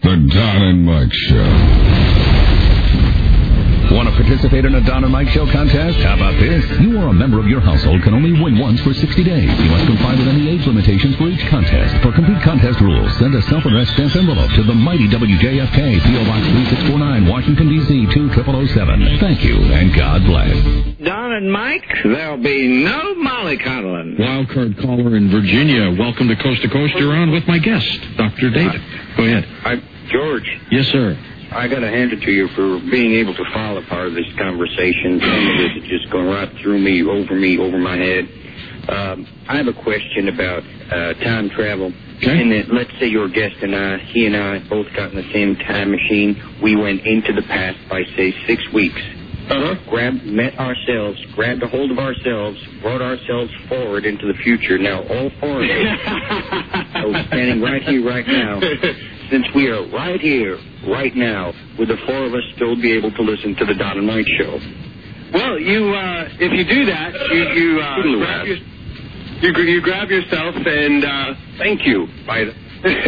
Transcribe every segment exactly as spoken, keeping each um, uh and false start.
The Don and Mike Show. Want to participate in a Don and Mike Show contest? How about this? You or a member of your household can only win once for sixty days. You must comply with any age limitations for each contest. For complete contest rules, send a self-addressed stamped envelope to the mighty W J F K, P O Box three six four nine, Washington, D C two zero zero zero seven. Thank you, and God bless. Don and Mike, there'll be no mollycoddling. Wildcard caller in Virginia. Welcome to Coast to Coast. You're on with my guest, Doctor David. Uh, Go ahead. I, George. Yes, sir. I got to hand it to you for being able to follow part of this conversation. Some of it is just going right through me, over me, over my head. Um, I have a question about uh, time travel. Okay. And that, let's say your guest and I, he and I, both got in the same time machine. We went into the past by, say, six weeks. Uh-huh. Grabbed, met ourselves, grabbed a hold of ourselves, brought ourselves forward into the future. Now, all four of us are standing right here, right now. Since we are right here, right now, would the four of us still be able to listen to the Don and Mike Show? Well, you, uh, if you do that, you, you, uh, grab, your, you, you grab yourself and, uh, thank you. By the...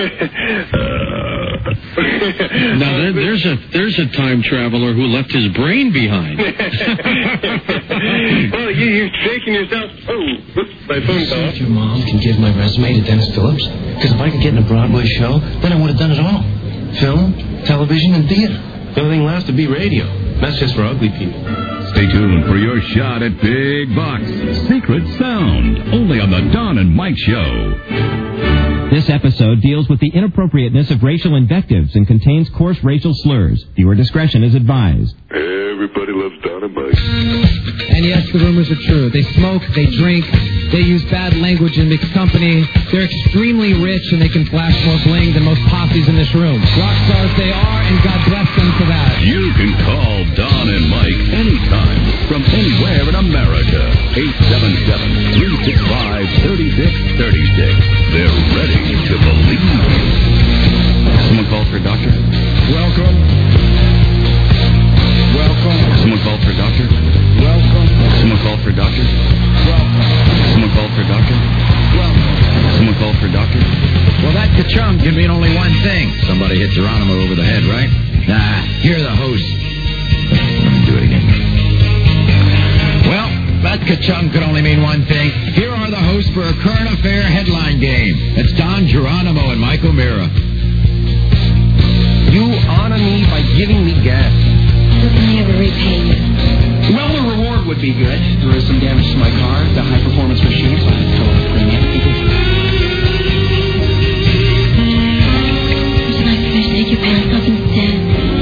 Now, there, there's a there's a time traveler who left his brain behind. Well, you, you're shaking yourself. Oh, whoops, my phone call. Your mom can give my resume to Dennis Phillips? Because if I could get in a Broadway show, then I would have done it all. Film, television, and theater. The only thing left to be radio. That's just for ugly people. Stay tuned for your shot at Big Box. Secret Sound. Only on the Don and Mike Show. This episode deals with the inappropriateness of racial invectives and contains coarse racial slurs. Viewer discretion is advised. Everybody loves Don and Mike. And yes, the rumors are true. They smoke, they drink, they use bad language in mixed company. They're extremely rich and they can flash more bling than most posses in this room. Rock stars they are, and God bless them for that. You can call Don and Mike anytime from anywhere in America. eight seven seven, three six five, three six three six. They're ready to believe you. Someone called for a doctor? Welcome. Welcome. Someone called for a doctor? Welcome. Someone called for a doctor? Welcome. Someone called for a doctor? Welcome. Someone called for a doctor? Well, that ka-chung can mean only one thing. Somebody hit Geronimo over the head, right? Nah, you're the host. Let me do it again. Well, that ka-chung could only mean one thing. Here are the hosts for a current affair headline game. It's Don Geronimo and Mike O'Meara. You honor me by giving me gas. Doesn't he ever repay you? Well, the reward would be good. There is some damage to my car, the high-performance machine, so I have to go with the premium. Would you like me to take your pants off instead?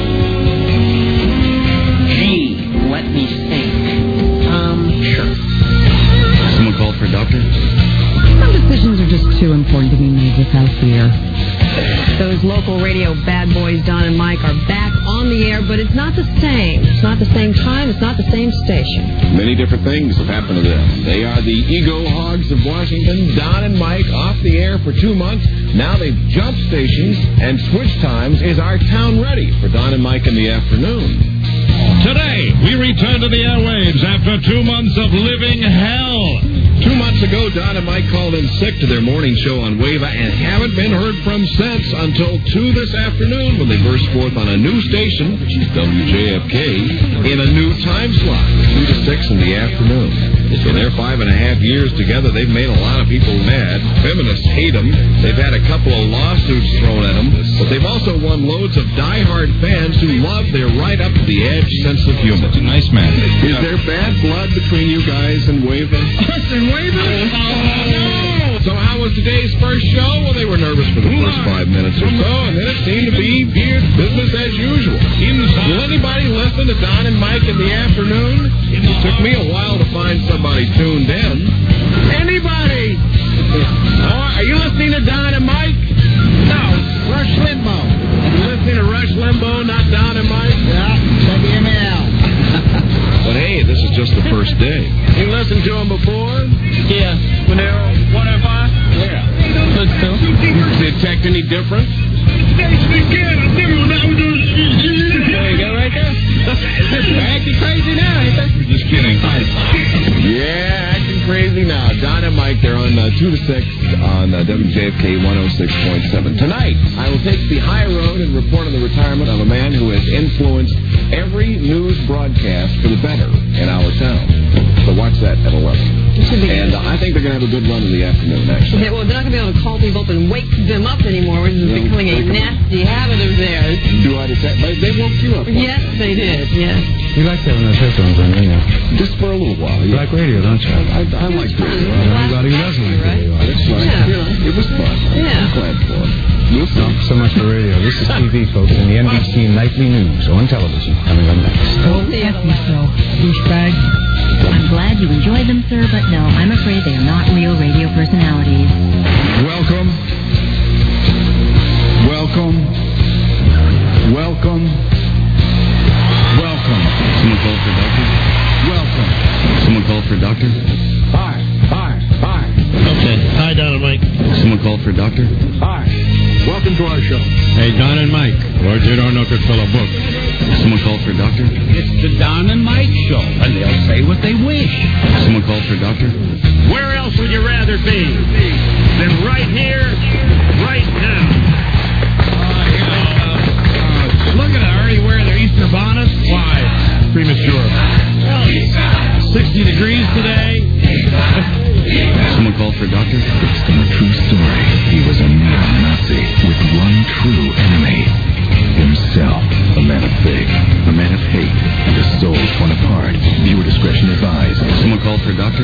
Hey, let me think. Um, sure. Someone called for a doctor? Some decisions are just too important to be made without fear. Those local radio bad boys, Don and Mike, are back on the air, but it's not the same. It's not the same time. It's not the same station. Many different things have happened to them. They are the ego hogs of Washington. Don and Mike off the air for two months. Now they've jumped stations and switched times. Is our town ready for Don and Mike in the afternoon? Today, we return to the airwaves after two months of living hell. Two months ago, Don and Mike called in sick to their morning show on Wava and haven't been heard from since until two this afternoon when they burst forth on a new station, which is W J F K, in a new time slot, two to six in the afternoon. In their five and a half years together, they've made a lot of people mad. Feminists hate them. They've had a couple of lawsuits thrown at them, but they've also won loads of diehard fans who love their right-up-the-edge sense of humor. It's a nice man. Is there bad blood between you guys and Wava? Us and Wava? Oh, no! So how was today's first show? Well, they were nervous for the first five minutes or so, and then it seemed to be business as usual. Will anybody listen to Don and Mike in the afternoon? It took me a while to find somebody tuned in. Anybody? Oh, are you listening to Don and Mike? No, Rush Limbaugh. Are you listening to Rush Limbaugh, not Don and Mike? Yeah, W M L. But hey, this is just the first day. You listened to him before? Yeah. When they were one oh five? Yeah. Detect any difference? There you go, right there. They're acting crazy now, ain't they? Just kidding. Yeah, acting crazy now. Don and Mike, they're on uh, two to six on uh, W J F K one oh six point seven. Tonight, I will take the high road and report on the retirement of a man who has influenced every news broadcast for the better in our town. So watch that at eleven. And uh, I think they're going to have a good run in the afternoon, actually. Yeah, well, they're not going to be able to call people up and wake them up anymore, which is No, becoming a nasty habit of theirs. Do I detect? They woke you up. Yes, they did, yes. You like having those headphones on, don't you? Just for a little while. You like radio, don't you? I, I, I like radio. Everybody who doesn't like radio. That's right. Yeah. It was fun. Yeah. I'm glad for it. We'll see. No, so much for radio. This is T V, folks, and the N B C Nightly News on television. Coming up next. Don't F yourself, douchebag. I'm glad you enjoy them, sir, but no, I'm afraid they are not real radio personalities. Welcome. Welcome. Welcome. Welcome. Someone called for a doctor? Welcome. Someone called for a doctor? Hi. Hi. Hi. Okay. Hi, Don and Mike. Someone called for a doctor? Hi. Welcome to our show. Hey, Don and Mike. Lord, you don't know Costello book. Someone called for a doctor? It's the Don and Mike Show, and they'll say what they wish. Someone called for a doctor? Where else would you rather be than right here, right now? Look at it, already wearing their Easter bonnets. Why? Premature. sixty degrees today. Someone called for a doctor? Based on a true story, he was a neo-Nazi with one true enemy. Himself. A man of faith, a man of hate, and a soul torn apart. Viewer discretion advised. Someone called for a doctor?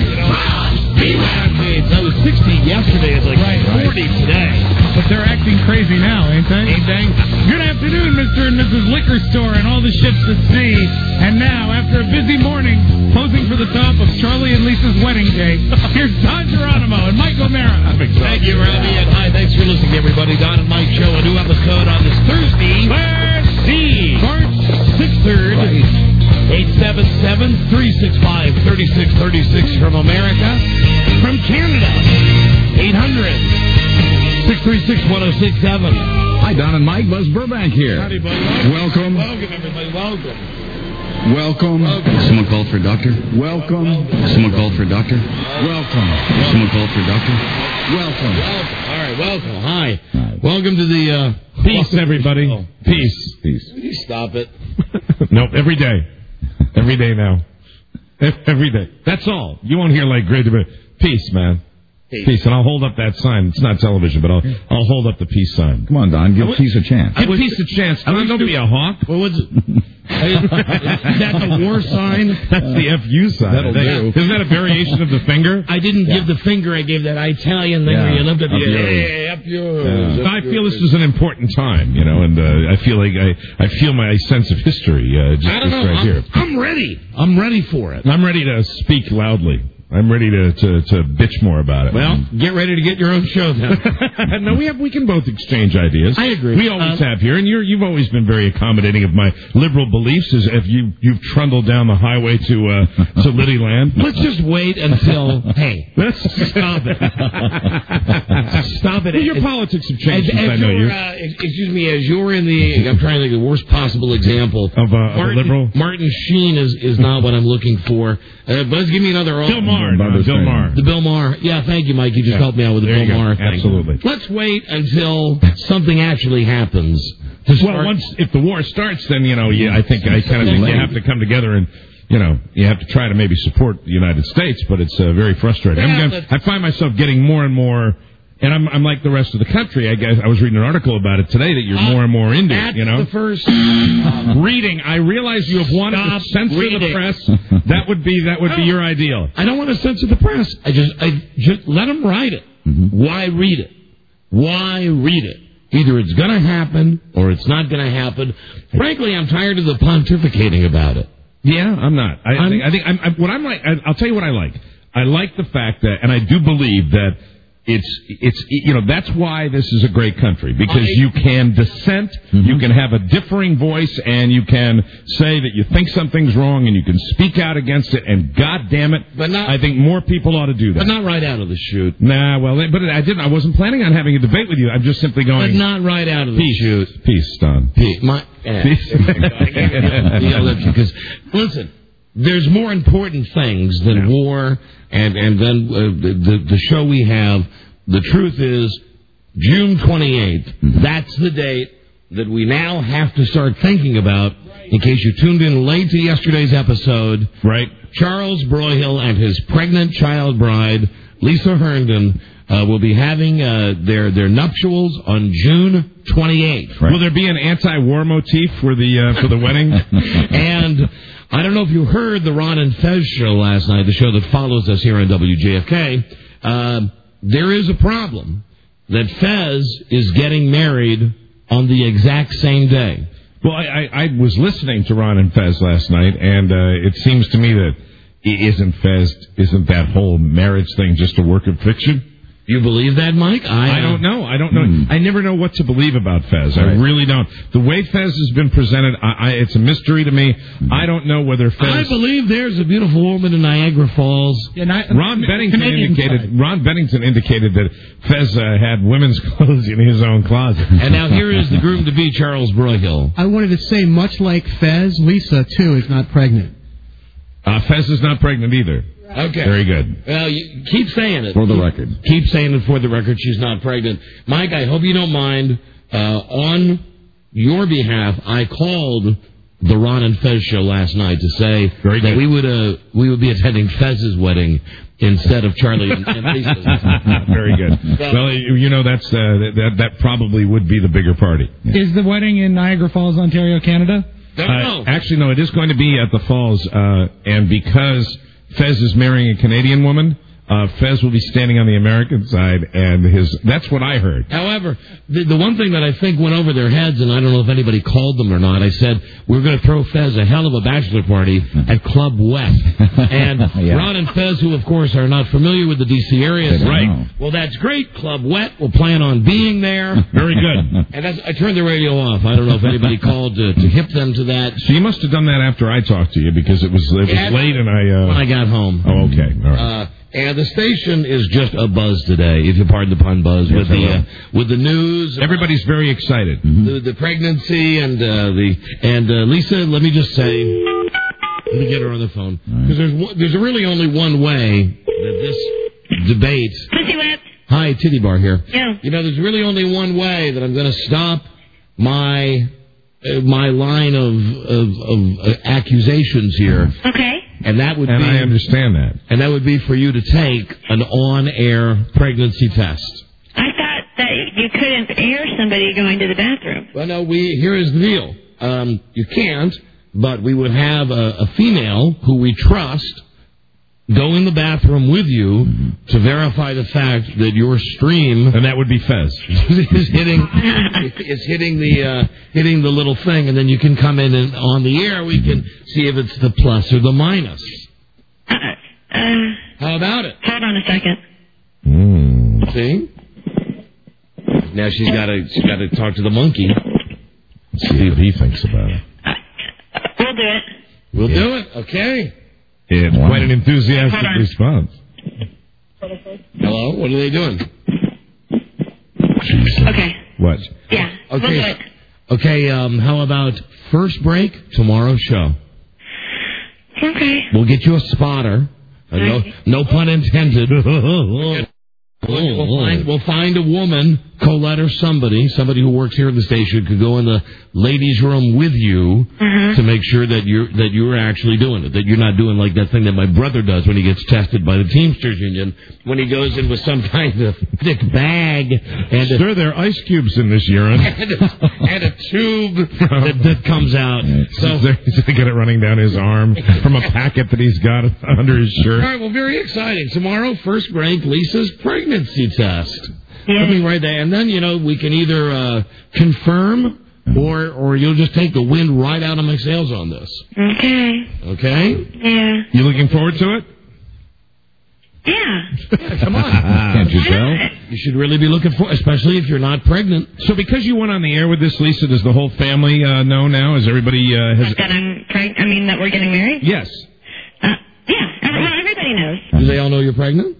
That was sixty yesterday. It's like right, forty right. today. But they're acting crazy now, ain't they? Ain't they? Good afternoon, Mister and Missus Liquor Store and all the ships at sea. And now, after a busy morning, posing for the top of Charlie and Lisa's wedding day, here's Don Geronimo and Mike O'Mara. Thank you, Robbie, and hi, thanks for listening, everybody. Don and Mike Show, a new episode on this Thursday, Thursday, March sixth, third. eight seven seven, three six five, three six three six from America. From Canada, eight hundred, six three six, one oh six seven. Hi, Don and Mike. Buzz Burbank here. Howdy, buddy. Welcome. Welcome. Welcome, everybody. Welcome. Welcome. Welcome. Someone called for a doctor? Welcome. Someone called for a doctor? Welcome. Someone called for a doctor? Welcome. Welcome. All right, welcome. Hi. Welcome to the... Uh, Peace, everybody. Oh. Peace. Peace. Will you stop it? Nope, every day. Every day now. Every day. That's all. You won't hear like great debate. Peace, man. Peace. Peace. And I'll hold up that sign. It's not television, but I'll I'll hold up the peace sign. Come on, Don. Give Peace a chance. Give Peace a chance. Don, don't be a hawk. What was it? Is that the war sign? That's the F U sign. That'll do. Isn't that a variation of the finger? I didn't yeah. give the finger. I gave that Italian thing Yeah. where you looked at the... Hey, up yours. Yeah. I feel this is an important time, you know, and uh, I feel like I, I feel my sense of history uh, just, I don't just know. right I'm, here. I'm ready. I'm ready for it. I'm ready to speak loudly. I'm ready to, to, to bitch more about it. Well, get ready to get your own show then. No, we have we can both exchange ideas. I agree. We always uh, have here, and you're, you've always been very accommodating of my liberal beliefs as if you you've trundled down the highway to uh, to Liddy Land. Let's just wait until. Hey, let's stop it. Stop it. Well, your as, politics have changed as, since as I know you. Uh, excuse me, as you're in the. I'm trying to think of the worst possible example of, uh, Martin, of a liberal. Martin Sheen is is not what I'm looking for. Uh, Buzz, give me another. Bill Maher. No, Bill Maher. The Bill Maher. Yeah, thank you, Mike. You just yeah. helped me out with the there Bill Maher thing. Absolutely. Let's wait until something actually happens. Well, once if the war starts, then you know, yeah, I think I kind of think you have to come together and. You know, you have to try to maybe support the United States, but it's uh, very frustrating. Yeah, I'm, I find myself getting more and more, and I'm, I'm like the rest of the country. I guess I was reading an article about it today that you're uh, more and more into it. You know, the first reading. I realize you have wanted Stop to censor reading. the press. That would be that would be your ideal. I don't want to censor the press. I just, I just let them write it. Mm-hmm. Why read it? Why read it? Either it's going to happen or it's not going to happen. Frankly, I'm tired of the pontificating about it. Yeah, I'm not. I, I think, I think I'm, I'm, what I'm like. I, I'll tell you what I like. I like the fact that, and I do believe that it's it's you know that's why this is a great country because I, you can dissent, mm-hmm. you can have a differing voice, and you can say that you think something's wrong, and you can speak out against it. And God damn it, but not, I think more people ought to do that. But not right out of the chute. Nah, well, but I didn't. I wasn't planning on having a debate with you. I'm just simply going. But not right out of the peace, chute. Peace, Don. Peace. My. Eh, Peace. Because listen. there's more important things than Yeah. war and, and then uh, the, the, the show we have. The truth is, June twenty-eighth, Mm-hmm. that's the date that we now have to start thinking about. In case you tuned in late to yesterday's episode, Right. Charles Broyhill and his pregnant child bride, Lisa Herndon, uh, will be having uh, their their nuptials on June twenty-eighth. Will there be an anti-war motif for the uh, for the wedding? And I don't know if you heard the Ron and Fez show last night, the show that follows us here on W J F K. Uh, there is a problem that Fez is getting married on the exact same day. Well, I, I, I was listening to Ron and Fez last night, and uh, it seems to me that isn't Fez, isn't that whole marriage thing just a work of fiction? You believe that, Mike? I, I don't know. I don't know. Hmm. I never know what to believe about Fez. I Right. really don't. The way Fez has been presented, I, I, it's a mystery to me. I don't know whether Fez... I believe there's a beautiful woman in Niagara Falls. Yeah, Ron Bennington indicated. Ron Bennington indicated that Fez uh, had women's clothes in his own closet. And now here is the groom-to-be, Charles Broyhill. I wanted to say, much like Fez, Lisa, too, is not pregnant. Uh, Fez is not pregnant either. Okay. Very good. Well, you keep saying it. For the Keep- record. Keep saying it for the record. She's not pregnant. Mike, I hope you don't mind. Uh, on your behalf, I called the Ron and Fez show last night to say Very that good. we would uh, we would be attending Fez's wedding instead of Charlie and, and Lisa's. Very good. Well, you you know, that's uh, that that probably would be the bigger party. Is the wedding in Niagara Falls, Ontario, Canada? Don't know. Uh, actually, no, it is going to be at the Falls, uh, and because Fez is marrying a Canadian woman, uh, Fez will be standing on the American side, and his that's what I heard. However, the, the one thing that I think went over their heads, and I don't know if anybody called them or not, I said, we're going to throw Fez a hell of a bachelor party at Club Wet. And Yeah. Ron and Fez, who, of course, are not familiar with the D C area, They said, don't right, know. well, that's great. Club Wet, we'll plan on being there. Very good. And that's, I turned the radio off. I don't know if anybody called to, to hip them to that. So you must have done that after I talked to you, because it was it was Yeah, late, and I. Uh, When I got home. Oh, okay. All right. Uh, and the station is just a buzz today, if you pardon the pun, buzz, with Yes, I the will. uh, with the news. Everybody's very excited. the, the pregnancy and uh, the and uh, Lisa, let me just say, let me get her on the phone because there's one- there's really only one way that this debate. Pussy whip. Hi, Titty Bar here. Yeah. You know, there's really only one way that I'm going to stop my uh, my line of of, of uh, accusations here, Okay. and that would And be I understand that. and that would be for you to take an on-air pregnancy test. I thought that you couldn't air somebody going to the bathroom. Well, no, we here is the deal. Um, you can't, but we would have a, a female who we trust go in the bathroom with you to verify the fact that your stream And that would be Fez. is hitting is hitting the uh, hitting the little thing, and then you can come in and on the air we can see if it's the plus or the minus. Uh, uh, How about it? hold on a second. Mm. See? Now she's got to she's got to talk to the monkey. Let's see what he thinks about it. We'll do it. We'll do it. Okay. It's Wow. quite an enthusiastic Hold on. response. Hello. What are they doing? Okay. What? Yeah. We'll do Okay. it. Okay. Um. How about first break tomorrow's show? Okay. We'll get you a spotter. Uh, no, no pun intended. We'll, we'll find we'll find a woman, Colette or somebody, somebody who works here at the station, could go in the ladies' room with you Mhm. to make sure that you're that you're actually doing it, that you're not doing like that thing that my brother does when he gets tested by the Teamsters Union, when he goes in with some kind of thick bag and a, Sure, there are ice cubes in this urine. and a, and a tube that, that comes out. So So. he's gonna get it running down his arm from a packet that he's got under his All shirt. right, well, very exciting. Tomorrow, first break, Lisa's pregnancy test. Yeah. Coming right there. And then, you know, we can either uh, confirm or or you'll just take the wind right out of my sails on this. Okay. Okay? Yeah. You looking forward to it? Yeah. Yeah, come on. Can't you tell? You should really be looking for, especially if you're not pregnant. So because you went on the air with this, Lisa, does the whole family uh, know now? Is everybody uh, has? That I'm preg- I mean, that we're getting married? Yes. Uh, yeah. Well, everybody knows. Do they all know you're pregnant?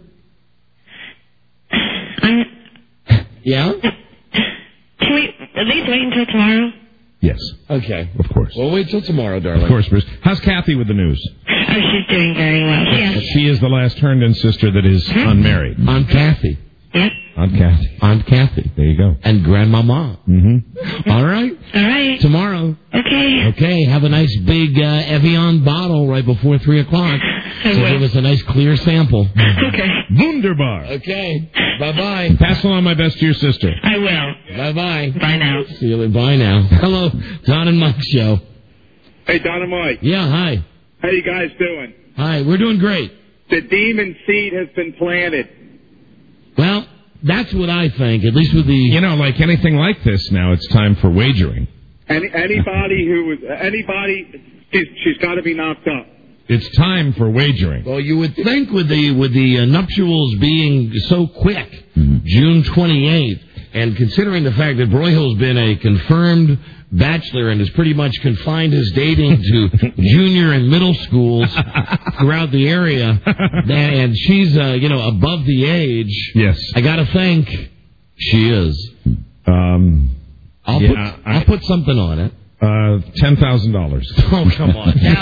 I'm, Yeah? can we at least wait until tomorrow? Yes. Okay. Of course. Well, wait till tomorrow, darling. Of course, Bruce. How's Kathy with the news? Oh, she's doing very well. Yes. She is the last Herndon sister that is unmarried. Aunt Kathy. Yep. Aunt Kathy. Aunt Kathy. There you go. And Grandmama. Mm-hmm. All right. All right. Tomorrow. Okay. Okay. Have a nice big uh, Evian bottle right before three o'clock. I So will. give us a nice clear sample. Okay. Wunderbar. Okay. Bye-bye. Pass along my best to your sister. I will. Bye-bye. Bye now. See you later. Bye now. Hello. Don and Mike Show. Hey, Don and Mike. Yeah, hi. How you guys doing? Hi. We're doing great. The demon seed has been planted. Well, that's what I think, at least with the... You know, like anything like this now, it's time for wagering. Any, anybody who was... Anybody... She's, she's got to be knocked up. It's time for wagering. Well, you would think with the with the uh, nuptials being so quick, Mm-hmm. June twenty-eighth, and considering the fact that Broyhill's been a confirmed bachelor and has pretty much confined his dating to junior and middle schools throughout the area, and she's, uh, you know, above the age. Yes. I got to think she is. Um, I'll, yeah, put, I- I'll put something on it. Uh, ten thousand dollars. Oh, come on. Now.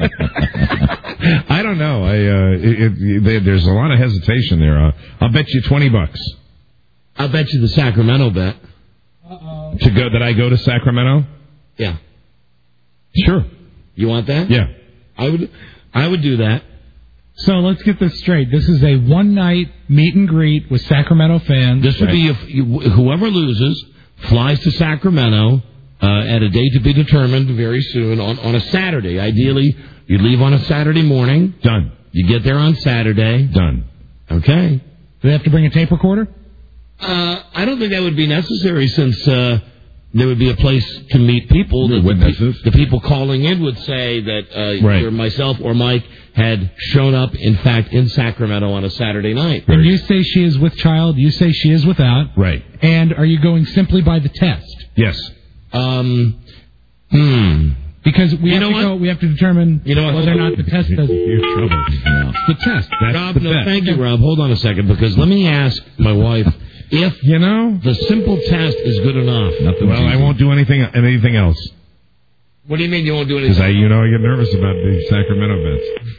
I don't know. I uh, it, it, there- there's a lot of hesitation there. Uh, I'll bet you twenty bucks I'll bet you the Sacramento bet. to go that I go to Sacramento. Yeah. Sure. You want that? Yeah. I would. I would do that. So let's get this straight. This is a one-night meet and greet with Sacramento fans. This would be if you, whoever loses flies to Sacramento uh, at a date to be determined very soon on, on a Saturday. Ideally, you leave on a Saturday morning. Done. You get there on Saturday. Done. Okay. Do they have to bring a tape recorder? Uh, I don't think that would be necessary since uh, there would be a place to meet people. The The, witnesses. the people calling in would say that uh, Right. either myself or Mike had shown up, in fact, in Sacramento on a Saturday night. And you say she is with child. You say she is without. Right. And are you going simply by the test? Yes. Um, hmm. Because we You have know to what? go. We have to determine You know what? whether or not the test does. You're trouble. It's the test. That's Rob, the no, bet. thank you, Rob. Hold on a second, because let me ask my wife if You know. the simple test is good enough. Well, I won't do anything anything else What do you mean you won't do because anything? I, you know, I get nervous about the Sacramento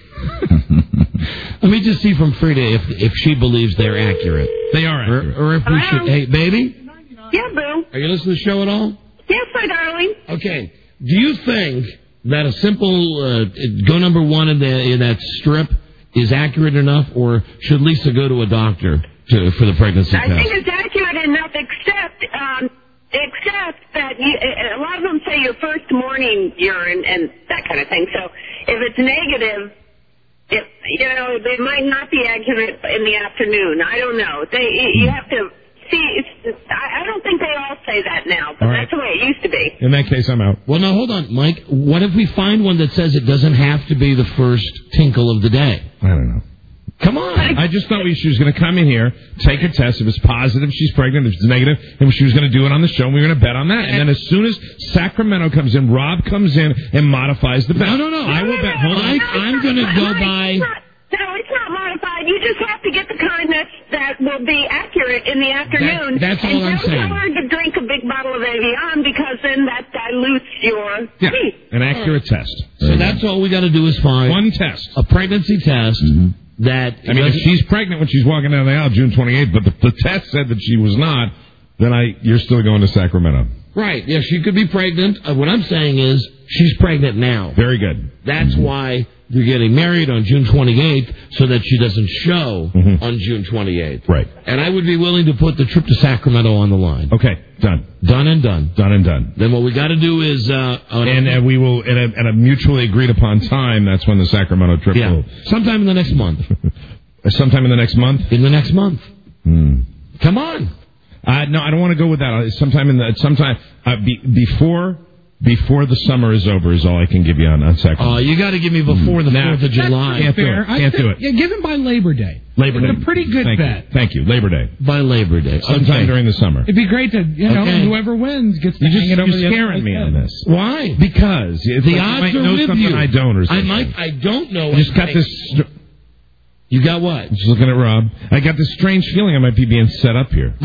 bets. Let me just see from Frida if if she believes they're accurate, They are or, accurate. or if we should. Hey, baby, Yeah, Boo. are you listening to the show at all? Yes, my darling. Okay. Do you think that a simple uh, go number one in the in that strip is accurate enough, or should Lisa go to a doctor to, for the pregnancy I test? think it's accurate enough, except um, except that you, a lot of them say your first morning urine and that kind of thing. So if it's negative, it, you know, they might not be accurate in the afternoon. I don't know. They you have to see. It's, I, I don't think they all say that now, but All right. that's the way it used to be. In that case, I'm out. Well, now hold on, Mike. What if we find one that says it doesn't have to be the first tinkle of the day? I don't know. Come on. I just thought we, she was going to come in here, take a test. If it's positive, she's pregnant. If it's negative, and she was going to do it on the show, and we were going to bet on that. And then as soon as Sacramento comes in, Rob comes in and modifies the bet. No, no, no. I will bet. Hold on. Mike, I'm going to go by... No, it's not modified. You just have to get the kind that that will be accurate in the afternoon. That- that's all and I'm don't saying. tell her to drink a big bottle of Evian because then that dilutes your Yeah, teeth. an accurate test. So that's all we got to do is find One test. a pregnancy test that... I mean, if she's pregnant when she's walking down the aisle June twenty-eighth, but the, the test said that she was not, then I you're still going to Sacramento. Right, yeah, she could be pregnant. Uh, what I'm saying is she's pregnant now. Very good. That's why they're getting married on June twenty-eighth so that she doesn't show Mhm. on June twenty-eighth. Right. And I would be willing to put the trip to Sacramento on the line. Okay, done. Done and done. Done and done. Then what we got to do is... Uh, on And uh, we will, at a, at a mutually agreed upon time, that's when the Sacramento trip yeah, will... sometime in the next month. Sometime in the next month? In the next month. Hmm. Come on. Uh, no, I don't want to go with that. Uh, Sometime in the... Sometime... Uh, be, before... Before the summer is over is all I can give you on, on Sacramento. Oh, you got to give me before the Nah, fourth of July. Can't do Fair. it. I Can't think- do it. Yeah, give him by Labor Day. Labor Day. It's a pretty good Thank bet. You. Thank you. Labor Day. By Labor Day. Sometime Okay. during the summer. It'd be great to, you know, Okay. whoever wins gets to You just, hang it over you're the other scaring me guy's on head. this. Why? Because it's The like odds you might are know with something you. I don't or I something. might. I don't know. I just got I- this... Str- You got what? just looking at Rob. I got this strange feeling I might be being set up here. Mike,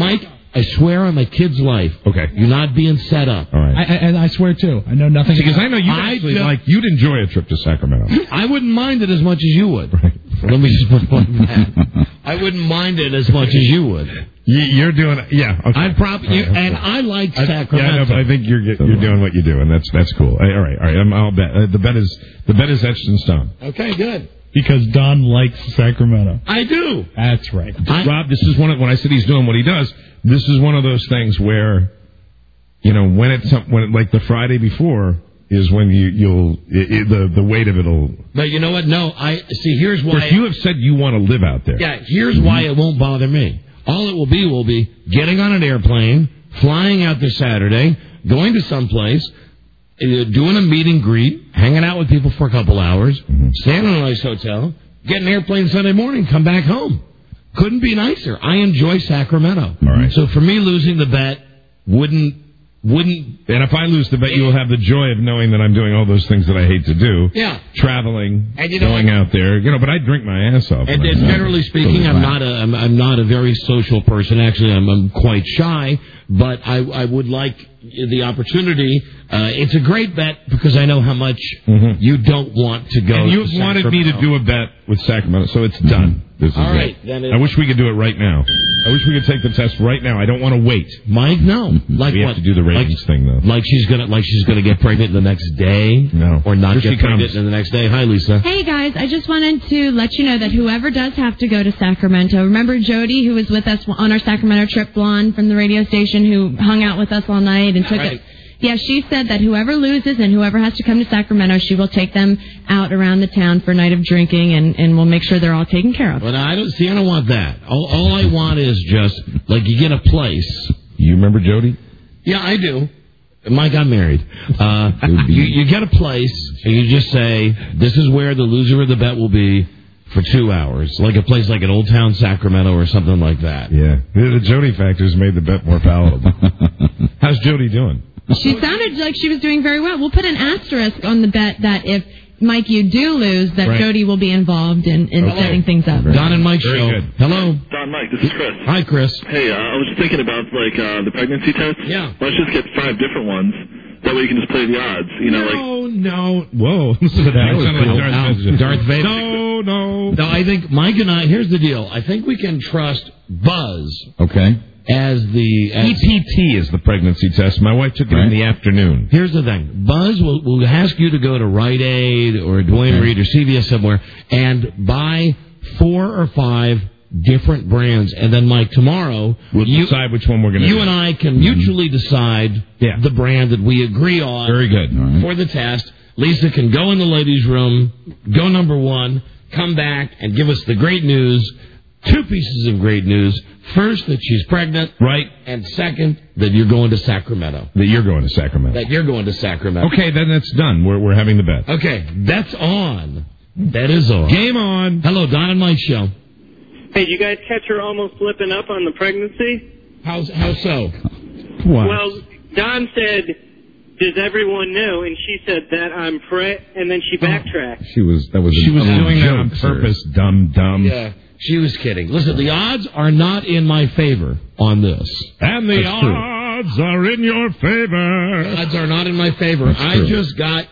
I swear on my kid's life. Okay. You're not being set up. All right. I, I, and I swear, too, I know nothing Because about I know you I actually don't- like, you'd enjoy a trip to Sacramento. I wouldn't mind it as much as you would. Right. Let me just put it like that. I wouldn't mind it as much as you would. You, you're doing, yeah. Okay. I'd probably, All right, okay. and I like I- Sacramento. Yeah, I know, but I think you're get- you're doing what you do, and that's that's cool. All right, all right. I'm, I'll bet uh, the bet is the bet is etched in stone. Okay, good. Because Don likes Sacramento. I do. That's right. I, Rob, this is one of when I said he's doing what he does. This is one of those things where, you know, when it's when it, like the Friday before is when you you'll it, it, the the weight of it'll. But you know what? No, I see. Here's Of why. course, you have said you want to live out there. Yeah, here's why it won't bother me. All it will be will be getting on an airplane, flying out this Saturday, going to someplace, uh, doing a meet and greet, hanging out with people for a couple hours, mm-hmm. staying in a nice hotel, get an airplane Sunday morning, come back home. Couldn't be nicer. I enjoy Sacramento. All right. So for me, losing the bet wouldn't wouldn't. And if I lose the bet, you will have the joy of knowing that I'm doing all those things that I hate to do. Yeah. Traveling, And you know, going out there, you know. But I drink my ass off. And, when and I'm generally out. speaking, I'm not a I'm, I'm not a very social person. Actually, I'm, I'm quite shy. But I I would like the opportunity. Uh, it's a great bet because I know how much mm-hmm. you don't want to go. And you've to wanted me to do a bet with Sacramento, so it's done. This is All right, it. then it- I wish we could do it right now. I wish we could take the test right now. I don't want to wait. Mike, no. Like we what? have to do the ratings like, thing though. Like she's gonna like she's gonna get pregnant the next day. No. Or not Here get she pregnant comes. in the next day. Hi, Lisa. Hey guys, I just wanted to let you know that whoever does have to go to Sacramento, remember Jody, who was with us on our Sacramento trip, blonde from the radio station, who hung out with us all night and took Right. it. Yeah, she said that whoever loses and whoever has to come to Sacramento, she will take them out around the town for a night of drinking, and, and we'll make sure they're all taken care of. But I don't see. I don't want that. All, all I want is just like you get a place. You remember Jody? Yeah, I do. Mike got married. Uh, you, you get a place, and you just say, this is where the loser of the bet will be for two hours. Like a place like an Old Town Sacramento or something like that. Yeah. The, the Jody factors made the bet more palatable. How's Jody doing? She sounded like she was doing very well. We'll put an asterisk on the bet that if, Mike, you do lose, that Right. Jody will be involved in, in Okay. setting things up. Don and Mike Very show. good. Hello. Don, Mike, this is Chris. Hi, Chris. Hey, uh, I was just thinking about, like, uh, the pregnancy test. Yeah. Let's just get five different ones. That way you can just play the odds. You know, like... No, no. Whoa. Listen to that. That was Sounded like cool. Darth Ow. Vader. Darth Vader. No, no. No, I think Mike and I, here's the deal. I think we can trust Buzz Okay. as the... As, E P T is the pregnancy test. My wife took it in Right. the afternoon. Here's the thing. Buzz will, will ask you to go to Rite Aid or Duane Okay. Reade or C V S somewhere and buy four or five different brands. And then, Mike, tomorrow... We'll you, decide which one we're going to do. You and I can mutually decide Yeah. the brand that we agree on Very good. All right. for the test. Lisa can go in the ladies' room, go number one, come back and give us the great news. Two pieces of great news. First, that she's pregnant. Right. And second, that you're going to Sacramento. That you're going to Sacramento. That you're going to Sacramento. Okay, then that's done. We're we're having the bet. Okay, that's on. That is on. Game on. Hello, Don and Mike show. Hey, did you guys catch her almost flipping up on the pregnancy? How's how so? What? Well, Don said, "Does everyone know?" And she said that I'm pre, and then she backtracked. She was that was She a, was a doing that joke, on sir. purpose. Dumb, dumb. Yeah, she was kidding. Listen, the odds are not in my favor on this. And the That's true. odds are in your favor. The odds are not in my favor. That's I true. just got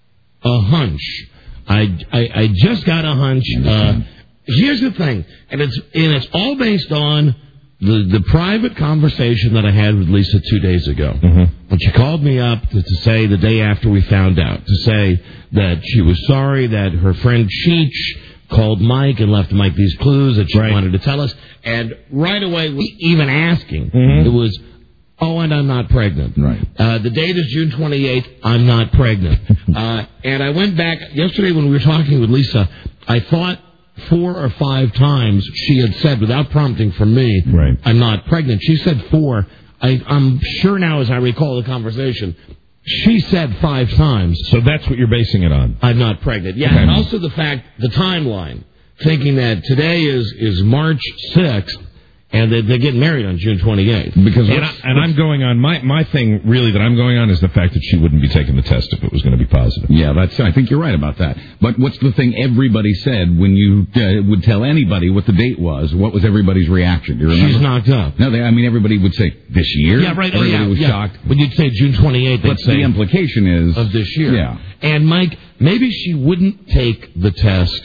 a hunch. I, I, I just got a hunch. Uh, here's the thing, and it's and it's all based on the the private conversation that I had with Lisa two days ago. Mm-hmm. When she called me up to, to say the day after we found out, to say that she was sorry that her friend Cheech called Mike and left Mike these clues that she Right. wanted to tell us, and right away, we even asking, Mhm. it was, oh, and I'm not pregnant. Right. Uh, the date is June twenty-eighth. I'm not pregnant. uh, and I went back yesterday when we were talking with Lisa. I thought four or five times she had said, without prompting from me, Right. I'm not pregnant. She said four. I, I'm sure now, as I recall the conversation, she said five times, So that's what you're basing it on. I'm not pregnant. Yeah, Okay. and also the fact, the timeline, thinking that today is, is March sixth, And they, they're getting married on June twenty-eighth. Because and, I, and I'm going on, my, my thing really that I'm going on is the fact that she wouldn't be taking the test if it was going to be positive. Yeah, that's. I think you're right about that. But what's the thing everybody said when you uh, would tell anybody what the date was? What was everybody's reaction? Do you remember? She's knocked up. No, they, I mean, everybody would say, this year? Yeah, right. Everybody oh, yeah, was yeah. shocked. When you'd say June twenty-eighth, they'd but say... the implication is... Of this year. Yeah. And, Mike, maybe she wouldn't take the test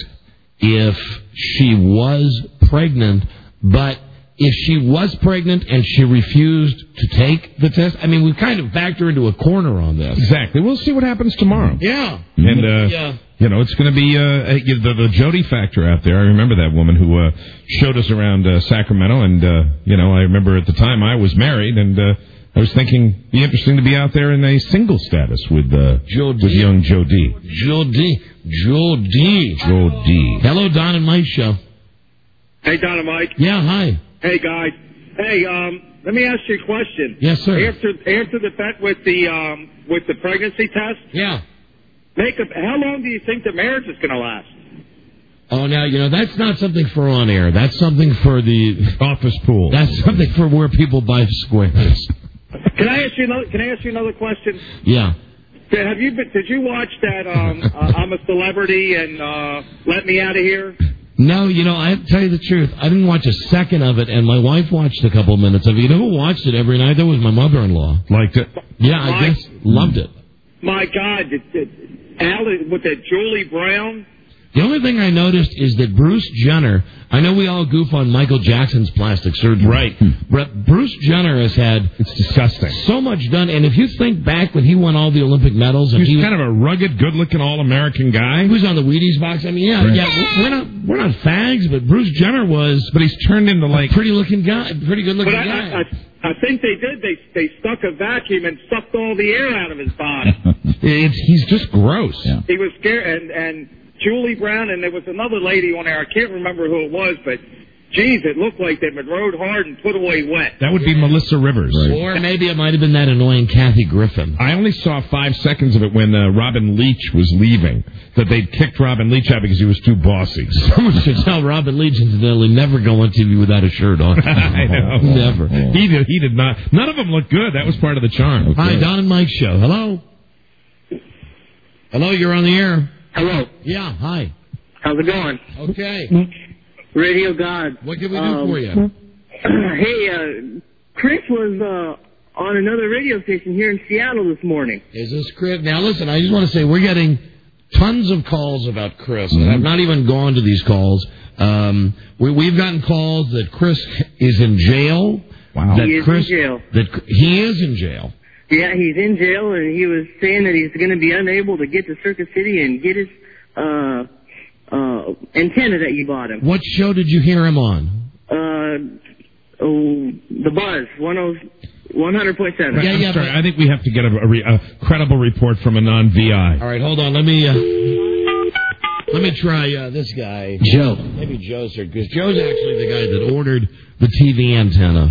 if she was pregnant, but... If she was pregnant and she refused to take the test, I mean, we've kind of backed her into a corner on this. Exactly. We'll see what happens tomorrow. Yeah. And, uh, yeah. you know, it's going to be uh, the, the Jody factor out there. I remember that woman who uh, showed us around uh, Sacramento, and, uh, you know, I remember at the time I was married, and uh, I was thinking it'd be interesting to be out there in a single status with, uh, with young Jody. Jody. Jody. Jody. Hello, Don and Mike Show. Hey, Don and Mike. Yeah, hi. Hey, guys. Hey, um, let me ask you a question. Yes, sir. After after the fact with the um with the pregnancy test. Yeah. Make a, how long do you think the marriage is going to last? Oh, now, you know, that's not something for on air. That's something for the office pool. That's something for where people buy squares. Can I ask you another? Can I ask you another question? Yeah. Did, have you been, did you watch that? Um, uh, I'm a Celebrity and uh, Let Me Out of Here. No, you know, I have to tell you the truth. I didn't watch a second of it, and my wife watched a couple of minutes of it. You know who watched it every night? That was my mother-in-law. Liked it? Yeah, I my, guess loved it. My God, did, did, Al, with that Julie Brown. The only thing I noticed is that Bruce Jenner, I know we all goof on Michael Jackson's plastic surgery. Right. But Bruce Jenner has had it's disgusting. So much done. And if you think back when he won all the Olympic medals. And he was he was kind of a rugged, good-looking, all-American guy. He was on the Wheaties box. I mean, yeah, right. yeah, we're not we're not fags, but Bruce Jenner was. But he's turned into like a pretty-looking guy, pretty good-looking but I, guy. I, I, I think they did. They they stuck a vacuum and sucked all the air out of his body. it's, he's just gross. Yeah. He was scared, and and. Julie Brown, and there was another lady on there. I can't remember who it was, but, geez, it looked like they'd been rode hard and put away wet. That would be Melissa Rivers. Right. Or maybe it might have been that annoying Kathy Griffin. I only saw five seconds of it when uh, Robin Leach was leaving, that they'd kicked Robin Leach out because he was too bossy. Someone should tell Robin Leach, incidentally, never go on T V without a shirt on. I know. Never. He did, he did not. None of them looked good. That was part of the charm. Okay. Hi, Don and Mike Show. Hello? Hello, you're on the air. Hello. Yeah, hi. How's it going? Okay. Radio God. What can we do um, for you? Hey, uh, Chris was uh, on another radio station here in Seattle this morning. Is this Chris? Now, listen, I just want to say we're getting tons of calls about Chris. Mm-hmm. And I've not even gone to these calls. Um, we, we've gotten calls that Chris is in jail. Wow. That He is Chris, in jail. That he is in jail. Yeah, he's in jail, and he was saying that he's going to be unable to get to Circuit City and get his... Uh, Uh, antenna that you bought him. What show did you hear him on? Uh, oh, The Buzz, one hundred point seven. Yeah, yeah. Sorry, I think we have to get a, a, re, a credible report from a non-V I. All right, hold on. Let me uh, let me try uh, this guy, Joe. Maybe Joe's here because Joe's actually the guy that ordered the T V antenna.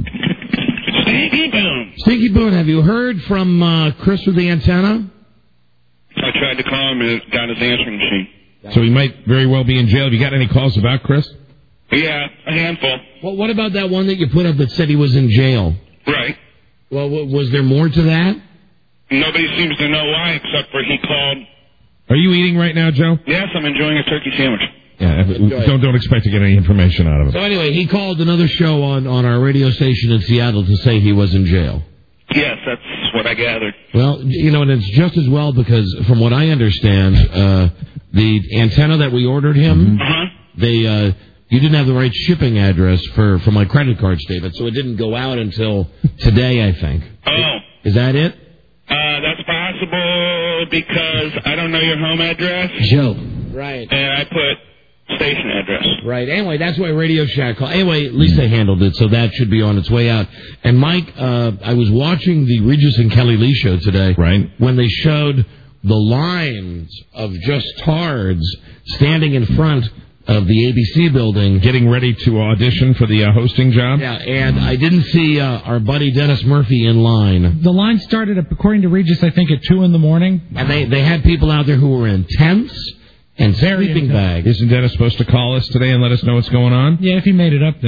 Stinky Boom. Stinky Boom, have you heard from uh, Chris with the antenna? I tried to call him, and it got his answering machine. So he might very well be in jail. Have you got any calls about Chris? Yeah, a handful. Well, what about that one that you put up that said he was in jail? Right. Well, w- was there more to that? Nobody seems to know why, except for he called. Are you eating right now, Joe? Yes, I'm enjoying a turkey sandwich. Yeah, don't don't expect to get any information out of it. So anyway, he called another show on, on our radio station in Seattle to say he was in jail. Yes, that's what I gathered. Well, you know, and it's just as well because from what I understand, uh, the antenna that we ordered him, uh-huh. they uh, you didn't have the right shipping address for, for my credit card statement, so it didn't go out until today, I think. Oh. Is that it? Uh, that's possible because I don't know your home address. Joe. Right. And I put station address. Right. Anyway, that's why Radio Shack called. Anyway, at least they handled it, so that should be on its way out. And, Mike, uh, I was watching the Regis and Kelly Lee show today. Right. When they showed the lines of just tards standing in front of the A B C building. Getting ready to audition for the uh, hosting job? Yeah, and I didn't see uh, our buddy Dennis Murphy in line. The line started, according to Regis, I think, at two in the morning. And they, they had people out there who were in tents and sleeping bags. Isn't Dennis supposed to call us today and let us know what's going on? Yeah, if he made it up there.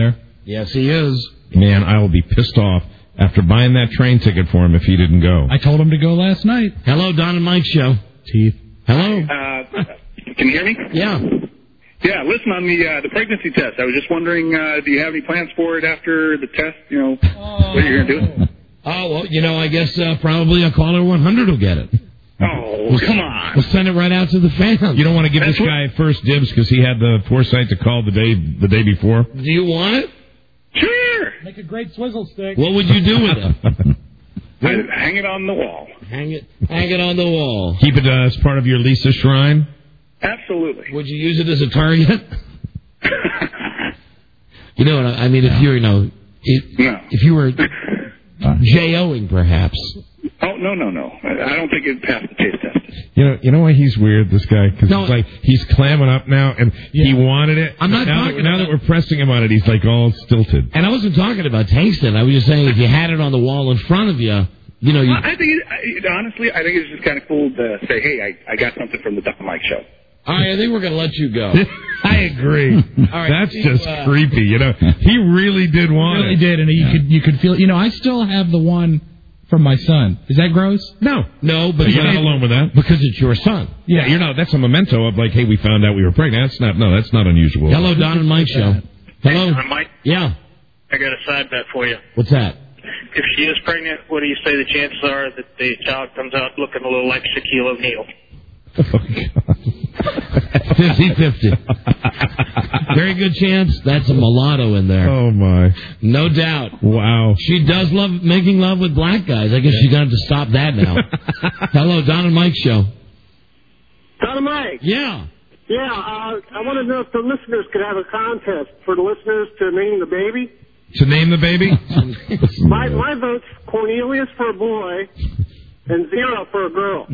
Yes, he is. Man, I will be pissed off after buying that train ticket for him if he didn't go. I told him to go last night. Hello, Don and Mike Show. Teeth. Hello. Uh, can you hear me? Yeah. Yeah, listen, on the uh, the pregnancy test, I was just wondering, uh, do you have any plans for it after the test? You know, oh. what are you going to do? Oh, well, you know, I guess uh, probably a caller one hundred will get it. Oh, we'll, come on. We'll send it right out to the fans. You don't want to give this guy first dibs because he had the foresight to call the day the day before? Do you want it? Sure. Make a great swizzle stick. What would you do with it? Hang it on the wall. Hang it, hang it on the wall. Keep it uh, as part of your Lisa shrine? Absolutely. Would you use it as a target? You know what I mean? If you, you know, if, no. if you were J-O-ing perhaps. Oh, no, no, no. I don't think it'd pass the taste test. You know, you know why he's weird, this guy? Because No. it's like he's clamming up now, and Yeah. he wanted it. I'm not now talking that, now about- that we're pressing him on it, he's like all stilted. And I wasn't talking about tasting. I was just saying if you had it on the wall in front of you, you know, you. Well, I think, it, I, honestly, I think it's just kind of cool to say, hey, I, I got something from the Don Mike Show. All right, I think we're going to let you go. I agree. All right, That's you, just uh, creepy. You know, he really did want really it. did, and you could you could feel. You know, I still have the one from my son. Is that gross? No, no, but you're not alone with that because it's your son. Yeah, you're not. That's a memento of like, hey, we found out we were pregnant. That's not. No, that's not unusual. Hello, Don and Mike Show. Hello, Don and Mike. Yeah. I got a side bet for you. What's that? If she is pregnant, what do you say the chances are that the child comes out looking a little like Shaquille O'Neal? fifty-fifty. Very good chance. That's a mulatto in there. Oh, my. No doubt. Wow. She does love making love with black guys. I guess she's going to have to stop that now. Hello, Don and Mike Show. Don and Mike. Yeah. Yeah, uh, I want to know if the listeners could have a contest for the listeners to name the baby. To name the baby? my, my vote's Cornelius for a boy and zero for a girl.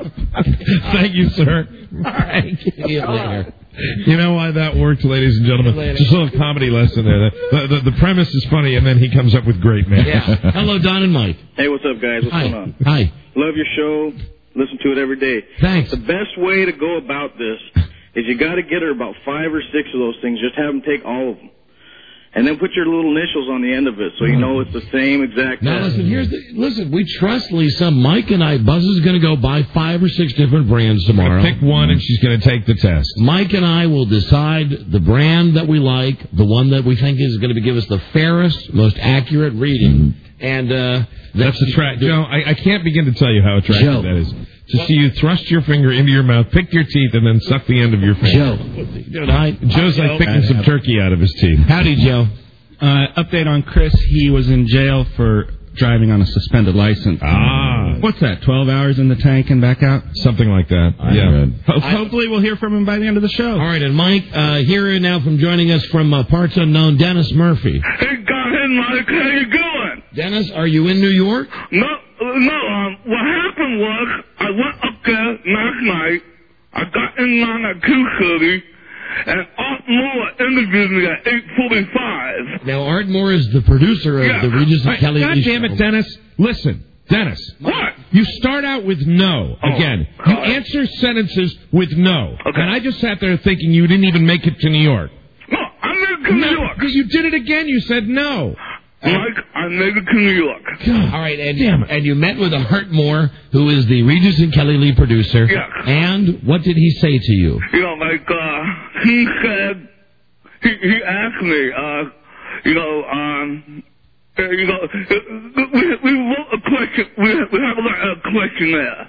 Thank you, sir. All right. See you later. You know why that worked, ladies and gentlemen? Later. Just a little comedy lesson there. The, the, the premise is funny, and then he comes up with great names. Yeah. Hello, Don and Mike. Hey, what's up, guys? What's Hi. going on? Hi. Love your show. Listen to it every day. Thanks. The best way to go about this is you got to get her about five or six of those things. Just have them take all of them. And then put your little initials on the end of it so you know it's the same exact Now, test. listen, here's the, listen, we trust Lisa. Mike and I, Buzz is going to go buy five or six different brands tomorrow. Pick one, and she's going to take the test. Mike and I will decide the brand that we like, the one that we think is going to give us the fairest, most accurate reading. And uh, That's attractive. Joe, I, I can't begin to tell you how attractive Joe. that is. To see you thrust your finger into your mouth, pick your teeth, and then suck the end of your finger. Joe. Hi. Joe's like picking some turkey out of his teeth. Howdy, Joe. Uh, update on Chris. He was in jail for driving on a suspended license. Ah. What's that, twelve hours in the tank and back out? Something like that. I yeah. Ho- hopefully we'll hear from him by the end of the show. All right, and Mike, uh, here now from joining us from uh, parts unknown, Dennis Murphy. Hey, go ahead, Mike. How you doing? Dennis, are you in New York? No, uh, no. Um, what happened was I went up there last night. I got in line at two thirty, and Art Moore interviewed me at eight forty-five. Now, Art Moore is the producer of Yeah. the Regis and Right, Kelly God Lee damn show. it, Dennis. Listen, Dennis. What? You start out with no. Oh, Again, you God. answer sentences with no. Okay. And I just sat there thinking you didn't even make it to New York. No, I made it to New No, York. because you did it again. You said no. Mike, I made it to New York. All right, and, and you met with Art Moore, who is the Regis and Kelly Lee producer. Yeah. And what did he say to you? You know, like, uh, he said, he, he asked me, uh, you know, um, uh, you know, uh, we, we wrote a question, we, we have a, a questionnaire.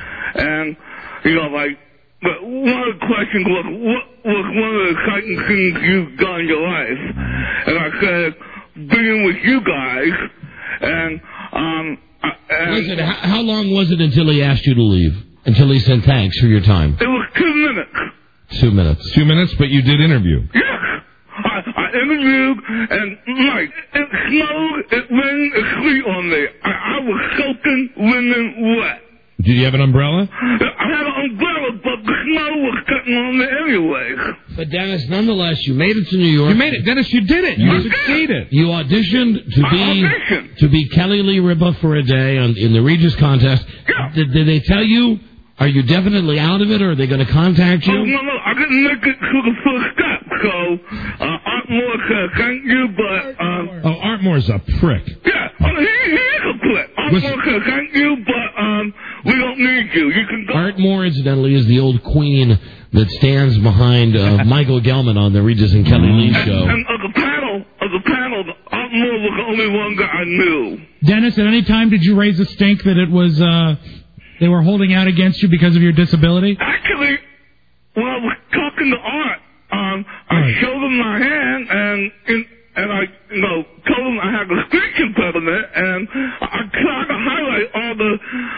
And, you know, like, but one of the questions was, what was one of the exciting things you've done in your life? And I said, being with you guys, and, um, uh, and Listen, how, how long was it until he asked you to leave? Until he said thanks for your time? it was two minutes. Two minutes. Two minutes, but you did interview. Yes. I, I interviewed, and Mike, it snowed, it rained, it sleet on me. I, I was soaking, linen wet. Did you have an umbrella? I had an umbrella, but the snow was getting on me anyway. But Dennis, nonetheless, you made it to New York. You made it, Dennis. You did it. You I succeeded. You auditioned to I be auditioned. to be Kelly Lee Ripa for a day on, in the Regis contest. Yeah. Did, did they tell you? Are you definitely out of it, or are they going to contact you? Oh, no, no, I didn't make it to the first step. so uh, Art Moore said thank you, but um, Oh, Art Moore's a prick. yeah, I mean, he, he is a prick. Art Listen- Moore said thank you, but um, we don't need you. You can go. Art Moore, incidentally, is the old queen that stands behind uh, Michael Gelman on the Regis and Kelly Lee And, show. and of the panel, of the panel, Art Moore was the only one that I knew. Dennis, at any time did you raise a stink that it was uh, they were holding out against you because of your disability? Actually, when I was talking to Art, um, I showed him my hand, and and, and I, you know, told him I had a speech impediment, and I tried to highlight all the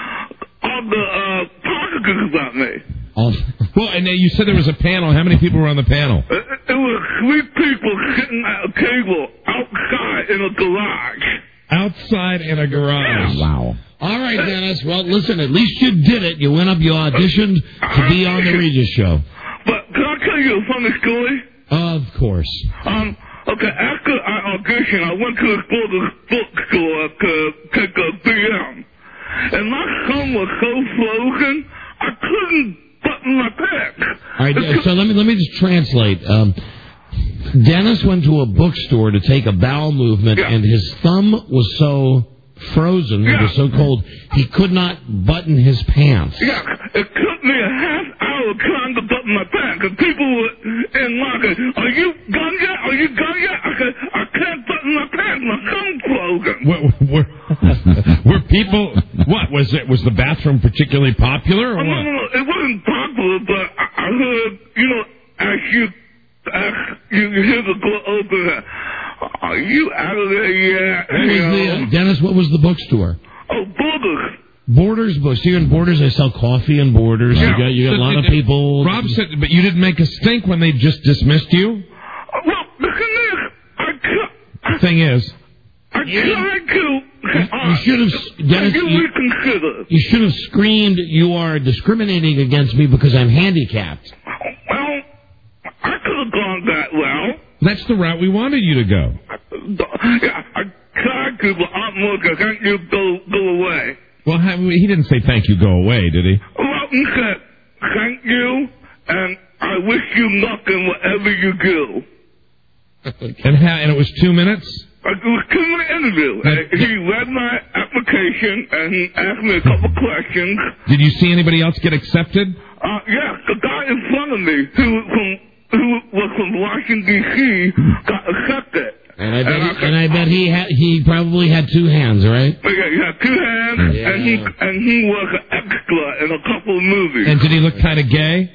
all the uh, positives about me. Well, and then you said there was a panel. How many people were on the panel? It, it was three people sitting at a table outside in a garage. Outside in a garage. Wow. All right, Dennis. Well, listen, at least you did it. You went up, you auditioned to be on the Regis show. But can I tell you a funny story? Of course. Um, okay, after I auditioned, I went to the book- bookstore to take a B M. And my thumb was so frozen, I couldn't button my pants. All right, so let me let me just translate. Um, Dennis went to a bookstore to take a bowel movement, Yeah. and his thumb was so frozen, it was so cold, he could not button his pants. Yeah, it took me a half hour trying to button my pants, and people were in line going, are you done yet? Are you done yet? I said, I can't button my pants, my thumb's frozen. Were, were, were people? What was it? Was the bathroom particularly popular, or Oh, no, what? no, no, it wasn't popular, but I, I heard, you know, as you, as you, you hear the door open, are you out of there yet? What was You the, know? uh, Dennis, what was the bookstore? Oh, Borders. Borders Books. Here in Borders, they sell coffee in Borders. You got you got a lot of people. Rob said, but you didn't make a stink when they just dismissed you. Well, the thing is, I tr- The thing is, I tried to. You should have, Dennis. you You, reconsider. you should have screamed, "You are discriminating against me because I'm handicapped." Well, I could have gone that well. that's the route we wanted you to go. Yeah, I tried to, but Aunt Mocha, can't you go go away? Well, ha- he didn't say thank you, go away, did he? Well, he said, thank you, and I wish you luck in whatever you do. And ha- and it was two minutes. It was a two-minute interview. And he read my application, and he asked me a couple questions. Did you see anybody else get accepted? Uh, yeah, the guy in front of me, who, from, who was from Washington, D C, got accepted. And I bet, he, and I bet he had, he probably had two hands, right? Yeah, he had two hands, Yeah. and he and he was an extra in a couple of movies. And did he look kind of gay?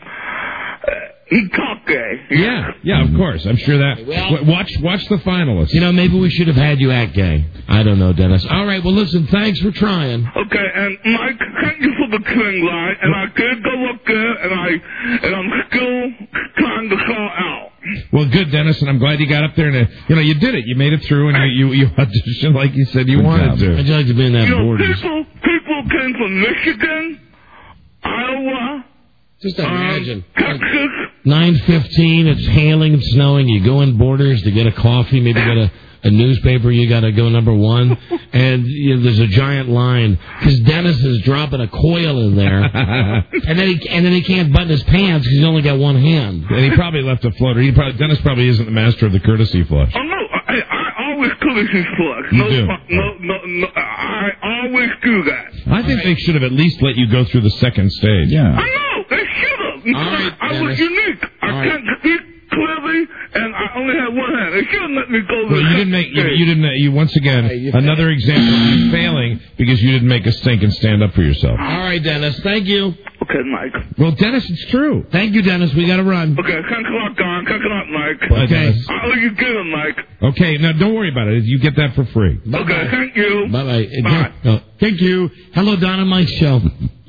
He talked gay. Yeah, yeah, of course. I'm sure that. W- watch, watch the finalists. You know, maybe we should have had you act gay. I don't know, Dennis. All right, well, listen, thanks for trying. Okay, and Mike, thank you for the cling line, and I did go up there, and I and I'm still trying to call out. Well, good, Dennis, and I'm glad you got up there and uh, you know you did it. You made it through, and you you, you auditioned like you said you Good wanted job. to. I'd like to be in that You know, Borders. people people came from Michigan, Iowa, Just um, imagine. Texas. nine fifteen, it's hailing and snowing. You go in Borders to get a coffee, maybe get a, a newspaper. You got to go number one. And you know, there's a giant line because Dennis is dropping a coil in there. and then he and then he can't button his pants because he's only got one hand. And he probably left a floater. He probably, Dennis probably isn't the master of the courtesy flush. Oh no, I, I always courtesy flush. You no, do. no, no, no, I always do that. I think they should have at least let you go through the second stage. I know, they should have. All right, I was Dennis. unique. I All can't speak clearly, and I only have one hand. They should have let me go to Well, the you didn't make. You, you didn't. You once again you another example of you failing because you didn't make a stink and stand up for yourself. All right, Dennis. Thank you. Okay, Mike. Well, Dennis, it's true. Thank you, Dennis. We got to run. Okay, thanks a lot, Don. Thanks a lot, Mike. Bye, Okay. Dennis. I owe you dinner, Mike. Okay, now don't worry about it. You get that for free. Okay, thank you. Bye bye. Bye. Oh, thank you. Hello, Don and Mike show.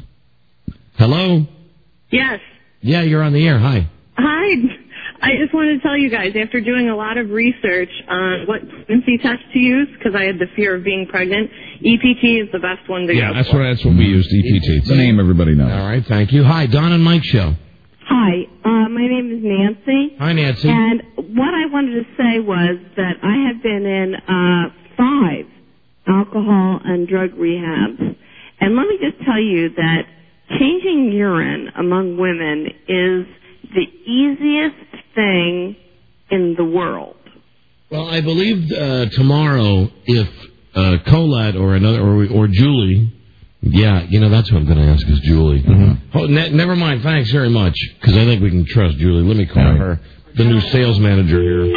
Hello. Yes. Yeah, you're on the air. Hi. Hi. I just wanted to tell you guys, after doing a lot of research on what pregnancy test to use, because I had the fear of being pregnant, E P T is the best one to Yeah, go that's for. what that's what we used. E P T. It's a name everybody knows. All right. Thank you. Hi, Don and Mike show. Hi, uh, my name is Nancy. Hi, Nancy. And what I wanted to say was that I have been in uh, five alcohol and drug rehabs. And let me just tell you that changing urine among women is the easiest thing in the world. Well, I believe uh, tomorrow, if uh, Colette or another or or Julie, yeah, you know that's who I'm going to ask is Julie. Mm-hmm. Oh, ne- never mind. Thanks very much, because I think we can trust Julie. Let me call right. her, the new sales manager here.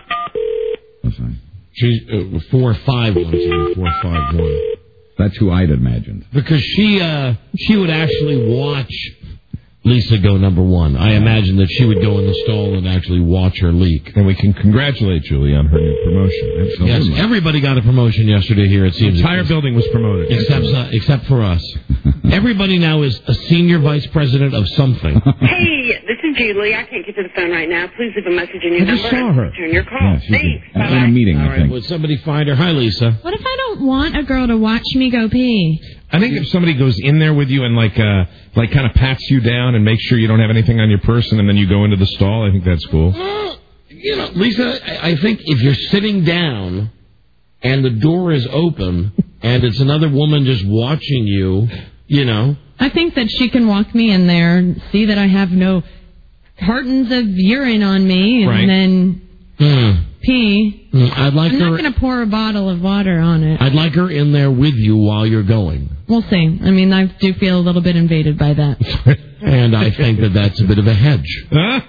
That's fine. She's uh, four five one four five one. That's who I'd imagined. Because she uh, she would actually watch Lisa go number one. I imagine that she would go in the stall and actually watch her leak. And we can congratulate Julie on her new promotion. Absolutely. Yes, everybody got a promotion yesterday here, it seems. The entire building was promoted. Except uh, except for us. Everybody now is a senior vice president of something. Hey, this is Julie. I can't get to the phone right now. Please leave a message in your I number. just saw her. And return your call. Yeah, she's Thanks. in, Bye-bye. in a meeting, All I right, think. would somebody find her? Hi, Lisa. What if I don't want a girl to watch me go pee? I think if somebody goes in there with you and like uh like kind of pats you down and makes sure you don't have anything on your person and then you go into the stall, I think that's cool. Well, you know, Lisa, I I think if you're sitting down and the door is open and it's another woman just watching you, you know. I think that she can walk me in there and see that I have no cartons of urine on me and Right. then Hmm. pee. Mm, I'd like I'm her. not going to pour a bottle of water on it. I'd like her in there with you while you're going. We'll see. I mean, I do feel a little bit invaded by that. And I think that that's a bit of a hedge.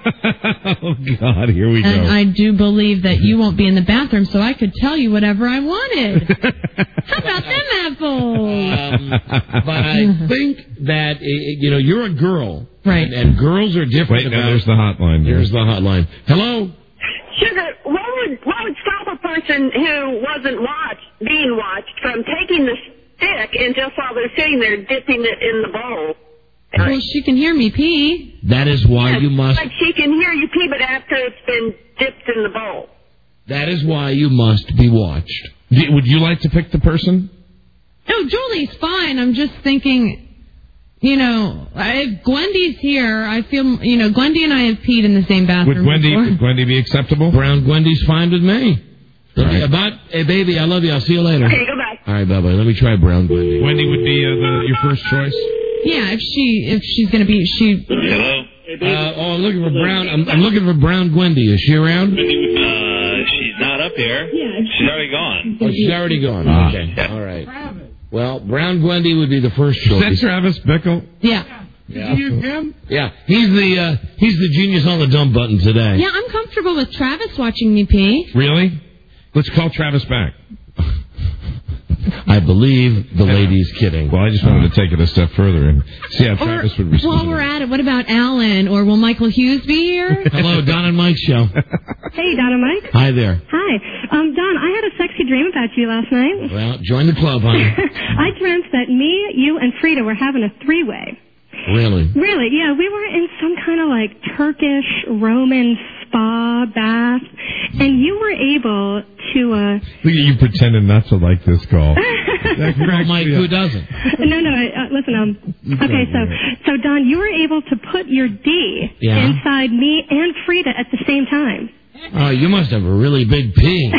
Oh, God, here we And go. I do believe that you won't be in the bathroom, so I could tell you whatever I wanted. How about them apples? Um, but I think that, uh, you know, you're a girl. Right. And, and girls are different. Wait, no, about, there's the hotline. There's the hotline. Hello? Sugar, what would what would stop a person who wasn't watched, being watched, from taking the stick and just while they're sitting there dipping it in the bowl? Well, she can hear me pee. That is why Yes, you must. Like she can hear you pee, but after it's been dipped in the bowl. That is why you must be watched. Do- Would you like to pick the person? No, Julie's fine. I'm just thinking, you know, if Gwendy's here, I feel, you know, Gwendy and I have peed in the same bathroom. Would Gwendy, before. would Gwendy be acceptable? Brown Gwendy's fine with me. Right. About, hey, baby, I love you. I'll see you later. Okay, goodbye. All right, bye-bye. Let me try Brown Gwendy. Wendy would be uh, the, your first choice? Yeah, if she, if she's going to be, she... Hello? Uh, oh, I'm looking for Brown. I'm, I'm looking for Brown Gwendy. Is she around? Uh, she's not up here. She's already gone. Oh, she's already gone. Ah. Okay. All right. Well, Brown Gwendy would be the first choice. Is that Travis Bickle? Yeah. Yeah. him? Yeah. He's the uh, he's the genius on the dump button today. Yeah, I'm comfortable with Travis watching me pee. Really? Let's call Travis back. I believe the lady's kidding. Well, I just wanted to take it a step further and see how Travis would respond. While we're at it, what about Alan? Or will Michael Hughes be here? Hello, Don and Mike show. Hey, Don and Mike. Hi there. Hi. Um, Don, I had a sexy dream about you last night. Well, join the club, honey. I dreamt that me, you, and Frida were having a three-way. Really? Really, yeah. We were in some kind of like Turkish, Roman spa bath, and you were able to... Uh... Look at you pretending not to like this call. Well, Mike, who doesn't? no, no, uh, listen, um... Okay, so, so Don, you were able to put your D Yeah. inside me and Frida at the same time. Oh, you must have a really big pee.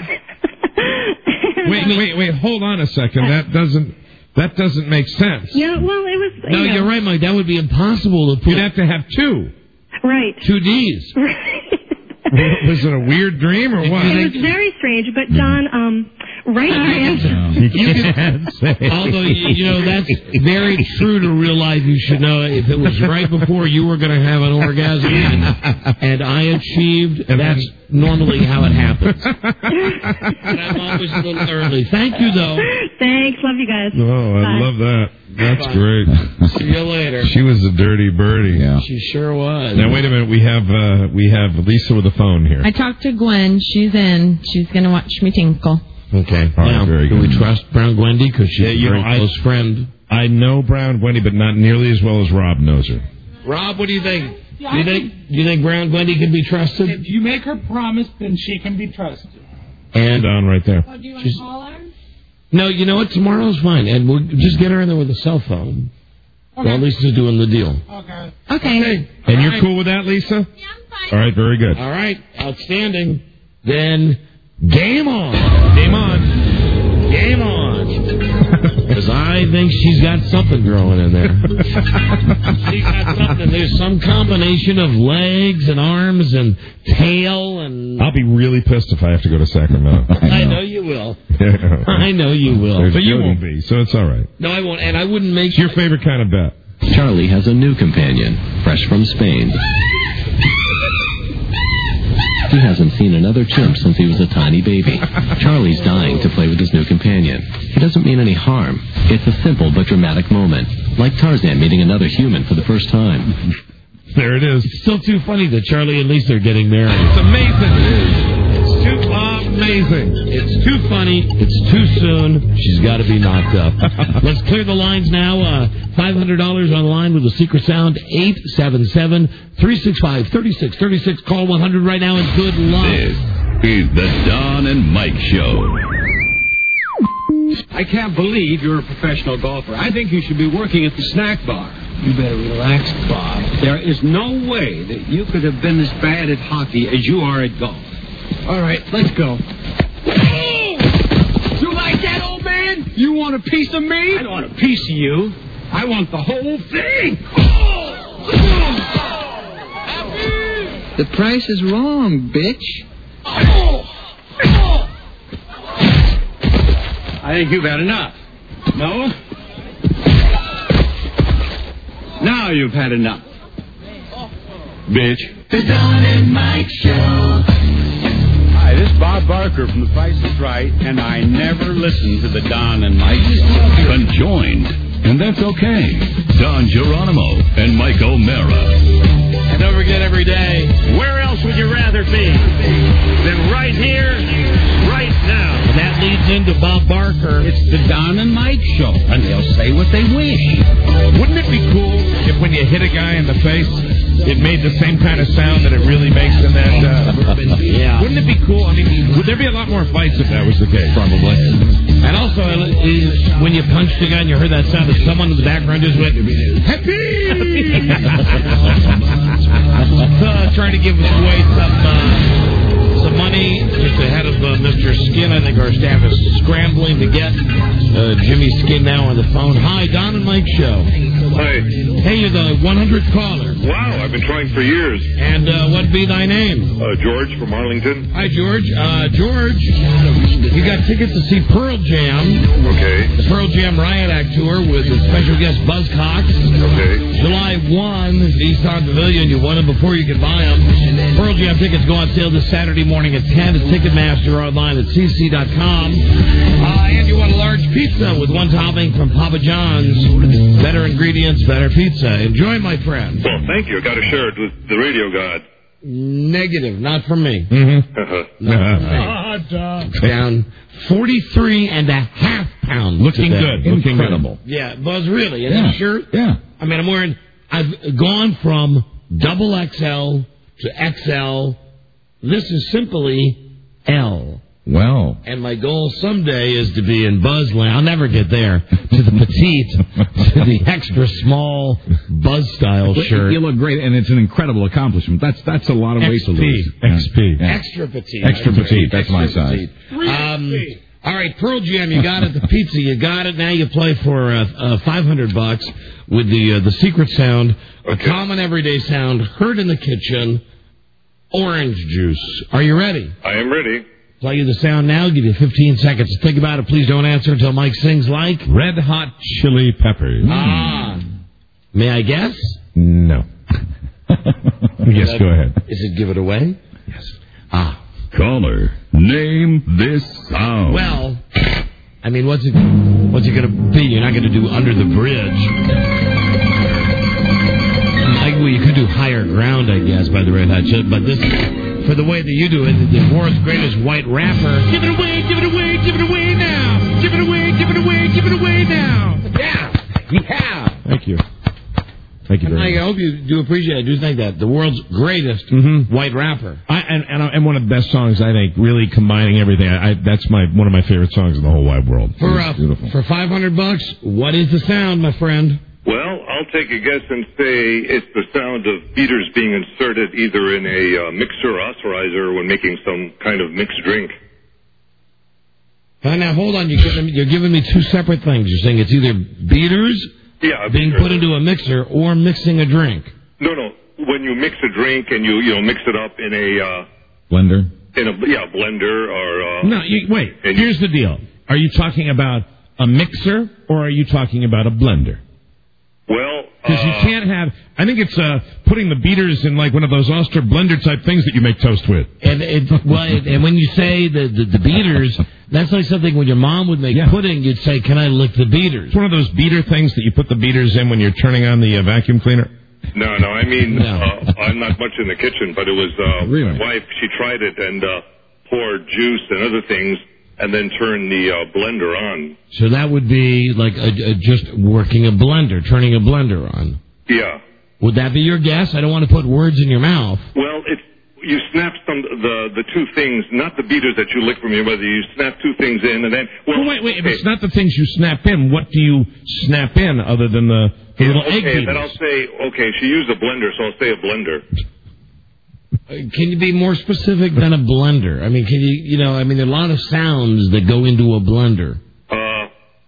Wait, wait, wait. Hold on a second. That doesn't... That doesn't make sense. Yeah, well, it was... No, you know. you're right, Mike. That would be impossible to put. You'd have to have two. Right. Two D's. Was it a weird dream or what? It was very strange, but Don, um, right hand... You can't say. Although, you, you know, that's very true to real life. You should know if it was right before you were going to have an orgasm and, and I achieved, that's normally how it happens. And I'm always a little early. Thank you, though. Thanks. Love you guys. Oh, I Bye. love that. That's Bye. great. See you later. She was a dirty birdie. Yeah. She sure was. Now wait a minute. We have uh, we have Lisa with a phone here. I talked to Gwen. She's in. She's going to watch me tinkle. Okay. All right, now, very do good. we trust Brown Gwendy? Because she's Yeah, a you very know, I- close friend. I know Brown Gwendy, but not nearly as well as Rob knows her. Rob, what do you think? Do you think, do you think Brown Gwendy can be trusted? If you make her promise, then she can be trusted. And down right there. Oh, do you want to call her? No, you know what? Tomorrow's fine, and we'll just get her in there with a cell phone. Okay. Well, Lisa's doing the deal. Okay. Okay. And All you're right. cool with that, Lisa? Yeah, I'm fine. All right, very good. All right, outstanding. Then game on. Game on. Game on. As I think she's got something growing in there. She's got something. There's some combination of legs and arms and tail and... I'll be really pissed if I have to go to Sacramento. I know you will. I know you will. But you won't be, so it's all right. No, I won't. And I wouldn't make... It's your favorite kind of bet. Charlie has a new companion, fresh from Spain. He hasn't seen another chimp since he was a tiny baby. Charlie's dying to play with his new companion. He doesn't mean any harm. It's a simple but dramatic moment, like Tarzan meeting another human for the first time. There it is. It's still too funny that Charlie and Lisa are getting married. It's amazing. It's too amazing. It's too funny. It's too soon. She's got to be knocked up. Let's clear the lines now. Uh, five hundred dollars on the line with the secret sound. eight seven seven, three six five, three six three six. Call one hundred right now and good luck. This is the Don and Mike Show. I can't believe you're a professional golfer. I think you should be working at the snack bar. You better relax, Bob. There is no way that you could have been as bad at hockey as you are at golf. All right, let's go. You like that, old man? You want a piece of me? I don't want a piece of you. I want the whole thing. The price is wrong, bitch. I think you've had enough. No? Now you've had enough. Bitch. The Don and Mike Show. Hi, this is Bob Barker from The Price is Right, and I never listen to the Don and Mike Show. Conjoined, and that's okay. Don Geronimo and Mike O'Mara. And don't forget every day, where else would you rather be than right here, right now? And that leads into Bob Barker. It's the Don and Mike Show, and they'll say what they wish. Wouldn't it be cool if when you hit a guy in the face, it made the same kind of sound that it really makes in that... Uh, yeah. Wouldn't it be cool? I mean, would there be a lot more fights if that was the case? Probably. And also, uh, when you punched a guy and you heard that sound, that someone in the background just went, happy! uh, trying to give away some... Uh, Some money just ahead of uh, Mister Skin. I think our staff is scrambling to get uh, Jimmy Skin now on the phone. Hi, Don and Mike Show. Hi. Hey, you're the one hundredth caller. Wow, I've been trying for years. And uh, what be thy name? Uh, George from Arlington. Hi, George. Uh, George, you got tickets to see Pearl Jam. Okay. The Pearl Jam Riot Act Tour with the special guest Buzz Cox. Okay. July first, the Easton Pavilion. You won them before you could buy them. Pearl Jam tickets go on sale this Saturday morning at ten at Ticketmaster, online at c c dot com. Uh, and you want a large pizza with one topping from Papa John's. Better ingredients, better pizza. Enjoy, my friend. Well, thank you. I got to share it with the radio god. Negative, not from me. Mm-hmm. Not from me. Down forty-three and a half pounds. Looking today. good. Looking Incredible. good. Yeah, Buzz, really. And Yeah. that shirt? Yeah. I mean, I'm wearing, I've gone from double X L to X L. This is simply L. Well. And my goal someday is to be in Buzz Land. I'll never get there. To the petite, to the extra small Buzz style shirt. You look great, and it's an incredible accomplishment. That's that's a lot of weight to lose. X P. Yeah. Extra petite. Extra petite. That's my Extra size. petite. Um, all right, Pearl Jam, you got it. The pizza, you got it. Now you play for uh, uh, five hundred bucks with the uh, the secret sound, a common everyday sound, heard in the kitchen, orange juice. Are you ready? I am ready. Play you the sound now. Give you fifteen seconds to think about it. Please don't answer until Mike sings like Red Hot Chili Peppers. Ah. May I guess? No. Yes, go ahead. Is it give it away? Yes. Ah. Caller, name this sound. Well, I mean, what's it? What's it going to be? You're not going to do Under the Bridge. I, well, you could do Higher Ground, I guess, by the Red Hot Chili. But this, for the way that you do it, the world's greatest white rapper. Give it away, give it away, give it away now. Give it away, give it away, give it away now. Yeah, yeah. Thank you. Thank you very I much. hope you do appreciate it. I do think that. The world's greatest Mm-hmm. white rapper. I, and, and and one of the best songs, I think, really combining everything. I, I that's my one of my favorite songs in the whole wide world. For It's uh, beautiful. for five hundred bucks, what is the sound, my friend? Well, I'll take a guess and say it's the sound of beaters being inserted either in a uh, mixer or osterizer when making some kind of mixed drink. Now, now hold on. You're giving, me, you're giving me two separate things. You're saying it's either beaters Yeah, a being beater. put into a mixer or mixing a drink. No, no. When you mix a drink and you you know mix it up in a uh, Blender? in a yeah blender or uh, No, you, wait. Here's the deal. Are you talking about a mixer or are you talking about a blender? well Because you uh, can't have... I think it's uh, putting the beaters in like one of those Oster blender type things that you make toast with. And it, well, it, and when you say the, the, the beaters, that's like something when your mom would make Yeah. pudding, you'd say, can I lick the beaters? It's one of those beater things that you put the beaters in when you're turning on the uh, vacuum cleaner. no no I mean No. uh, I'm not much in the kitchen, but it was uh, Really? my wife. She tried it and uh, poured juice and other things, and then turned the uh, blender on. So that would be like a, a, just working a blender, turning a blender on. Yeah. Would that be your guess? I don't want to put words in your mouth. Well, it's you snap some the the two things, not the beaters that you lick from your mother. You snap two things in, and then well, Well, wait, wait. If okay. it's not the things you snap in, what do you snap in other than the, the Yeah, little okay, egg then beaters? I'll say okay. She used a blender, so I'll say a blender. Uh, Can you be more specific than a blender? I mean, can you, you know, I mean, there are a lot of sounds that go into a blender. Uh,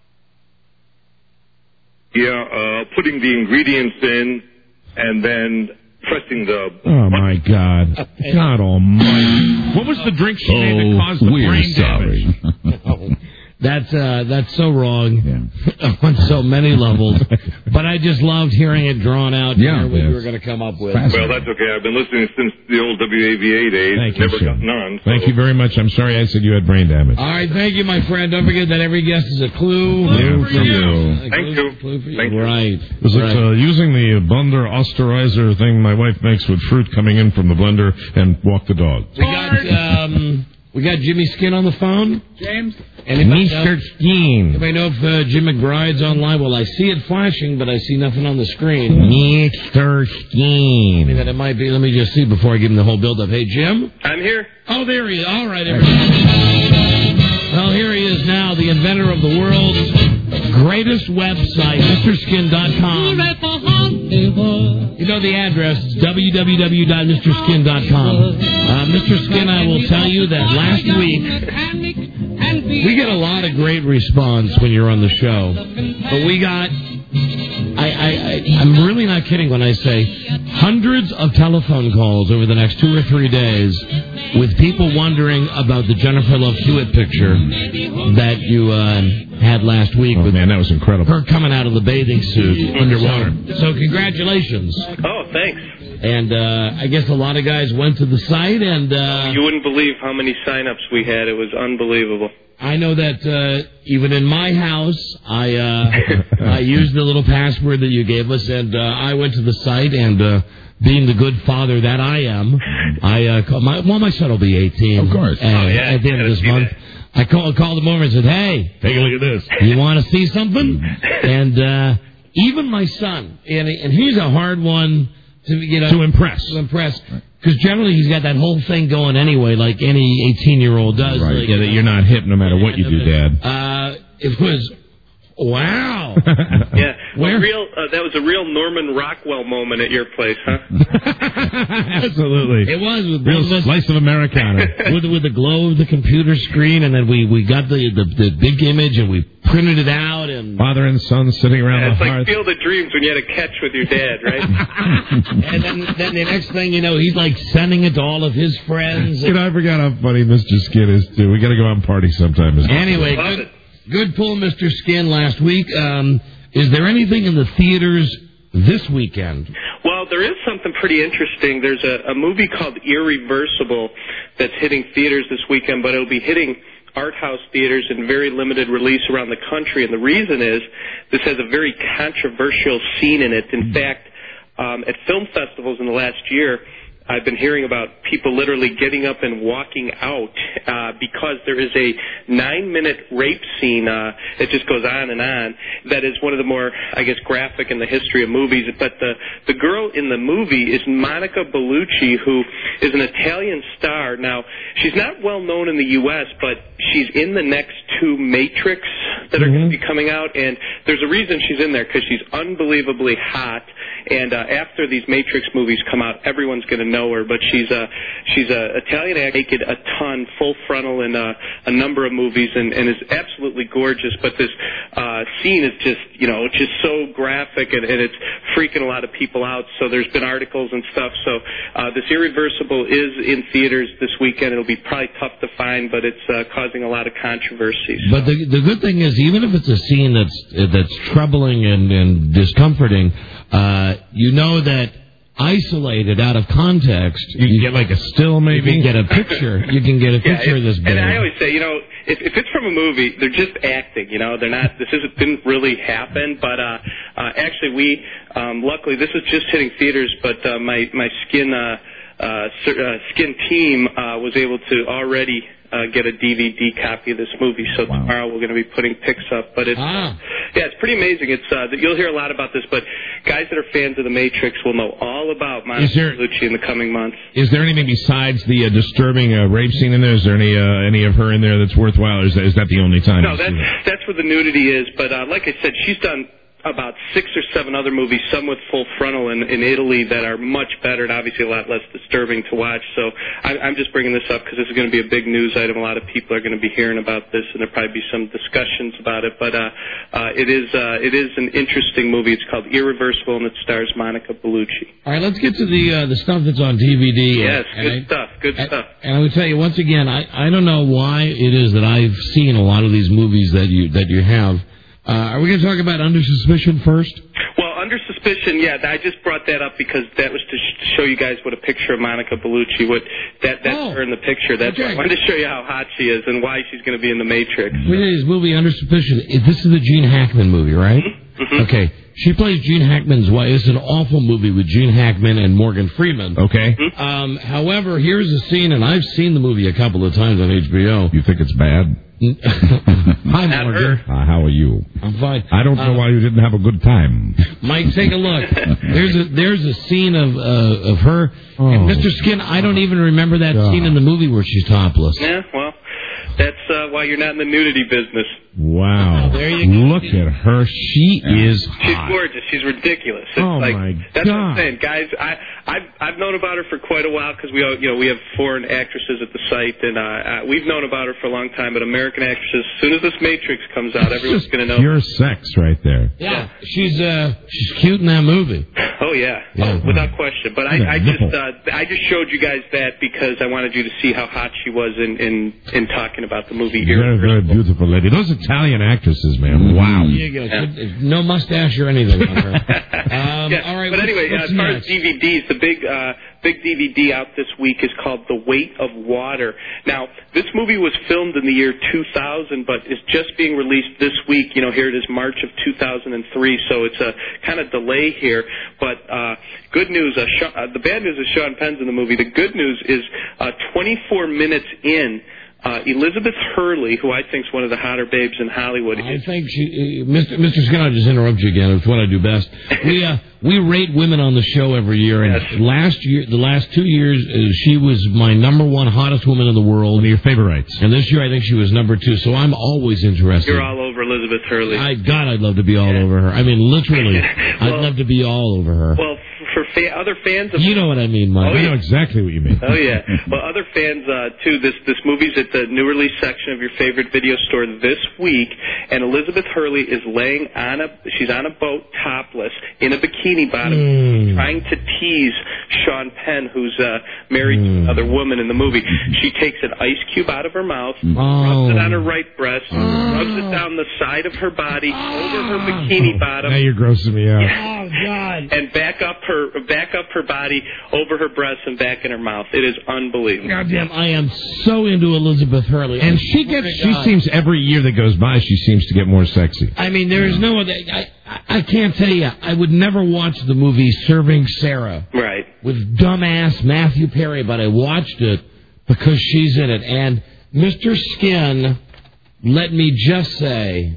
yeah, uh, putting the ingredients in, and then pressing the. Oh, my God. God almighty. What was the drink she made that caused the we're brain sorry. damage? That's uh, that's so wrong on so many levels. But I just loved hearing it drawn out. Yeah, here, what yes. we were going to come up with. Well, that's okay. I've been listening since the old W A V A days. Thank you, Never sir. gotten on. So. Thank you very much. I'm sorry I said you had brain damage. All right, thank you, my friend. Don't forget that every guest is a clue. Clue for you. A Thank clue- you. clue for you. Thank you. Right. Was right. it uh, using the blender austerizer thing my wife makes with fruit coming in from the blender and walk the dog? We got um, we got Jimmy Skin on the phone. James? Anybody know, Mister Skin. anybody know if uh, Jim McBride's online? Well, I see it flashing, but I see nothing on the screen. Mister Skin. That it might be. Let me just see before I give him the whole build-up. Hey, Jim? I'm here. Oh, there he is. All right, everybody. Well, here he is now, the inventor of the world's greatest website, Mr Skin dot com. You know the address, w w w dot Mr Skin dot com. Uh, Mister Skin, I will tell you that last week, we get a lot of great response when you're on the show. But we got, I, I, I, I'm really not kidding when I say hundreds of telephone calls over the next two or three days with people wondering about the Jennifer Love Hewitt picture that you uh, had last week. Oh, with man, that was incredible. her coming out of the bathing suit Underwater. So, so congratulations. Oh, thanks. And uh, I guess a lot of guys went to the site, and uh, You wouldn't believe how many sign-ups we had. It was unbelievable. I know that uh, even in my house, I uh, I used the little password that you gave us, and uh, I went to the site, and uh, being the good father that I am, I uh, called my well, my son will be eighteen. Of course. Uh, Oh, yeah. at the end of this month. I called, called him over and said, hey, Take a look at this. you want to see something? And uh, even my son, and, and he's a hard one to, you know, To impress. to impress. Because generally he's got that whole thing going anyway, like any eighteen-year-old does. Right. Like, Yeah, that you're not hip no matter what you do, Dad. Uh, it was, wow. Yeah, Where? A real. Uh, that was a real Norman Rockwell moment at your place, huh? Absolutely. It was with Real both of us, slice of Americana. with, with the glow of the computer screen, and then we, we got the, the, the big image, and we printed it out, and Father and son sitting around Yeah, the it's like hearth. Field of Dreams when you had a catch with your dad, right? and then, then the next thing you know, he's like sending it to all of his friends. You know, I forgot how funny Mister Skin is, too. We got to go out and party sometime. Anyway, Love good, it. good pull, Mister Skin, last week. Um, is there anything in the theaters this weekend? Well, there is something pretty interesting. There's a, a movie called Irreversible that's hitting theaters this weekend, but it'll be hitting art house theaters in very limited release around the country. And the reason is this has a very controversial scene in it. In fact, um, at film festivals in the last year, I've been hearing about people literally getting up and walking out uh, because there is a nine-minute rape scene uh, that just goes on and on. That is one of the more, I guess, graphic in the history of movies. But the the girl in the movie is Monica Bellucci, who is an Italian star. Now, she's not well known in the U S, but she's in the next two Matrix that are going to be coming out, and there's a reason she's in there because she's unbelievably hot. And uh, after these Matrix movies come out, everyone's going to know her. But she's a she's a Italian actor, naked a ton, full frontal in uh, a number of movies, and, and is absolutely gorgeous. But this uh, scene is just you know just so graphic, and, and it's freaking a lot of people out. So there's been articles and stuff. So uh, this Irreversible is in theaters this weekend. It'll be probably tough to find, but it's uh, causing a lot of controversy. So. But the the good thing is, even if it's a scene that's that's troubling and, and discomforting, uh, you know that isolated out of context, you can get like a still, maybe. You can get a picture. You can get a picture yeah, of this. And I always say, you know, if, if it's from a movie, they're just acting. You know, they're not. This isn't didn't really happen. But uh, uh, actually, we um, luckily this is just hitting theaters. But uh, my my skin uh, uh, uh, skin team uh, was able to already. Uh, get a D V D copy of this movie, so wow. tomorrow we're going to be putting pics up. But it's ah. yeah, it's pretty amazing. It's uh, you'll hear a lot about this, but guys that are fans of The Matrix will know all about Monica Bellucci in the coming months. Is there anything besides the uh, disturbing uh, rape scene in there? Is there any uh, any of her in there that's worthwhile? Or is that, is that the only time? No, that's that's where the nudity is. But uh, like I said, she's done about six or seven other movies, some with full frontal in, in Italy, that are much better and obviously a lot less disturbing to watch. So I, I'm just bringing this up because this is going to be a big news item. A lot of people are going to be hearing about this, and there'll probably be some discussions about it. But uh, uh, it is uh, it is an interesting movie. It's called Irreversible, and it stars Monica Bellucci. All right, let's get to the uh, the stuff that's on D V D. Yes, and, good and stuff, good I, stuff. And I would tell you once again, I, I don't know why it is that I've seen a lot of these movies that you that you have. Uh, are we going to talk about Under Suspicion first? Well, Under Suspicion, yeah, I just brought that up because that was to, sh- to show you guys what a picture of Monica Bellucci, what that that's oh, her in the picture. That's okay. I wanted to show you how hot she is and why she's going to be in The Matrix. Wait, this movie Under Suspicion. This is the Gene Hackman movie, right? Mm-hmm. Mm-hmm. Okay. She plays Gene Hackman's wife. It's an awful movie with Gene Hackman and Morgan Freeman. Okay. Mm-hmm. Um, however, here's a scene, and I've seen the movie a couple of times on H B O. You think it's bad? Hi, Morgan. Uh, how are you? I'm fine. I don't know uh, why you didn't have a good time. Mike, take a look. There's a there's a scene of uh, of her. Oh. And Mister Skin, I don't even remember that God. scene in the movie where she's topless. Yeah, well, that's uh, why you're not in the nudity business. Wow. Oh, there you go. Look at her. She yeah. is hot. She's gorgeous. She's ridiculous. It's oh, like, my that's God. what I'm saying. Guys, I, I've, I've known about her for quite a while because we, all, you know, we have foreign actresses at the site, and uh, uh, we've known about her for a long time, but American actresses, as soon as this Matrix comes out, everyone's going to know. Pure sex right there. Yeah. She's uh, she's cute in that movie. Oh, yeah. yeah. Oh, without question. But I, I just uh, I just showed you guys that because I wanted you to see how hot she was in, in, in talking about the movie. Very, very beautiful lady. Those Italian actresses, man. Wow. Yeah. No mustache or anything on her. Um, yeah, all right, but what's, anyway, what's as far next? as D V Ds, the big uh, big D V D out this week is called The Weight of Water. Now, this movie was filmed in the year two thousand, but is just being released this week. You know, here it is March of two thousand three, so it's a kind of delay here. But uh, good news, uh, Sean, uh, the bad news is Sean Penn's in the movie. The good news is uh, twenty-four minutes in, Uh, Elizabeth Hurley, who I think is one of the hotter babes in Hollywood. I think she, uh, Mister Mister Skin, I'll just interrupt you again. It's what I do best. We uh, we rate women on the show every year, and yes. last year, the last two years, uh, she was my number one hottest woman in the world. One of your favorites. And this year, I think she was number two. So I'm always interested. You're all over Elizabeth Hurley. I God, I'd love to be all yeah. over her. I mean, literally, well, I'd love to be all over her. Well, for fa- other fans of you know what I mean, Mike. Oh, I yeah. know exactly what you mean. Oh yeah. Well, other fans uh, too. This this movie's at the new release section of your favorite video store this week, and Elizabeth Hurley is laying on a she's on a boat topless in a bikini bottom, mm. trying to tease Sean Penn, who's uh, married mm. to another woman in the movie. She takes an ice cube out of her mouth, oh. rubs it on her right breast, oh. rubs it down the side of her body, oh. over her bikini bottom. Now you're grossing me out. Oh God! And back up her back up her body over her breast and back in her mouth. It is unbelievable. Goddamn, I am so into Elizabeth Hurley. And she gets, she seems every year that goes by, she seems to get more sexy. I mean, there is no other. I, I can't tell you. I would never watch the movie Serving Sarah. Right. With dumbass Matthew Perry, but I watched it because she's in it. And Mister Skin, let me just say,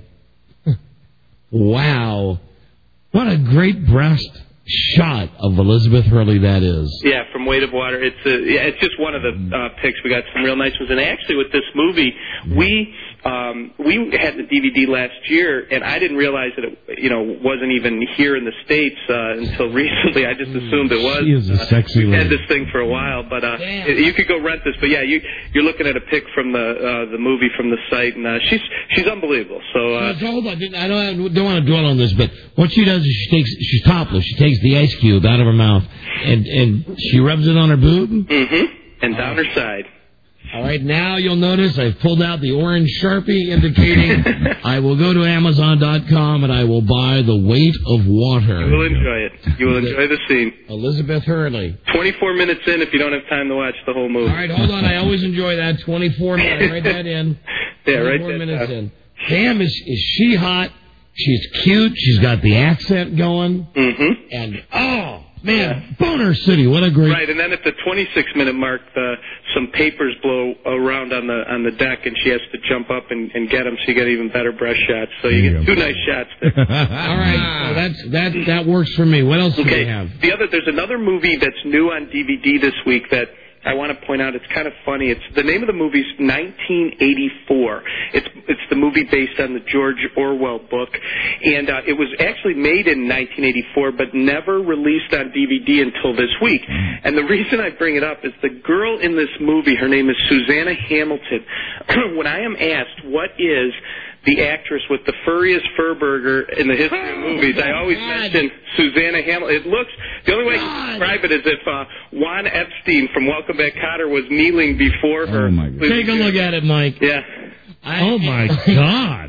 wow, what a great breast shot of Elizabeth Hurley that is. Yeah, from Weight of Water. It's a, yeah, it's just one of the uh, picks. We got some real nice ones. And actually, with this movie, we Um, we had the D V D last year, and I didn't realize that it, you know, wasn't even here in the States uh, until recently. I just assumed it was. She is a sexy uh, lady. had this thing for a while, but uh, you could go rent this. But yeah, you you're looking at a pic from the uh, the movie from the site, and uh, she's she's unbelievable. So, uh, so hold on, I don't I don't want to dwell on this, but what she does is she takes she's topless. She takes the ice cube out of her mouth and and she rubs it on her boob. Mm-hmm. And down her side. All right, now you'll notice I've pulled out the orange Sharpie indicating I will go to Amazon dot com and I will buy The Weight of Water. You will enjoy it. You will enjoy the scene. Elizabeth Hurley. twenty-four minutes in if you don't have time to watch the whole movie. All right, hold on. I always enjoy that. twenty-four minutes. Write that in. Yeah, right twenty-four minutes in. Damn, is, is she hot? She's cute. She's got the accent going. Mm-hmm. And, oh, man, Boner City. What a great... Right, and then at the twenty-six minute mark, the, some papers blow around on the on the deck, and she has to jump up and, and get them, so you get even better breast shots. So you get two nice shots there. All right, so that's, that, that works for me. What else do okay. we have? The other, there's another movie that's new on D V D this week that I want to point out. It's kind of funny. It's the name of the movie's nineteen eighty-four. It's it's the movie based on the George Orwell book, and uh, it was actually made in nineteen eighty-four, but never released on D V D until this week. And the reason I bring it up is the girl in this movie. Her name is Susanna Hamilton. When I am asked what is the actress with the furriest fur burger in the history of movies, I always mention Susanna Hamilton. It looks, the only way I can describe it is if uh, Juan Epstein from Welcome Back, Kotter was kneeling before her. Oh, my God. Take a look at it, Mike. Yeah. Oh, my God.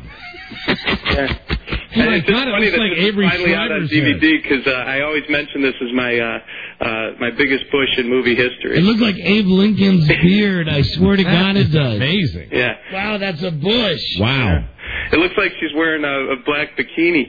Yeah. Oh, my And it's just God, it funny looks that like this is Avery finally out on Schreiber's D V D because uh, I always mention this as my uh, uh, my biggest push in movie history. It looks like Abe Lincoln's beard. I swear to God it does. Amazing. Yeah. Wow, that's a bush. Wow. It looks like she's wearing a, a black bikini.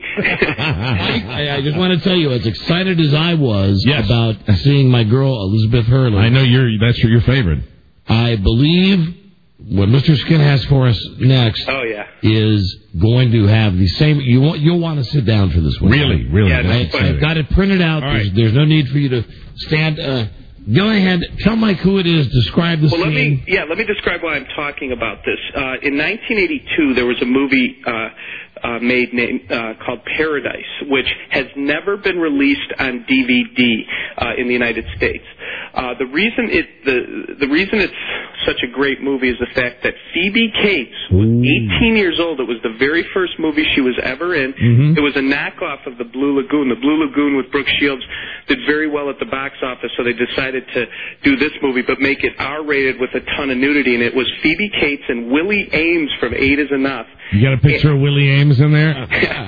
I, I just want to tell you, as excited as I was Yes. about seeing my girl Elizabeth Hurley, I know you're that's your, your favorite. I believe what Mister Skin has for us next Oh yeah. is going to have the same. You want you'll want to sit down for this one. Really, really. Yeah, That's that's I, I've exciting. got it printed out. All There's, right. there's no need for you to stand. Uh, go ahead. Tell Mike who it is. Describe the Well, let scene. me yeah, let me describe why I'm talking about this. Uh, in nineteen eighty-two, there was a movie uh, uh, made named, uh, called Paradise, which has never been released on D V D uh, in the United States. Uh, the reason it the the reason it's such a great movie is the fact that Phoebe Cates was eighteen years old. It was the very first movie she was ever in. Mhm. It was a knockoff of the Blue Lagoon. The Blue Lagoon with Brooke Shields did very well at the box office, so they decided to do this movie but make it R-rated with a ton of nudity. And it was Phoebe Cates and Willie Ames from Eight Is Enough. You got a picture of Willie Ames in there?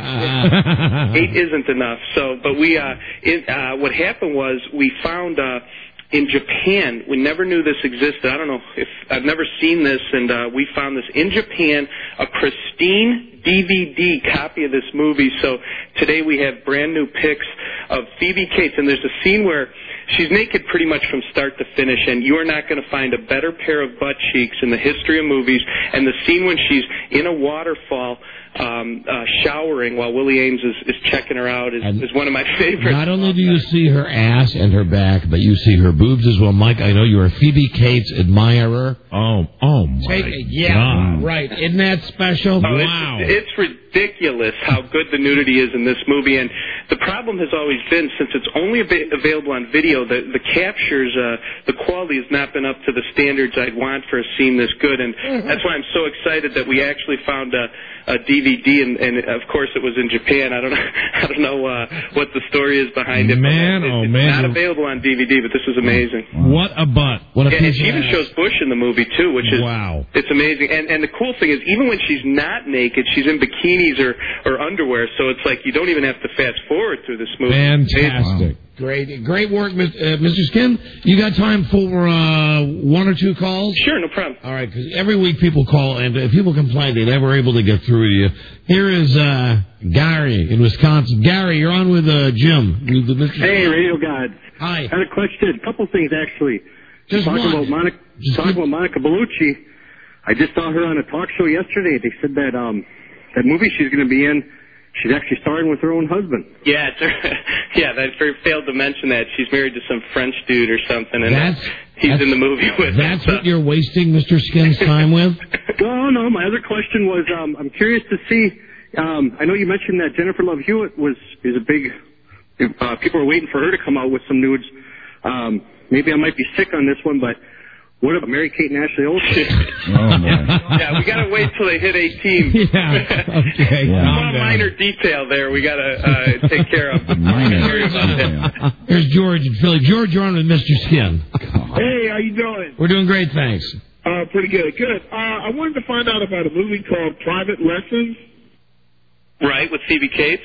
Eight isn't enough. So, but we, uh, it, uh, what happened was we found, uh, in Japan, we never knew this existed. I don't know if, I've never seen this, and, uh, we found this in Japan, a pristine D V D copy of this movie. So today we have brand new pics of Phoebe Cates, and there's a scene where she's naked pretty much from start to finish, and you are not going to find a better pair of butt cheeks in the history of movies. And the scene when she's in a waterfall um, uh, showering while Willie Ames is, is checking her out is, is one of my favorites. Not only do you see her ass and her back, but you see her boobs as well. Mike, I know you're a Phoebe Cates admirer. Oh, oh my Take, yeah, God. right. Isn't that special? Oh, wow. It's, it's ridiculous how good the nudity is in this movie, and the problem has always been, since it's only av- available on video, the, the captures, uh, the quality has not been up to the standards I'd want for a scene this good, and that's why I'm so excited that we actually found a, a D V D, and, and of course it was in Japan. I don't know, I don't know uh, what the story is behind it. Man, but it, oh, it's man. not available on D V D, but this is amazing. What a butt. What a Yeah, and piece she of even ass. shows Bush in the movie too, which is Wow. it's amazing. And and the cool thing is, even when she's not naked, she's in bikinis or or underwear, so it's like you don't even have to fast forward through this movie. Fantastic. Great, great work, Mis- uh, Mister Skin. You got time for uh, one or two calls? Sure, no problem. All right, because every week people call and uh, people complain they're never able to get through to you. Here is uh, Gary in Wisconsin. Gary, you're on with uh, Jim. With the Mister Hey, Radio Gods. Hi. I had a question. A couple things, actually. Just talking one. about Monica, Just talking keep- about Monica Bellucci. I just saw her on a talk show yesterday. They said that um that movie she's going to be in, she's actually starring with her own husband. Yeah, it's yeah. I failed to mention that she's married to some French dude or something, and That's, he's that's, in the movie with. That's her, what you're wasting Mister Skin's time with? No, no. My other question was, um, I'm curious to see. Um, I know you mentioned that Jennifer Love Hewitt was is a big. Uh, people are waiting for her to come out with some nudes. Um, maybe I might be sick on this one, but what about Mary Kate and Ashley Olsen? Oh, man. Yeah, we got to wait till they hit eighteen. Yeah. Okay. One Calm down. minor detail there we got to uh, take care of. Here's, uh, here's George and Philly. George, you're on with Mister Skin. Hey, how you doing? We're doing great, thanks. Uh, pretty good. Good. Uh, I wanted to find out about a movie called Private Lessons. Right, with Phoebe Cates.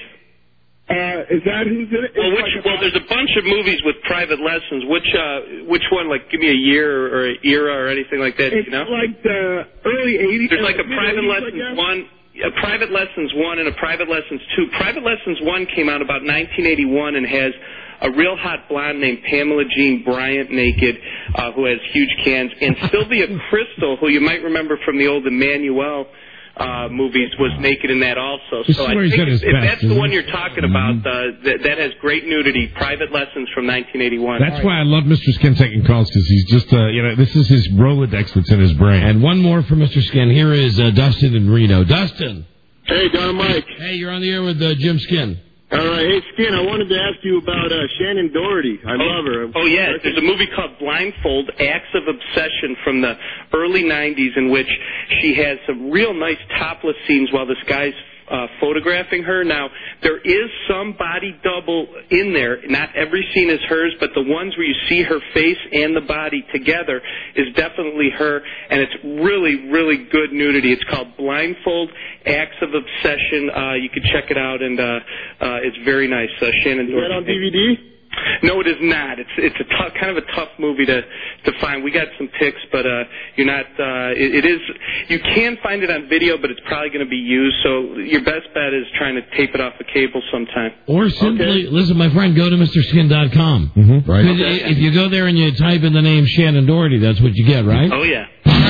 Uh, is that who's in it? Well, It's which, like a- well, there's a bunch of movies with private lessons. Which uh, which one? Like, give me a year or an era or anything like that. It's You know, like the early eighties. there's like a private eighties, I lessons guess. one, a private lessons one, and a private lessons two. Private lessons one came out about nineteen eighty-one and has a real hot blonde named Pamela Jean Bryant naked, uh, who has huge cans, and Sylvia Crystal, who you might remember from the old Emmanuel uh, movies, was naked in that also. This so is I where he's think at his if, if best, that's the isn't one it? you're talking about, uh, that, that has great nudity. Private Lessons from nineteen eighty-one. That's why I love Mister Skin taking calls, because he's just, uh, you know, this is his Rolodex that's in his brain. And one more for Mister Skin. Here is uh, Dustin in Reno. Dustin. Hey, Don Mike. Hey, you're on the air with uh, Jim Skin. All right. Hey, Skin, I wanted to ask you about uh, Shannon Doherty. I Oh, love her. Oh, yeah. There's a movie called Blindfold, Acts of Obsession from the early nineties in which she has some real nice topless scenes while this guy's uh, photographing her. Now, there is some body double in there. Not every scene is hers, but the ones where you see her face and the body together is definitely her, and it's really, really good nudity. It's called Blindfold, Acts of Obsession. Uh, you can check it out, and uh, uh, it's very nice. Uh, Shannon Is Doherty. that on D V D? No, it is not. It's it's a tough, kind of a tough movie to to find. We got some pics, but uh, you're not. Uh, it, it is. You can find it on video, but it's probably going to be used. So your best bet is trying to tape it off a cable sometime. Or simply, listen, my friend, go to Mister Skin dot com. Mm-hmm. Right. Okay. If you go there and you type in the name Shannon Doherty, that's what you get, right? Oh yeah.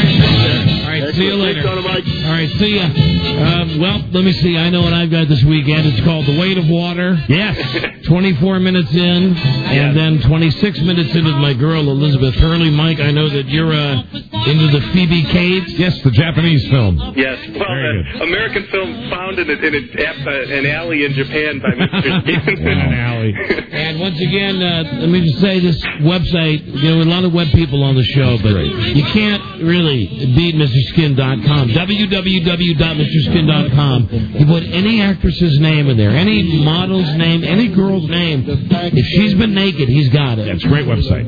All right, see you later. All right, see ya. Um, well, let me see. I know what I've got this weekend. It's called The Weight of Water. Yes. twenty-four minutes in, and then twenty-six minutes into my girl, Elizabeth Hurley. Mike, I know that you're uh, into the Phoebe Cates. Yes, the Japanese film. Yes. Well, the American film found in, a, in a, an alley in Japan by Mister Stephen. An alley. And once again, uh, let me just say this website, you know, a lot of web people on the show, but you can't really beat Mister Skin dot com. w w w dot Mister Skin dot com. You put any actress's name in there, any model's name, any girl's name. If she's been naked, he's got it. That's a great website.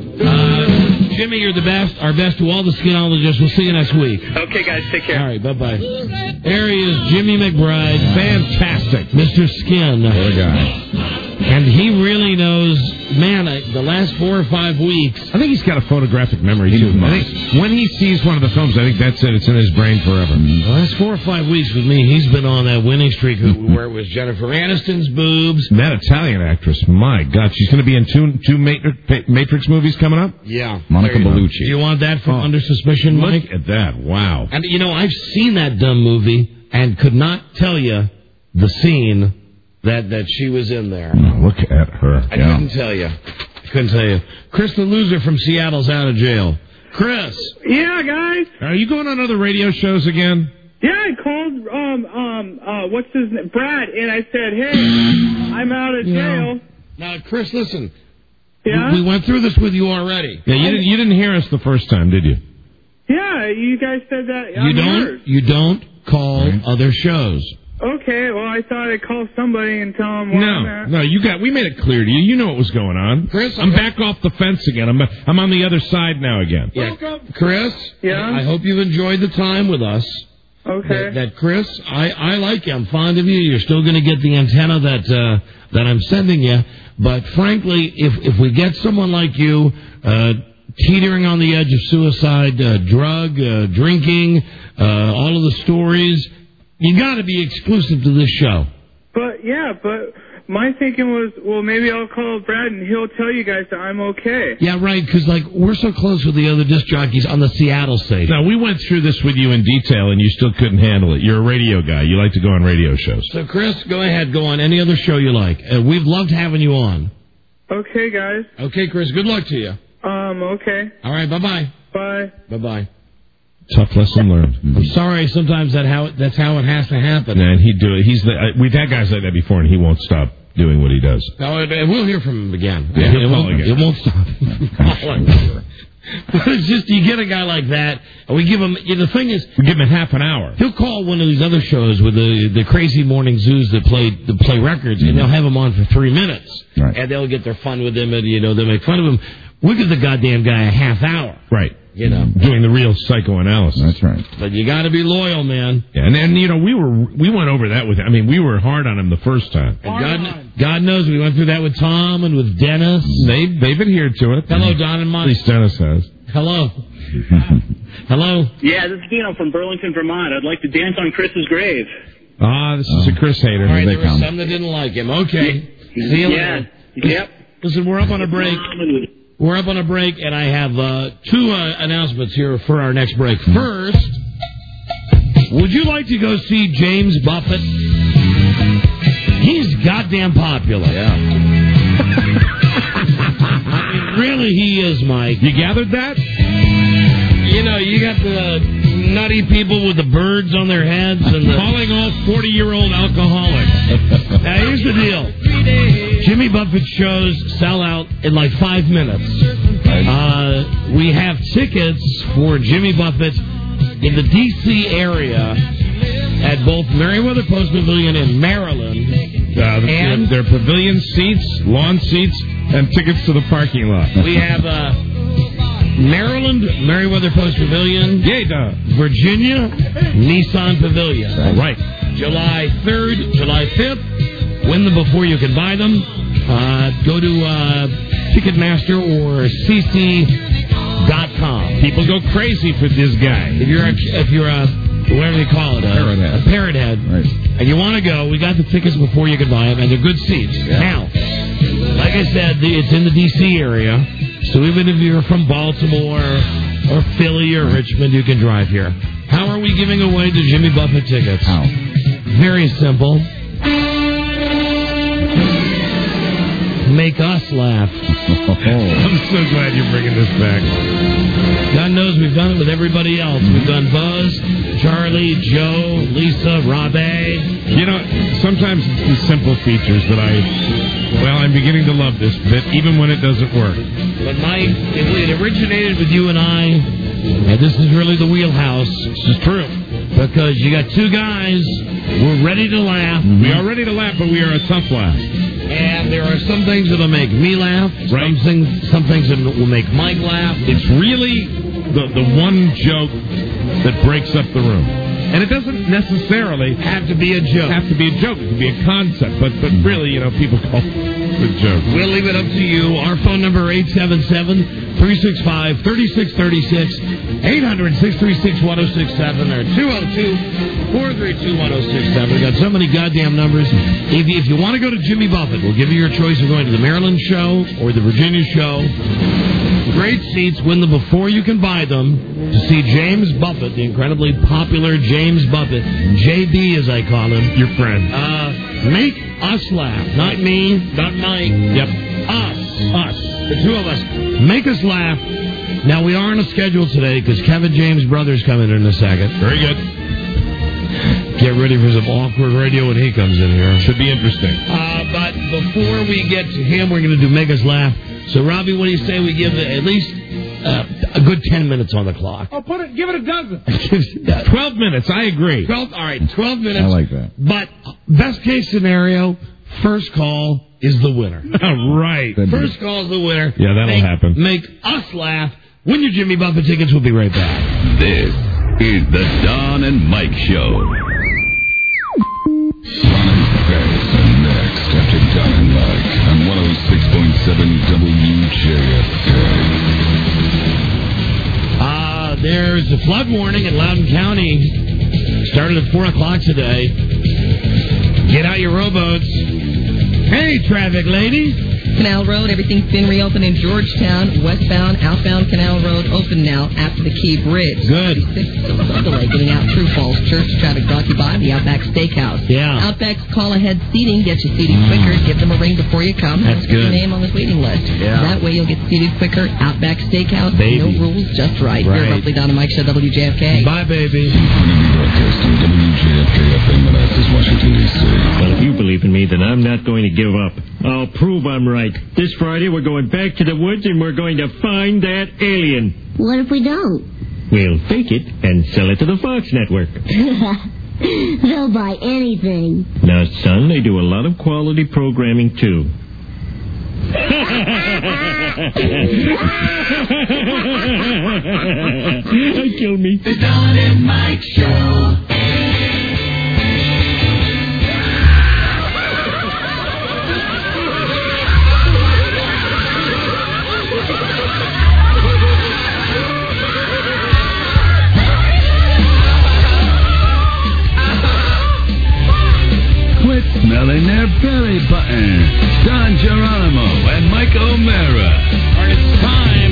Uh, Jimmy, you're the best. Our best to all the skinologists. We'll see you next week. Okay, guys, take care. All right, bye-bye. There he is, Jimmy McBride. Fantastic. Mister Skin. Poor guy. And he really knows, man, I, the last four or five weeks. I think he's got a photographic memory, too. I think when he sees one of the films, I think that's it. It's in his brain forever. The last four or five weeks with me, he's been on that winning streak where it was Jennifer Aniston's boobs. That Italian actress, my God, she's going to be in two two Matrix, Matrix movies coming up? Yeah. Monica There you go. Bellucci. Do you want that from Under Suspicion, Look Mike? at that. Wow. And, you know, I've seen that dumb movie and could not tell you the scene that, that she was in there. Oh, look at her. I Yeah. couldn't tell you. I couldn't tell you. Chris the Loser from Seattle's out of jail. Chris. Yeah, guys. Are you going on other radio shows again? Yeah, I called um um uh what's his name, Brad, and I said, hey, I'm out of jail. Now, Chris, listen. Yeah? We, we went through this with you already. Yeah, you didn't, you didn't hear us the first time, did you? Yeah, you guys said that. You I'm don't. yours. You don't call other shows. Okay, well, I thought I'd call somebody and tell them where I'm No, at. no, you got. We made it clear to you. You know what was going on, Chris. I'm back off the fence again. I'm I'm on the other side now again. Yeah. Chris. Yeah? I hope you've enjoyed the time with us. Okay. That, that Chris, I, I like you. I'm fond of you. You're still going to get the antenna that uh, that I'm sending you. But frankly, if if we get someone like you uh, teetering on the edge of suicide, uh, drug, uh, drinking, uh, all of the stories, you got to be exclusive to this show. But, yeah, but my thinking was, well, maybe I'll call Brad and he'll tell you guys that I'm okay. Yeah, right, because, like, we're so close with the other disc jockeys on the Seattle station. No, we went through this with you in detail, and you still couldn't handle it. You're a radio guy. You like to go on radio shows. So, Chris, go ahead. Go on any other show you like. Uh, we've loved having you on. Okay, guys. Okay, Chris, good luck to you. Um, okay. All right, bye-bye. Bye. Bye-bye. Tough lesson learned. I'm sorry. Sometimes that how that's how it has to happen. And he'd do it. He's the, uh, we've had guys like that before, and he won't stop doing what he does. No, it, it, we'll hear from him again. Yeah, it, he'll it, call won't, again. it won't stop. Calling. But it's just you get a guy like that, and we give him. You know, the thing is, we give him a half an hour. He'll call one of these other shows with the the crazy morning zoos that play that play records, mm-hmm. and they'll have him on for three minutes, right. and they'll get their fun with him, and you know they'll make fun of him. We give the goddamn guy a half hour, right? You know, doing the real psychoanalysis. That's right. But you got to be loyal, man. Yeah, and then you know we were we went over that with. I mean, we were hard on him the first time. And God, God knows we went through that with Tom and with Dennis. They they've adhered to it. Hello, Don and Mike. At least Dennis has. Hello. Hello. Yeah, this is Dino from Burlington, Vermont. I'd like to dance on Chris's grave. Ah, this is a Chris hater. All right, Here there they was come. some that didn't like him. Okay. See you Yeah. later. Yep. Listen, we're up on a break. We're up on a break, and I have uh, two uh, announcements here for our next break. First, would you like to go see James Buffett? He's goddamn popular. Yeah. I mean, really, he is, Mike. You gathered that? You know, you got the nutty people with the birds on their heads and the... Calling all forty-year-old alcoholics. Now, here's the deal. Jimmy Buffett shows sell out in like five minutes. Uh, we have tickets for Jimmy Buffett in the D C area at both Merriweather Post Pavilion in Maryland. Uh, the, and their pavilion seats, lawn seats, and tickets to the parking lot. We have uh, Maryland, Merriweather Post Pavilion. Yay, duh. Virginia, Nissan Pavilion. All right. July third, July fifth. Win them before you can buy them. Uh, go to uh, Ticketmaster or C C dot com. People go crazy for this guy. If you're a, if you're a whatever they call it, a parrot head, a parrot head right. and you want to go, we got the tickets before you can buy them, and they're good seats. Yeah. Now, like I said, the, it's in the D C area, so even if you're from Baltimore or Philly or Richmond, you can drive here. How are we giving away the Jimmy Buffett tickets? How? Very simple. Make us laugh. I'm so glad you're bringing this back. God knows we've done it with everybody else. We've done Buzz, Charlie, Joe, Lisa, Robbie. You know, sometimes it's the simple features that I, well, I'm beginning to love this bit, even when it doesn't work. But Mike, it, it originated with you and I, and this is really the wheelhouse. This is true. Because you got two guys, we're ready to laugh. Mm-hmm. We are ready to laugh, but we are a tough laugh. And there are some things that'll make me laugh, right. some things, some things that will make Mike laugh. It's really the the one joke that breaks up the room. And it doesn't necessarily have to be a joke. Have to be a joke. It can be a concept, but but really, you know, people call it a joke. We'll leave it up to you. Our phone number eight seven seven, three six five, three six three six, eight hundred, six three six, one oh six seven, or two oh two, four three two, one oh six seven. We've got so many goddamn numbers. If you, if you want to go to Jimmy Buffett, we'll give you your choice of going to the Maryland show or the Virginia show. Great seats. Win them before you can buy them. To see James Buffett, the incredibly popular James Buffett, J B as I call him, your friend. Uh, make us laugh. Not me, not Mike. Yep. Us. Us. The two of us. Make us laugh. Now, we are on a schedule today because Kevin James' brother's coming in a second. Very good. Get ready for some awkward radio when he comes in here. Should be interesting. Uh, but before we get to him, we're going to do Make Us Laugh. So, Robbie, what do you say we give at least uh, a good ten minutes on the clock? Oh, put it, give it a dozen. Twelve minutes, I agree. Twelve, all right, twelve minutes. I like that. But best case scenario, first call is the winner. Right. First call is the winner. Yeah, that'll make, happen. Make us laugh. Win your Jimmy Buffett tickets. We'll be right back. This is the Don and Mike Show. Don and Chris are next after Don and Mike on one oh six point seven W J F K. Uh, there's a flood warning in Loudoun County. Started at four o'clock today. Get out your rowboats. Hey, traffic lady. Canal Road, everything's been reopened in Georgetown. Westbound, outbound Canal Road open now after the Key Bridge. Good. Still some delay getting out through Falls Church. Traffic brought to you by the Outback Steakhouse. Yeah. Outback's call-ahead seating gets you seated mm. quicker. Give them a ring before you come. That's Put good. your name on this waiting list. Yeah. That way you'll get seated quicker. Outback Steakhouse. Baby. No rules, just right. Right. Here, roughly Don and Mike Show, W J F K. Bye, baby. Broadcasting W J F K F M Manassas, Washington, D C Well, if you believe in me, then I'm not going to give up. I'll prove I'm right. This Friday, we're going back to the woods, and we're going to find that alien. What if we don't? We'll fake it and sell it to the Fox Network. They'll buy anything. Now, son, they do a lot of quality programming, too. Kill me. The Don and Mike Show. Quit smelling their belly button. Don Geronimo and Mike O'Mara. All right, it's time.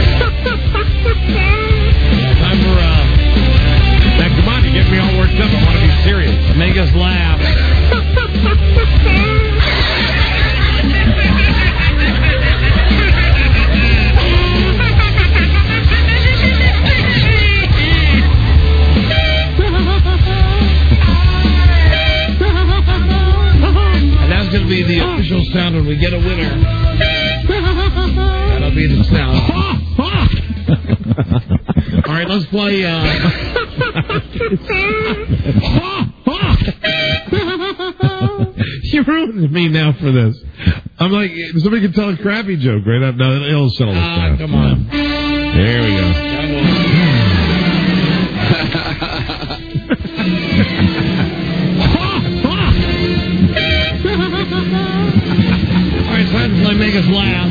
Time for, uh... Now, come on, you get me all worked up. I want to be serious. Make us laugh. And that's going to be the official sound when we get a winner. That'll be the sound. All right, let's play. Uh... You ruined me now for this. I'm like, somebody can tell a crappy joke, right? No, it'll settle this down. Ah, come on. There we go. All right, it's time to play Make Us Laugh.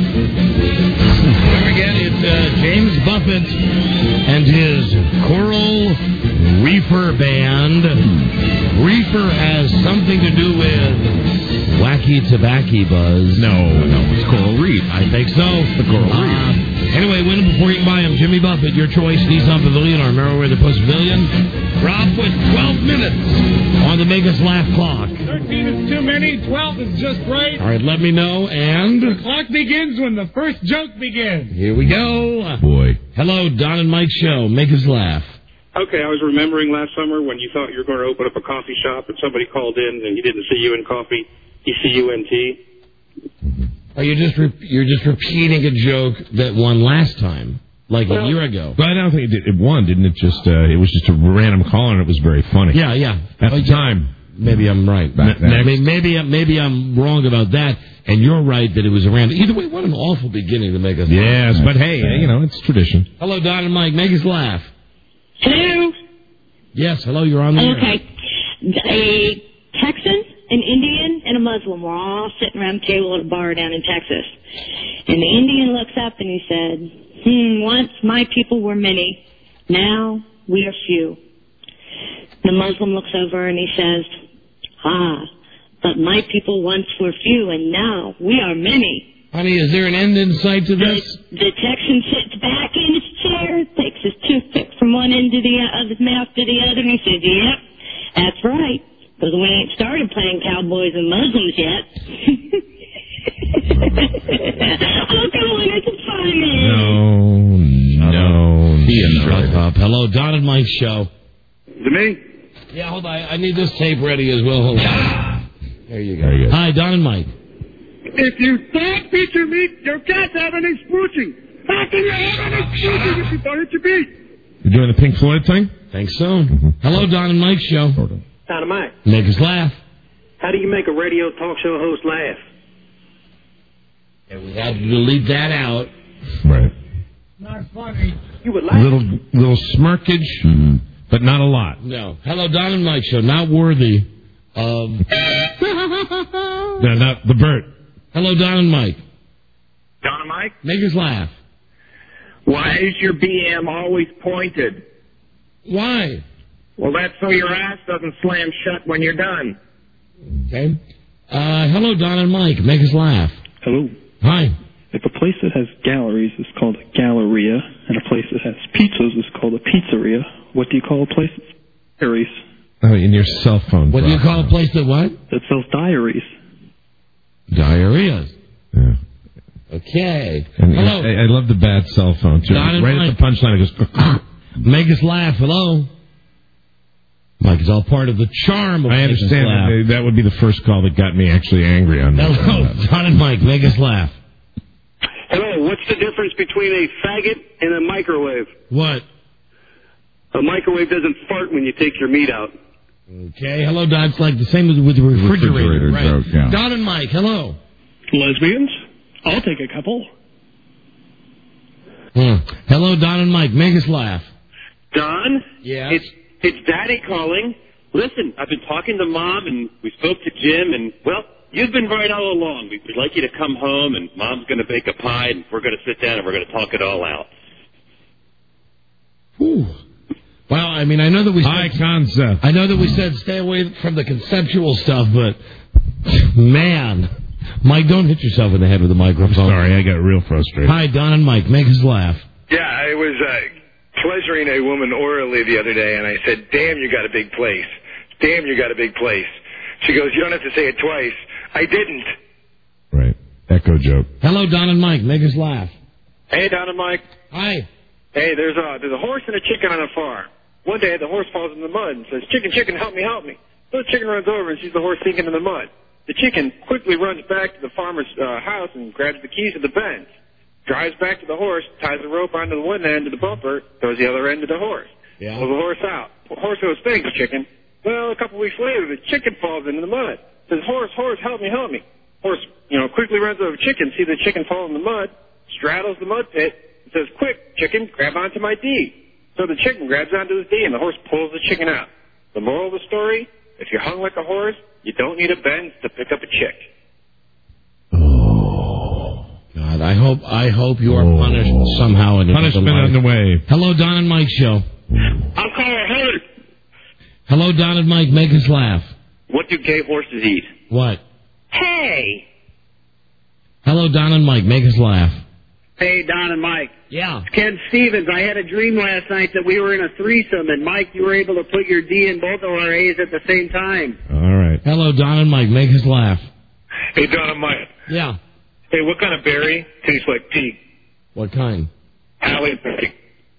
Here again, it's uh, James Buffett and his Coral Reefer Band. Reefer has something to do with wacky tobacco buzz. No, no, it's Coral Reef. I think so. The Coral uh, Reef. Anyway, win it before you can buy them. Jimmy Buffett, your choice. Nissan Pavilion or Merriweather the Post Pavilion. Rob with twelve minutes on the Make Us Laugh clock. thirteen is too many. twelve is just right. All right, let me know. And The clock begins when the first joke begins. here we go. Boy. Hello, Don and Mike Show. Make Us Laugh. Okay, I was remembering last summer when you thought you were going to open up a coffee shop and somebody called in and you didn't see you in coffee, you see U N T. Are you just re- you're just repeating a joke that won last time, like Well- a year ago? But I don't think it did. It won, didn't it? Just uh, it was just a random call, and it was very funny. Yeah, yeah. At Oh, the yeah. time. Maybe I'm right. Back then. I mean, maybe maybe I'm wrong about that, and you're right that it was a random. Either way, what an awful beginning to make us. Yes, laugh. but hey, you know, it's tradition. Hello, Don and Mike. Make us laugh. Hello. Yes, hello. You're on the air. Okay. A Texan, an Indian, and a Muslim were all sitting around the table at a bar down in Texas. And the Indian looks up and he said, hmm, once my people were many, now we are few. The Muslim looks over and he says, ah, but my people once were few and now we are many. Honey, is there an end in sight to this? The, the Texan sits back in his chair, takes his toothpick from one end of, the, of his mouth to the other, and he says, yep, that's right, because we ain't started playing cowboys and Muslims yet. Oh, come on, it's funny. No, no, no. Shut up. Hello, Don and Mike Show. To me? Yeah, hold on. I need this tape ready as well. Hold on. There you go. Very good. Hi, Don and Mike. If you don't beat your meat, you can't have any smooching. How can you have any smooching if you don't hit your beat? You're doing the Pink Floyd thing? Think so. Hello, Don and Mike Show. Don and Mike, Make us laugh. how do you make a radio talk show host laugh? And we had to delete that out. Right. Not funny. You would laugh. Little, little smirkage, Mm-hmm. but not a lot. No. Hello, Don and Mike Show. Not worthy of... No, not the Bert. Hello, Don and Mike. Don and Mike, Make us laugh. why is your B M always pointed? Why? Well, that's so your ass doesn't slam shut when you're done. Okay. Uh, hello, Don and Mike. Make us laugh. Hello. Hi. If a place that has galleries is called a galleria, and a place that has pizzas is called a pizzeria, what do you call a place that's diaries? Oh, in your cell phone. What do you call a place that what? That sells diaries. Diarrheas. Yeah. Okay. And Hello. I, I love the bad cell phone, too. Don and Right Mike. at the punchline, it goes... Make us laugh. Hello. Mike is all part of the charm of I Make Us understand Laugh. that, that would be the first call that got me actually angry on that. Hello, Don and Mike. Make us laugh. Hello, what's the difference between a faggot and a microwave? What? A microwave doesn't fart when you take your meat out. Okay. Hello, Don. It's like the same as with the refrigerator. Refrigerator right. joke, yeah. Don and Mike. Hello. Lesbians? I'll take a couple. Hmm. Hello, Don and Mike. Make us laugh. Don? Yeah? It's it's Daddy calling. Listen, I've been talking to Mom, and we spoke to Jim, and, well, you've been right all along. We'd like you to come home, and Mom's going to bake a pie, and we're going to sit down, and we're going to talk it all out. Ooh. Well, I mean, I know that we High said, concept. I know that we said stay away from the conceptual stuff, but, man, Mike, don't hit yourself in the head with a microphone. Sorry, I got real frustrated. Hi, Don and Mike. Make us laugh. Yeah, I was uh, pleasuring a woman orally the other day, and I said, damn, you got a big place. Damn, you got a big place. She goes, you don't have to say it twice. I didn't. Right. Echo joke. Hello, Don and Mike. Make us laugh. Hey, Don and Mike. Hi. Hey, there's a, there's a horse and a chicken on a farm. One day, the horse falls in the mud and says, chicken, chicken, help me, help me. So the chicken runs over and sees the horse sinking in the mud. The chicken quickly runs back to the farmer's uh, house and grabs the keys to the Benz. Drives back to the horse, ties the rope onto the one end of the bumper, throws the other end to the horse. Yeah. Pulls the horse out. The horse goes, thanks, chicken. Well, a couple weeks later, the chicken falls into the mud. Says, horse, horse, help me, help me. Horse, you know, quickly runs over to chicken, sees the chicken fall in the mud, straddles the mud pit, and says, quick, chicken, grab onto my D. So the chicken grabs onto his D, and the horse pulls the chicken out. The moral of the story, if you're hung like a horse, you don't need a Benz to pick up a chick. God, I hope I hope you are Oh. punished somehow. In Punishment on the way. Hello, Don and Mike show. I'll call her Heather. Hello, Don and Mike. Make us laugh. What do gay horses eat? What? Hey. Hello, Don and Mike. Make us laugh. Hey, Don and Mike. Yeah. Ken Stevens, I had a dream last night that we were in a threesome, and Mike, you were able to put your D in both of our A's at the same time. All right. Hello, Don and Mike. Make us laugh. Hey, Don and Mike. Yeah. Hey, what kind of berry tastes like pee? What kind? Halle Berry.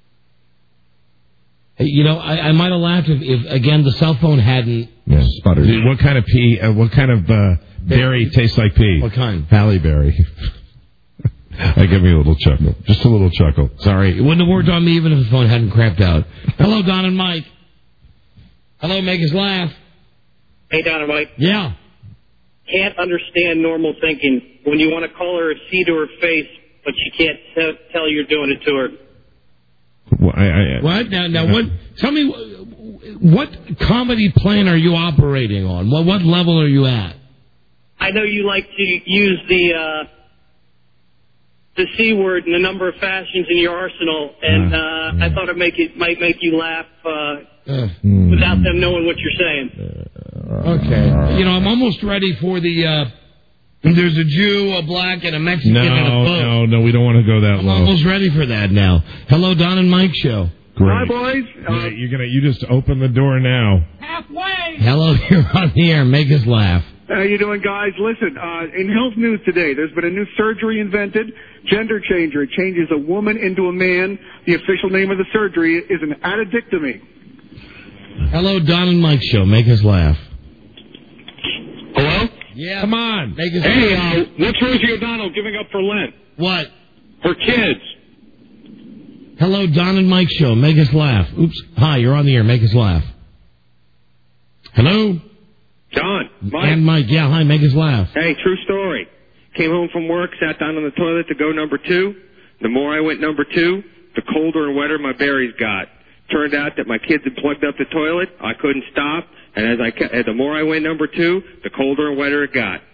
Hey, you know, I, I might have laughed if, if, again, the cell phone hadn't Yeah. sputtered. What kind of pea? Uh, what kind of uh, berry tastes like pea? What kind? Halle Berry. I give me a little chuckle. Just a little chuckle. Sorry. It wouldn't have worked on me even if the phone hadn't crapped out. Hello, Don and Mike. Hello, make us laugh. Hey, Don and Mike. Yeah. Can't understand normal thinking when you want to call her a C to her face, but she can't t- tell you're doing it to her. Well, I, I, What? Now, now, what? Tell me, what comedy plane are you operating on? What, what level are you at? I know you like to use the uh, the C word in a number of fashions in your arsenal, and uh, I thought it make it might make you laugh uh, Uh, without them knowing what you're saying. Okay. You know, I'm almost ready for the, uh, there's a Jew, a black, and a Mexican no, and a boat. no, no, we don't want to go that I'm low. almost ready for that now. Hello, Don and Mike show. Great. Hi, boys. Yeah, you're gonna, you just open the door now. Halfway. Hello, you're on the air. Make us laugh. How you doing, guys? Listen, uh, in health news today, there's been a new surgery invented, gender changer. It changes a woman into a man. The official name of the surgery is an addictomy. Hello, Don and Mike show. Make us laugh. Hello? Yeah. Come on. Make us Hey, laugh. uh, what's Rosie O'Donnell giving up for Lent? What? Her kids. Hello, Don and Mike show. Make us laugh. Oops. Hi, you're on the air. Make us laugh. Hello? Don, Mike. And Mike. Yeah, hi. Make us laugh. Hey, true story. Came home from work, sat down on the toilet to go number two. The more I went number two, the colder and wetter my berries got. Turned out that my kids had plugged up the toilet. I couldn't stop. And as I kept, the more I went number two, the colder and wetter it got.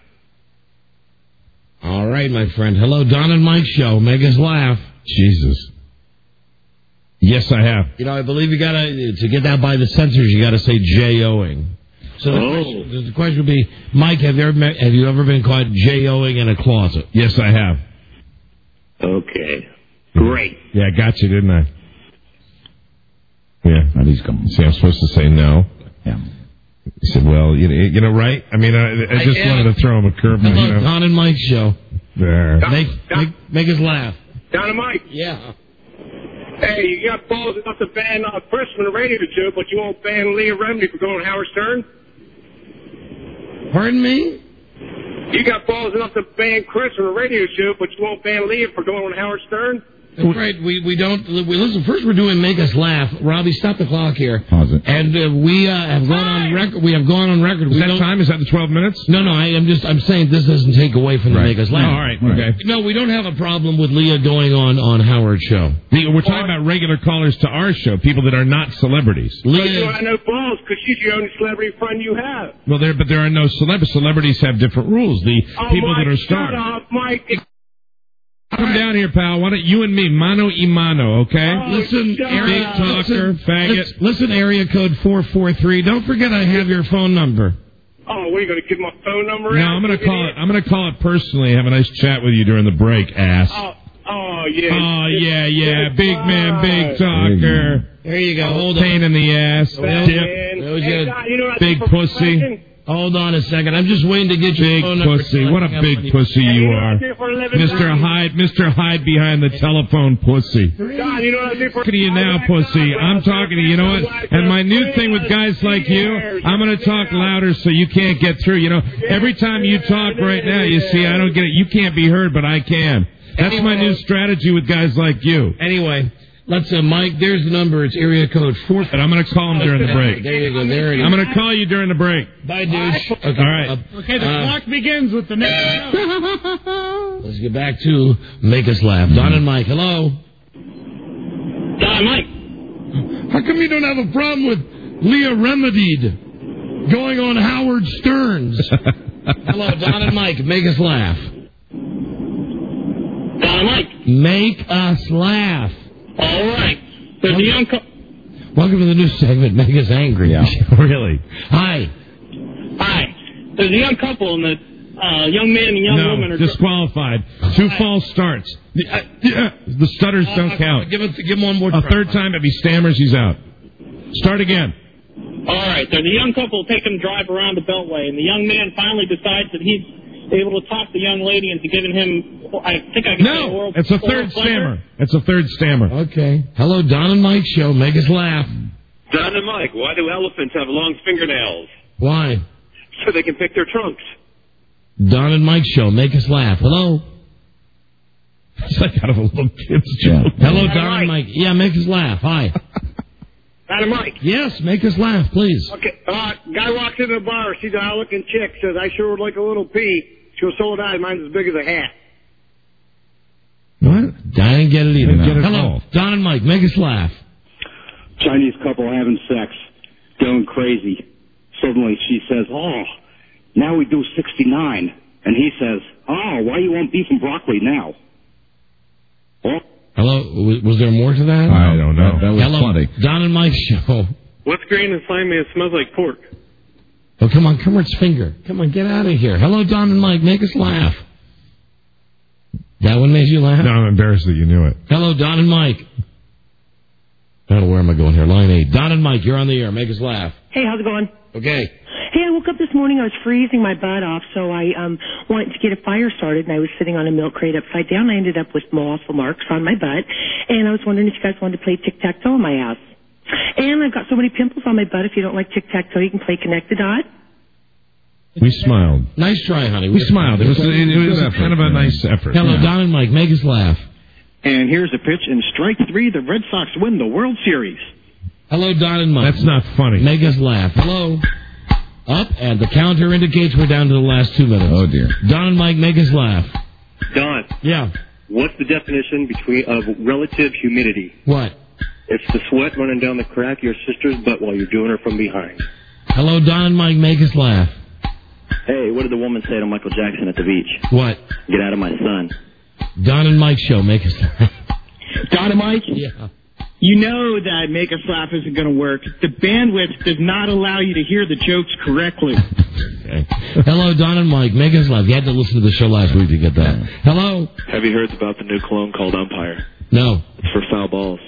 All right, my friend. Hello, Don and Mike show. Make us laugh. Jesus. Yes, I have. You know, I believe you gotta, to get that by the censors, you gotta say J-O-ing. So the, Oh. question, the question would be, Mike, have you ever met, have you ever been caught J-O-ing in a closet? Yes, I have. Okay. Great. Yeah, I got you, didn't I? Yeah. And he's coming. See, I'm supposed to say no. Yeah. He said, well, you know, you know right? I mean, I, I just I wanted to throw him a curveball. Hello, You know. Don and Mike's show. There. Make, make, make us laugh. Dynamite. Yeah. Hey, you got balls enough to ban uh, Chris from the radio show, but you won't ban Leah Remini for going to Howard Stern? Pardon me? You got balls enough to ban Chris from the radio show, but you won't ban Leah for going on Howard Stern? That's right. We we don't. We, listen, first we're doing Make Us Laugh. Robbie, stop the clock here. Pause it. And uh, we uh, have gone on record. We have gone on record. Is we that don't- time? Is that the twelve minutes? No, no. I am just. I'm saying this doesn't take away from the Right. Make Us Laugh. Oh, all right, okay. No, we don't have a problem with Leah going on on Howard's show. The- We're talking about regular callers to our show, people that are not celebrities. But you don't have no balls because she's the only celebrity friend you have. Well, there, but there are no celebrities. Celebrities have different rules. The Oh, people Mike, that are shut stars. up, Mike. Come down here, pal. Why don't you and me, mano y mano, okay? Oh, Listen, shut area, up. talker, listen, faggot. listen, listen, area code four four three. Don't forget I have your phone number. Oh, what are you going to give my phone number No, out? I'm gonna call it. I'm gonna call it personally. Have a nice chat with you during the break, ass. Oh, oh yeah. Oh yeah, yeah, big man, Bye. big talker. There you go. Hold on. Pain in the ass, Man. dip, That was Hey, good. Don, you know what I big think for pussy. profession? Hold on a second. I'm just waiting to get your big phone number. pussy. What a big pussy Hey, you know what I are, do for a living, Mister Don? Hide, Mister Hide behind the telephone, pussy. Don, you know what I do for Talking to you now, pussy. I'm talking to you. You know what? And my new thing with guys like you, I'm going to talk louder so you can't get through. You know, every time you talk right now, you see, I don't get it. You can't be heard, but I can. That's my new strategy with guys like you. Anyway, let's, uh, Mike, there's the number. It's area code four. And I'm going to call him during the break. There you go. There it is. I'm going to call you during the break. Bye, douche. Okay. All right. uh, Okay, the uh, clock begins with the next. Let's get back to Make Us Laugh. Don and Mike, hello. Don, Mike. How come you don't have a problem with Leah Remedied going on Howard Stern's? Hello, Don and Mike. Make us laugh. Don, Mike. Make us laugh. All right. There's a young couple. Welcome to the new segment, Make Us Angry. Yeah. Really? Hi. Hi. There's a young couple, and the uh, young man and young woman No, are disqualified. Two false starts. The, uh, yeah, the stutters don't count. Give, it, give him one more A try. third time, if he stammers, he's out. Start again. All right. There's a young couple taking a drive around the Beltway, and the young man finally decides that he's able to talk the young lady into giving him, I think I can say No, oral it's a oral third pleasure. stammer. It's a third stammer. Okay. Hello, Don and Mike Show. Make us laugh. Don and Mike, why do elephants have long fingernails? Why? So they can pick their trunks. Don and Mike Show. Make us laugh. Hello. It's like out of a little kid's Yeah. joke. Hello, Don Don and and Mike. Yeah, make us laugh. Hi. Don and Mike. Yes, make us laugh, please. Okay, uh, guy walks into the bar, sees a hot-looking chick, says, I sure would like a little pee. She goes, so would I. Mine's as big as a hat. What? I didn't get it either. Didn't get it Hello, all. Don and Mike. Make us laugh. Chinese couple having sex, going crazy. Suddenly she says, oh, now we do sixty-nine. And he says, oh, why you want beef and broccoli now? Oh. Hello, was, was there more to that? I don't know. That, that was Hello, plenty. Don and Mike Show. What's green and slimy and smells like pork? Oh, come on, Kermit's finger. Come on, get out of here. Hello, Don and Mike. Make us laugh. That one made you laugh? No, I'm embarrassed that you knew it. Hello, Don and Mike. I don't know where am I going here. Line eight. Don and Mike, you're on the air. Make us laugh. Hey, how's it going? Okay. Hey, I woke up this morning. I was freezing my butt off, so I um wanted to get a fire started, and I was sitting on a milk crate upside down. I ended up with morsel marks on my butt, and I was wondering if you guys wanted to play tic-tac-toe on my ass. And I've got so many pimples on my butt. If you don't like tic-tac-toe, you can play Connect the Dot. We smiled. Nice try, honey. We smiled. It was, it, it was kind of a nice effort. Hello, Yeah. Don and Mike. Make us laugh. And here's a pitch in strike three. The Red Sox win the World Series. Hello, Don and Mike. That's not funny. Make us laugh. Hello. Up, and the counter indicates we're down to the last two minutes. Oh, dear. Don and Mike, make us laugh. Don, Yeah. what's the definition between of relative humidity? What? It's the sweat running down the crack of your sister's butt while you're doing her from behind. Hello, Don and Mike, make us laugh. Hey, what did the woman say to Michael Jackson at the beach? What? Get out of my son. Don and Mike show, make us laugh. Don and Mike? Yeah. You know that Make Us Laugh isn't going to work. The bandwidth does not allow you to hear the jokes correctly. Okay. Hello, Don and Mike. Make Us Laugh. You had to listen to the show last week to get that. Hello? Have you heard about the new cologne called Umpire? No. It's for foul balls.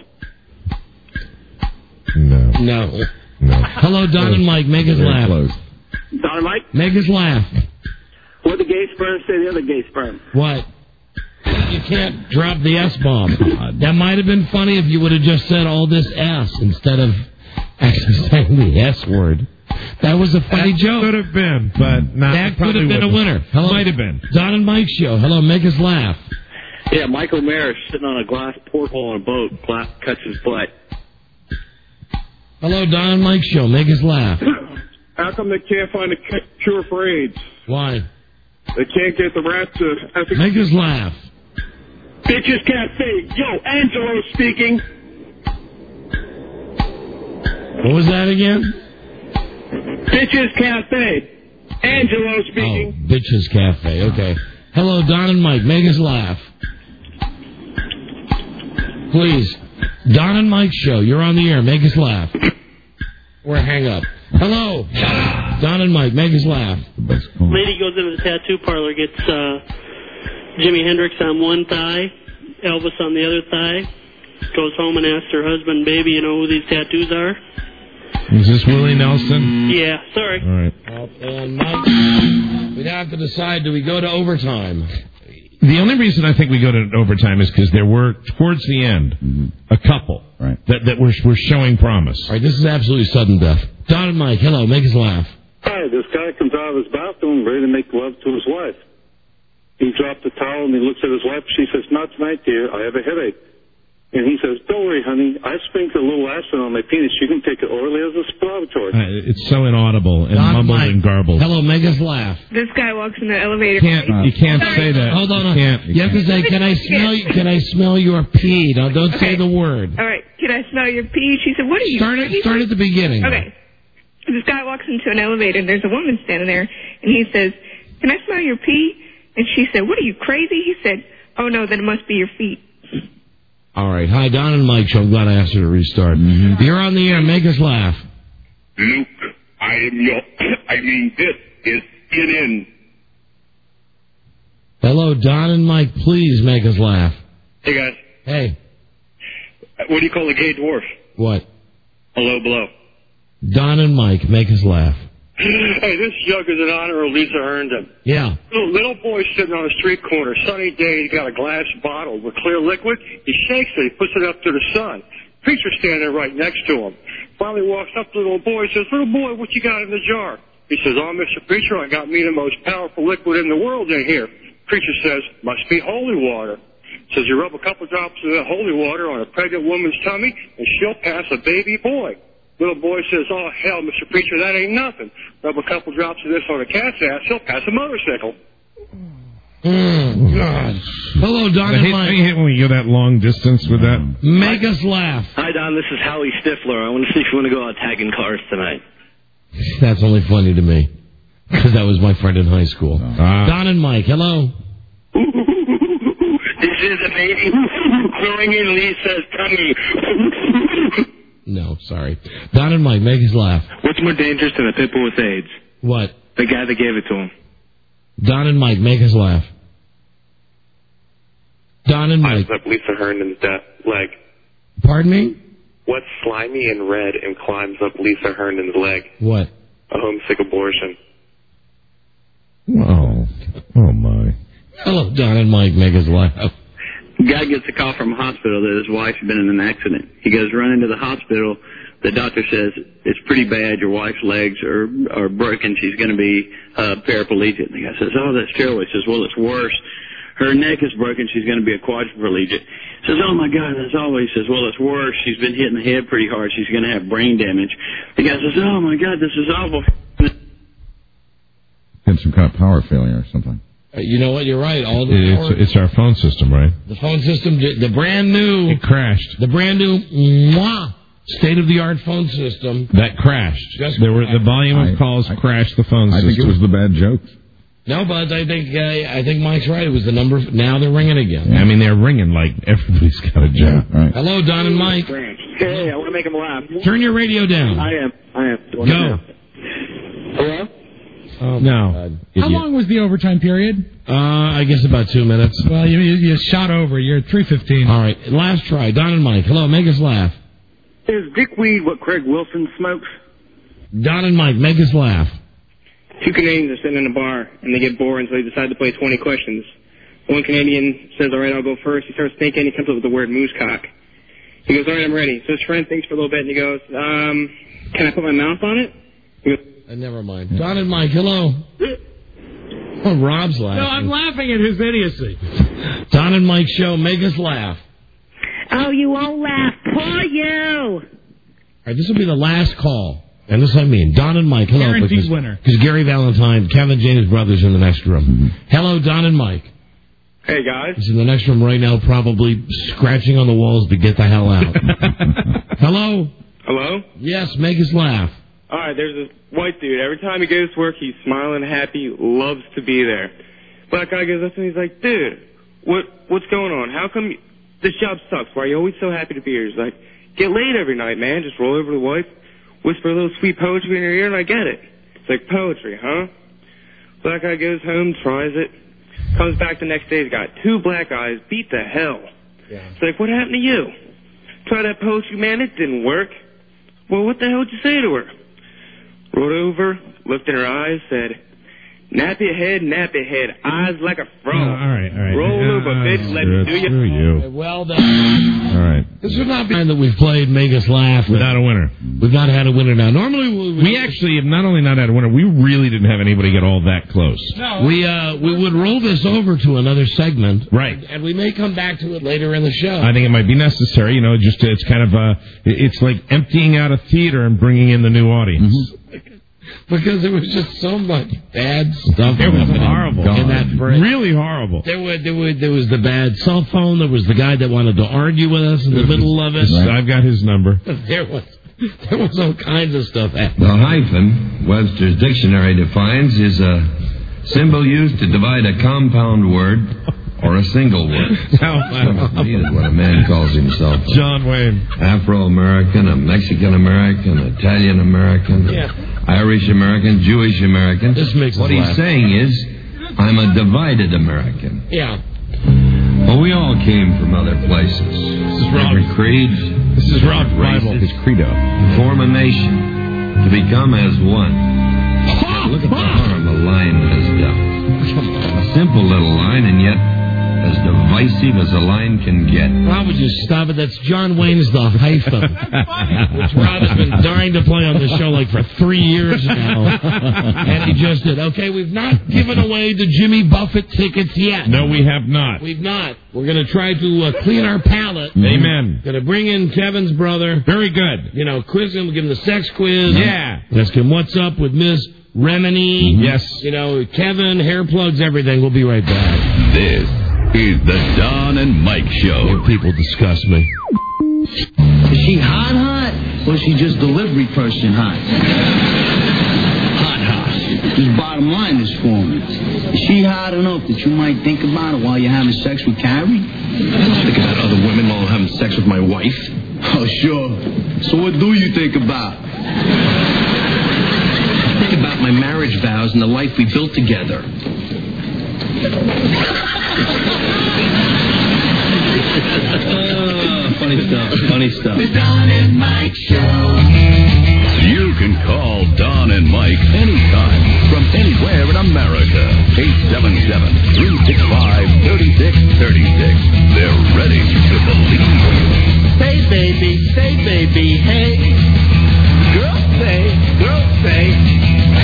No. No. No. Hello, Don and Mike. Make Us Laugh. Don and Mike? Make Us Laugh. What the gay sperm say the other gay sperm? What? You can't drop the S-bomb. That might have been funny if you would have just said all this S instead of actually saying the S word. That was a funny that joke. Could have been, but not. That could have been a winner. Hello, might have been. Don and Mike show. Hello, Make Us Laugh. Yeah, Michael Mayer sitting on a glass porthole on a boat, glass cuts his butt. Hello, Don and Mike show. Make Us Laugh. How come they can't find a cure for AIDS? Why? They can't get the rats to... Make Us Laugh. Bitches Cafe. Yo, Angelo speaking. What was that again? Bitches Cafe. Angelo speaking. Oh, Bitches Cafe. Okay. Hello, Don and Mike. Make Us Laugh. Please. Don and Mike show. You're on the air. Make Us Laugh. Or hang up. Hello. Don and Mike. Make Us Laugh. Lady goes into the tattoo parlor, gets uh, Jimi Hendrix on one thigh, Elvis on the other thigh, goes home and asks her husband, baby, you know who these tattoos are? Is this Willie Nelson? Yeah, sorry. All right. And Mike, we'd have to decide, do we go to overtime? The only reason I think we go to overtime is because there were, towards the end, mm-hmm. a couple right. that, that were, were showing promise. All right, this is absolutely sudden death. Don and Mike, hello, Make Us Laugh. Hi, this guy comes out of his bathroom ready to make love to his wife. He dropped the towel and he looks at his wife. She says, not tonight, dear. I have a headache. And he says, don't worry, honey. I sprinkled a little acid on my penis. You can take it orally as a suppository. Uh, it's so inaudible and Don mumbled Mike. and garbled. Hello, Make Us Laugh. This guy walks in the elevator. Can't, uh, you can't Sorry. say that. Hold on. You, can't, you, you have can't. to say, can I smell you, can I smell your pee? Now, don't Okay. say the word. All right. Can I smell your pee? She said, what are you? Start at, start at the beginning. Okay. This guy walks into an elevator, and there's a woman standing there, and he says, can I smell your pee? And she said, what are you, crazy? He said, oh, no, then it must be your feet. All right. Hi, Don and Mike. So I'm glad I asked her to restart. Mm-hmm. You're on the air. Make Us Laugh. Luke, I am your... I mean, this is C N N. Hello, Don and Mike. Please make us laugh. Hey, guys. Hey. What do you call a gay dwarf? What? A low blow. Don and Mike, make us laugh. Hey, this joke is in honor of Lisa Herndon. Yeah. Little, little boy sitting on a street corner, sunny day, he's got a glass bottle with clear liquid. He shakes it, he puts it up to the sun. Preacher standing there right next to him. Finally walks up to the little boy and says, little boy, what you got in the jar? He says, oh, Mister Preacher, I got me the most powerful liquid in the world in here. Preacher says, must be holy water. Says, you rub a couple drops of that holy water on a pregnant woman's tummy, and she'll pass a baby boy. Little boy says, oh, hell, Mister Preacher, that ain't nothing. Rub a couple drops of this on a cat's ass, she'll pass a motorcycle. Mm, God. Hello, Don I and hate, Mike. I hate when you go that long distance with that. Make us laugh. Hi, Don. This is Howie Stifler. I want to see if you want to go out tagging cars tonight. That's only funny to me, because that was my friend in high school. Ah. Don and Mike, hello. This is a baby growing in Lisa's tummy. No, sorry. Don and Mike, make us laugh. What's more dangerous than a pit bull with AIDS? What? The guy that gave it to him. Don and Mike, make us laugh. Don and Mike. Climbs up Lisa Herndon's de- leg. Pardon me? What's slimy and red and climbs up Lisa Herndon's leg? What? A homesick abortion. Oh, oh my. Hello, Don and Mike, make us laugh. Guy gets a call from a hospital that his wife's been in an accident. He goes running to the hospital. The doctor says, it's pretty bad. Your wife's legs are, are broken. She's going to be uh, paraplegic. And the guy says, oh, that's terrible. He says, well, it's worse. Her neck is broken. She's going to be a quadriplegic. He says, oh, my God, that's all. He says, well, it's worse. She's been hit in the head pretty hard. She's going to have brain damage. The guy says, oh, my God, this is awful. Had some kind of power failure or something. You know what? You're right. All the It's, power, it's our phone system, right? the phone system, the brand new, It crashed. the brand new, mwah, state-of-the-art phone system. That crashed. Just there were the volume of I- calls I- crashed the phone I system. think it was the bad jokes. No, but I think uh, I think Mike's right. It was the number. Now they're ringing again. I mean, they're ringing like everybody's got a job. Yeah, right. Hello, Don and Mike. Hey, I want to make him laugh. Turn your radio down. I am. I am. Go. Hello? Oh, no. God. How long was the overtime period? Uh, I guess about two minutes. Well, you you, you shot over. You're at three fifteen. All right, last try. Don and Mike. Hello, make us laugh. Is dickweed what Craig Wilson smokes? Don and Mike, make us laugh. Two Canadians are sitting in a bar, and they get bored, and so they decide to play twenty questions. One Canadian says, all right, I'll go first. He starts thinking. He comes up with the word moose cock. He goes, all right, I'm ready. So his friend thinks for a little bit, and he goes, um, can I put my mouth on it? He goes, Uh, never mind. Don and Mike, hello. Oh, Rob's laughing. No, I'm laughing at his idiocy. Don and Mike show, make us laugh. Oh, you won't laugh. Poor you. All right, this will be the last call. And this I mean. Don and Mike, hello. Guaranteed because, winner. Because Gary Valentine, Kevin James Brothers in the next room. Mm-hmm. Hello, Don and Mike. Hey, guys. He's in the next room right now, probably scratching on the walls to get the hell out. Hello? Hello? Yes, make us laugh. All right, there's this white dude. Every time he goes to work, he's smiling, happy, loves to be there. Black guy goes up to him, he's like, dude, what what's going on? How come you, this job sucks? Why are you always so happy to be here? He's like, get laid every night, man. Just roll over to the wife, whisper a little sweet poetry in her ear, and I get it. It's like, poetry, huh? Black guy goes home, tries it, comes back the next day, he's got two black eyes, beat the hell. Yeah. It's like, what happened to you? Try that poetry, man, it didn't work. Well, what the hell did you say to her? Rolled over, looked in her eyes, said, nappy head, nappy head, eyes like a frog. No, all right, all right. Roll over, Uh, bitch, let screw me it, do you. Screw you. Well done. All right. This would not be the time that we've played Make Us Laugh. Without a winner. We've not had a winner now. Normally we, we, We actually have not only not had a winner, we really didn't have anybody get all that close. no. we uh we would roll this over to another segment. Right. And we may come back to it later in the show. I think it might be necessary, you know, just to, it's kind of, uh, it's like emptying out a theater and bringing in the new audience. Mm-hmm. Because there was just so much bad stuff. It was happening horrible. in that break. Really horrible. There was, there was there was the bad cell phone. There was the guy that wanted to argue with us in the middle of it. I've got his number. There was there was all kinds of stuff happening. The hyphen, Webster's dictionary defines, is a symbol used to divide a compound word or a single word. Now, He is what a man calls himself. John Wayne. Afro-American, a Mexican-American, Italian-American, Yeah. Irish-American, Jewish-American. This makes us What he's laugh. saying is, I'm a divided American. Yeah. Well, we all came from other places. This is Rob. Different creeds. This is Rob's Bible. races, His credo. to form a nation, to become as one. Look at the harm the line has done. A simple little line, and yet as divisive as a line can get. Why would you stop it? That's John Wayne's The Hyphen, which Rob has been dying to play on this show like for three years now. And he just did. Okay, we've not given away the Jimmy Buffett tickets yet. No, we have not. We've not. We're going to try to uh, clean our palate. Amen. Going to bring in Kevin's brother. Very good. You know, quiz him, give him the sex quiz. Yeah. Ask him what's up with Miss Remini. Yes. You know, Kevin, hair plugs, everything. We'll be right back. This is the Don and Mike Show. People disgust me. Is she hot hot? Or is she just delivery person hot? Hot hot. Just bottom line this for me. Is she hot enough that you might think about it while you're having sex with Carrie? I think about other women while I'm having sex with my wife. Oh, sure. So what do you think about? I think about my marriage vows and the life we built together. Uh, funny stuff, funny stuff. The Don and Mike Show. You can call Don and Mike anytime from anywhere in America. eight seven seven, three six five, three six three six. They're ready to believe. Say, baby, say, baby, hey. Girls say, girls say.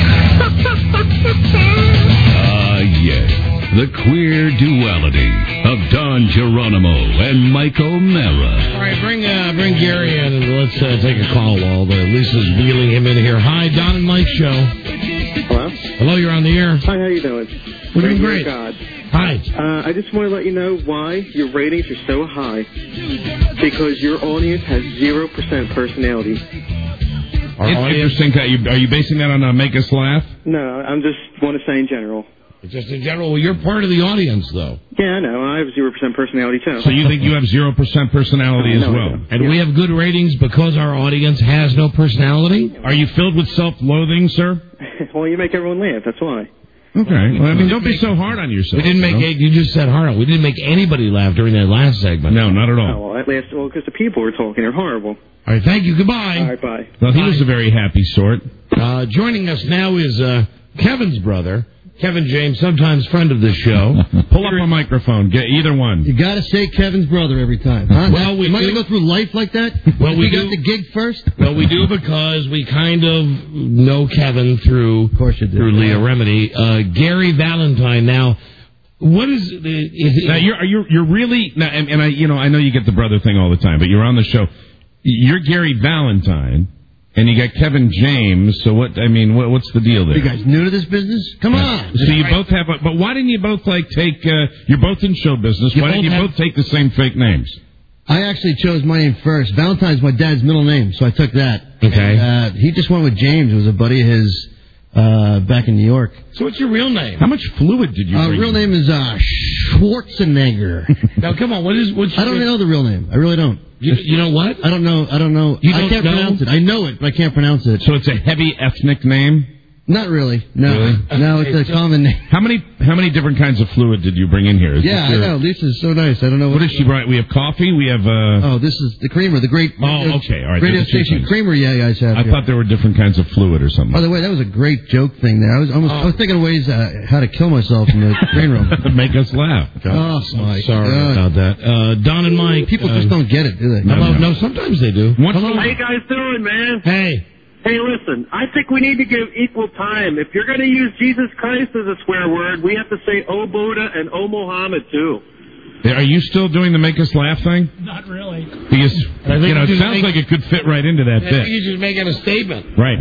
Ah, yes. The queer duality of Don Geronimo and Mike O'Mara. All right, bring uh, bring Gary in and let's uh, take a call while the Lisa's wheeling him in here. Hi, Don and Mike Show. Hello? Hello, you're on the air. Hi, how you doing? We're doing Praise great. God. Hi. Uh, I just want to let you know why your ratings are so high. Because your audience has zero percent personality. Our audience. Interesting. Are you, are you basing that on uh, Make Us Laugh? No, I'm just want to say in general. Just in general, well, you're part of the audience, though. Yeah, I know. I have zero percent personality, too. So you think you have zero percent personality Oh, as no, well? I don't. And we have good ratings because our audience has no personality? Are you filled with self-loathing, sir? Well, you make everyone laugh. That's why. Okay. Well, I mean, don't be so hard on yourself. We didn't make, you know? you just said hard on. We didn't make anybody laugh during that last segment. No, not at all. Oh, well, at last, well, because the people were talking. They're horrible. All right, thank you. Goodbye. All right, bye. Well, he was a very happy sort. Uh, joining us now is uh, Kevin's brother, Kevin James, sometimes friend of the show. Pull up a microphone. Get either one. You got to say Kevin's brother every time. Huh? Well, we Am I do- going to go through life like that? Well, we you got do- the gig first? Well, we do because we kind of know Kevin through, Of course you do. through Leah Remedy. Uh, Gary Valentine. Now, what is, is it? Now, you're you're you're really now, and, and I you know I know you get the brother thing all the time, but you're on the show. You're Gary Valentine, and you got Kevin James. So what? I mean, what, what's the deal there? You guys new to this business? Come on. So you both have, a, but why didn't you both like take? Uh, you're both in show business. You Why didn't both you have- both take the same fake names? I actually chose my name first. Valentine's my dad's middle name, so I took that. Okay. Uh, he just went with James. It was a buddy of his uh, back in New York. So what's your real name? How much fluid did you Uh, bring? real name is uh, Schwarzenegger. Now, come on. What is? What's I don't know the real name. I really don't. You, you know what? I don't know. I don't know. You I don't can't know? pronounce it. I know it, but I can't pronounce it. So it's a heavy ethnic name. Not really. No. Really? No, it's a Okay, so- common name. How many how many different kinds of fluid did you bring in here? Is Yeah, this I your- know. Lisa's so nice. I don't know What did she bring? We have coffee. We have. Uh, Oh, this is the creamer, the great Oh, uh, okay, all right, radio there's the two station things. creamer. Yeah, you guys have. I here. thought there were different kinds of fluid or something. By the way, that was a great joke thing there. I was almost, I was thinking of ways uh, how to kill myself in the green room. Make us laugh. Oh my Sorry God. about that. Uh, Don and Mike. People uh, just don't get it, do they? Hello. No, sometimes they do. What's Hello. How you guys doing, man? Hey. Hey, listen, I think we need to give equal time. If you're going to use Jesus Christ as a swear word, we have to say O Buddha and O Muhammad, too. Are you still doing the make us laugh thing? Not really. Because I think you know, you it just sounds make- like it could fit right into that I think bit. you're just making a statement. Right.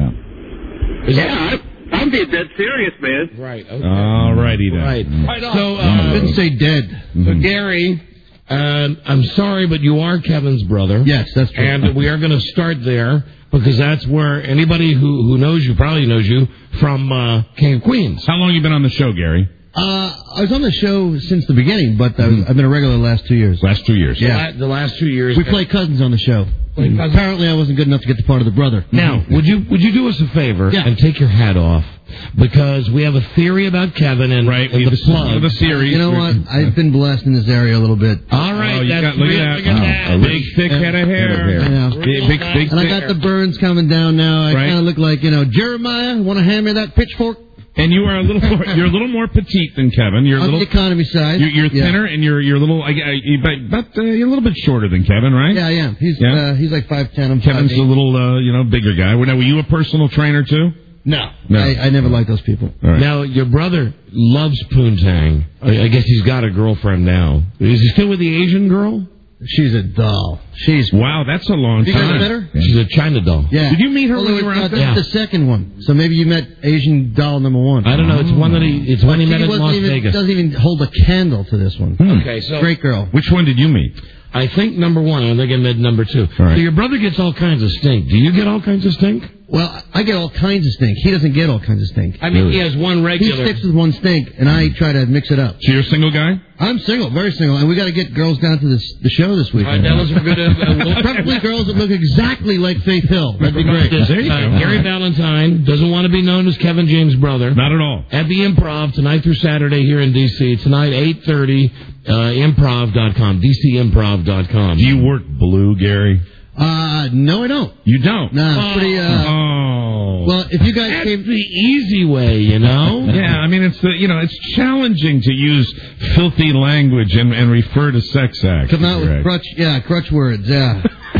Is Yeah, I, I'm being dead serious, man. that right? Okay. All righty then. Right. Right on. So, uh, Didn't say dead. so Gary, um, I'm sorry, but you are Kevin's brother. Yes, that's true. And we are going to start there because that's where anybody who, who knows you probably knows you from uh, King of Queens. How long have you been on the show, Gary? Uh, I was on the show since the beginning, but I was, I've been a regular the last two years. Last two years. Yeah. The last two years. We play cousins on the show. Play cousins. Apparently, I wasn't good enough to get the part of the brother. Now, would you would you do us a favor Yeah. and take your hat off? Because we have a theory about Kevin and, Right. and We the have plug. the series. You know what? I've been blessed in this area a little bit. All right, Oh, you that's got, look real- at look that. at Oh, that. a big, thick head of hair. I know. Big, big, big, And I thick got hair. the burns coming down now. I Right. kind of look like, you know, Jeremiah, want to hand me that pitchfork? And you are a little more, you're a little more petite than Kevin. You're a On little the economy side. You're, you're Yeah. thinner and you're you're a little, I, I, you- but, but uh, you're a little bit shorter than Kevin, right? Yeah, I am. He's Yeah. uh, he's like five ten. I'm Kevin's five a little, uh, you know, bigger guy. Now, were you a personal trainer too? No. No. I, I never liked those people. All right. Now, your brother loves poontang. I, I guess he's got a girlfriend now. Is he still with the Asian girl? She's a doll. She's Wow, that's a long Have you guys time. met her? She's a China doll. Yeah. Did you meet her Although when you were it's out not- there? that's the second one. So maybe you met Asian doll number one. I don't know. It's one that he. It's one he met in wasn't Las even, Vegas. Doesn't even hold a candle to this one. Okay, so Great girl. Which one did you meet? I think number one. I think I met number two. All right. So your brother gets all kinds of stink. Do you get all kinds of stink? Well, I get all kinds of stink. He doesn't get all kinds of stink. I mean, he has one He regular. sticks with one stink, and I try to mix it up. So you're a single guy? I'm single, very single, and we got to get girls down to this, the show this All right, weekend. now listen, we're going to. Preferably girls that look exactly like Faith Hill. That'd be great. There you Uh, go. Gary Valentine doesn't want to be known as Kevin James' brother. Not at all. At the Improv tonight through Saturday here in D C. Tonight, eight thirty, uh, improv dot com, d c improv dot com. Do you work blue, Gary? Uh, no, I don't. You don't? Nah, it's pretty, uh, Oh. well, if you guys That's came... the easy way, you know? Yeah, I mean, it's the, you know, it's challenging to use filthy language and, and refer to sex acts. Come out with Greg. crutch, yeah, crutch words, yeah.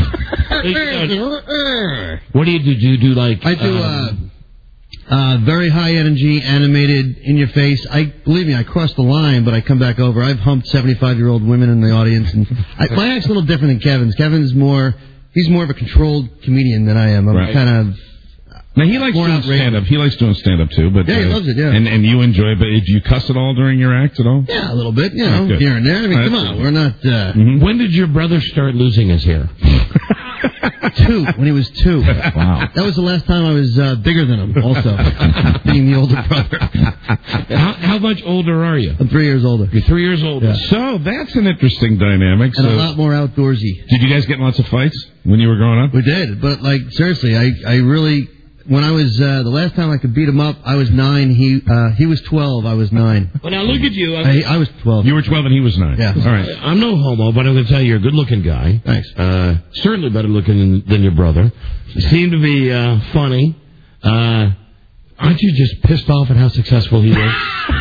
What do you do? Do you do like... I do, uh, um, uh, very high energy, animated, in your face. I believe me, I cross the line, but I come back over. I've humped seventy-five year old women in the audience, and I, my act's a little different than Kevin's. Kevin's more, he's more of a controlled comedian than I am. I'm Right. kind of. Now, he likes More doing outrageous. stand-up. He likes doing stand-up, too. But, Yeah, he uh, loves it, yeah. And, and you enjoy it, but do you cuss at all during your acts at all? Yeah, a little bit, you know, Okay. here and there. I mean, All right. come on, we're not. Uh, Mhm. When did your brother start losing his hair? Two, when he was two. Wow. That was the last time I was uh, bigger than him, also, being the older brother. How, how much older are you? I'm three years older. You're three years older. Yeah. So that's an interesting dynamic. And So, a lot more outdoorsy. did you guys get in lots of fights when you were growing up? We did, but, like, seriously, I, I really... When I was, uh, the last time I could beat him up, I was nine, he uh, he was twelve, I was nine. Well, now look at you. I, I was twelve. You were twelve and he was nine. Yeah. All right. I'm no homo, but I'm going to tell you, you're a good-looking guy. Thanks. Uh, certainly better looking than, than your brother. You seem to be uh, funny. Uh, aren't you just pissed off at how successful he is?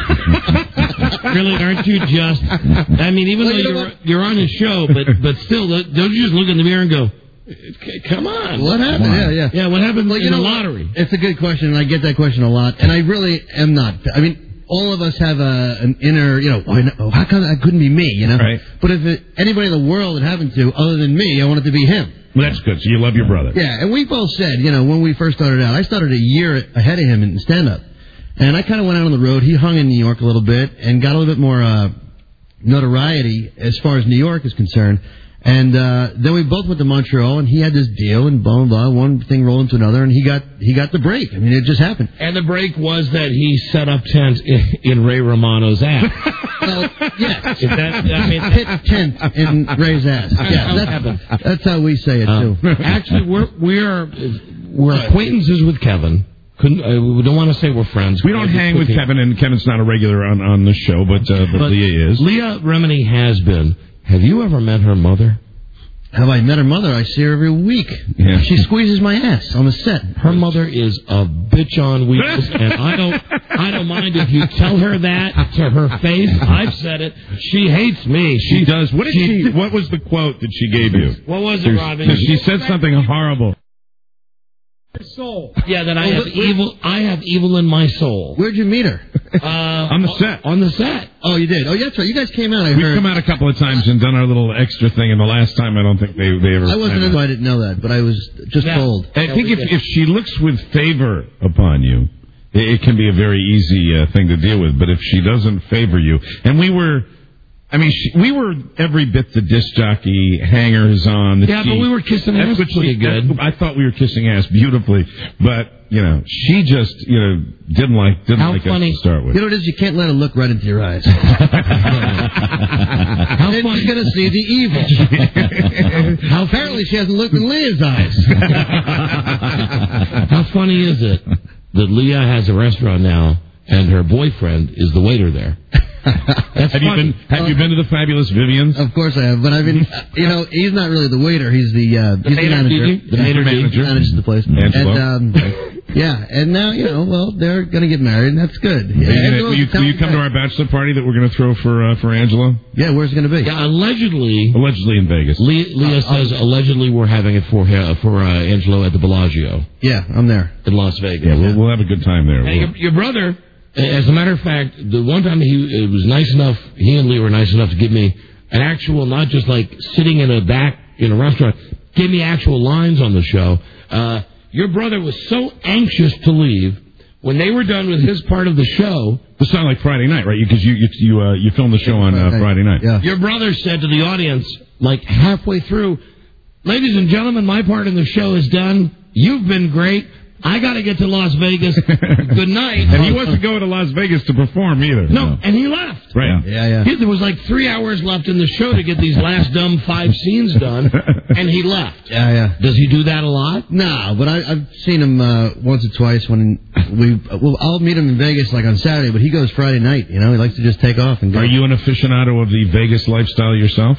Really, aren't you just... I mean, even Well, though you know you're, what? you're on his show, but but still, don't you just look in the mirror and go, come on. What happened? Yeah, yeah. Yeah, what happened Well, in you the know, lottery? It's a good question, and I get that question a lot. And I really am not. I mean, all of us have a, an inner, you know, why not, oh, how come that couldn't be me, you know? Right. But if it, anybody in the world it happened to, other than me, I want it to be him. Well, that's good. So you love your brother. Yeah, and we both said, you know, when we first started out, I started a year ahead of him in stand-up. And I kind of went out on the road. He hung in New York a little bit and got a little bit more uh, notoriety as far as New York is concerned. And uh, then we both went to Montreal, and he had this deal, and blah, blah, blah. One thing rolled into another, and he got he got the break. I mean, it just happened. And the break was that he set up tent in, in Ray Romano's ass. Well, yes. Is that, I mean, Pitch tent in Ray's ass. Yeah, how that's, happened. that's how we say it, Um, too. actually, we're we're we're acquaintances with Kevin. Couldn't, uh, we don't want to say we're friends. We don't Uh, hang with okay. Kevin, and Kevin's not a regular on, on the show, but, uh, but, But Leah is. Leah Remini has been. Have you ever met her mother? Have I met her mother? I see her every week. Yeah. She squeezes my ass on the set. Her mother is a bitch on wheels, and I don't, I don't mind if you tell her that to her face. I've said it. She hates me. She does. What did she? What was the quote that she gave you? What was it, There's- Robin? She said something horrible. Soul. Yeah, that I have evil. I have evil in my soul. Where'd you meet her? Uh, On the set. On the set. Oh, you did? Oh, that's right. You guys came out, I We've heard. come out a couple of times and done our little extra thing, and the last time I don't think they, they ever... I wasn't in, I didn't know that, but I was just Yeah. told. I think if, if she looks with favor upon you, it, it can be a very easy uh, thing to deal with. But if she doesn't favor you... And we were... I mean, she, we were every bit the disc jockey, hangers on. The Yeah, she, but we were kissing that's ass what she- pretty good. that's- I thought we were kissing ass beautifully, but you know, she just you know didn't like didn't How like funny. us to start with. You know what it is? You can't let her look right into your eyes. How Then funny. she's going to see the evil. How apparently she hasn't looked in Leah's eyes. How funny is it that Leah has a restaurant now, and her boyfriend is the waiter there? That's have you funny. been Have you been to the Fabulous Vivian's? Of course I have, but I've been, you know, he's not really the waiter. He's the, uh, he's the manager, manager. did you? The manager. He manages the place. Angelo. And, um, yeah, and now, you know, well, they're going to get married, and that's good. Are you gonna- Angelo's will, you, a will you come to talented our bachelor party that we're going to throw for uh, for Angelo? guy. Yeah, where's it going to be? Yeah, allegedly, Allegedly in Vegas. Leah, Leah says allegedly we're having it for uh, for uh, Angelo at the Bellagio Yeah, I'm there. in Las Vegas. Yeah, we'll, we'll have a good time there. And your, your brother, as a matter of fact, the one time he it was nice enough, he and Lee were nice enough to give me an actual, not just like sitting in a back in a restaurant, give me actual lines on the show. Uh, your brother was so anxious to leave when they were done with his part of the show. This sounded like Friday night, right? Because you you you, uh, you filmed the show on uh, Friday night. Yeah. Your brother said to the audience, like halfway through, "Ladies and gentlemen, my part in the show is done. You've been great. I got to get to Las Vegas. Good night." And he wasn't going to Las Vegas to perform either. No, and he left. Right. Yeah, yeah. He- There was like three hours left in the show to get these last dumb five scenes done, and he left. Yeah, yeah. Does he do that a lot? No, but I, I've seen him uh, once or twice when we. Well, I'll meet him in Vegas like on Saturday, but he goes Friday night. You know, he likes to just take off and go. Are you an aficionado of the Vegas lifestyle yourself?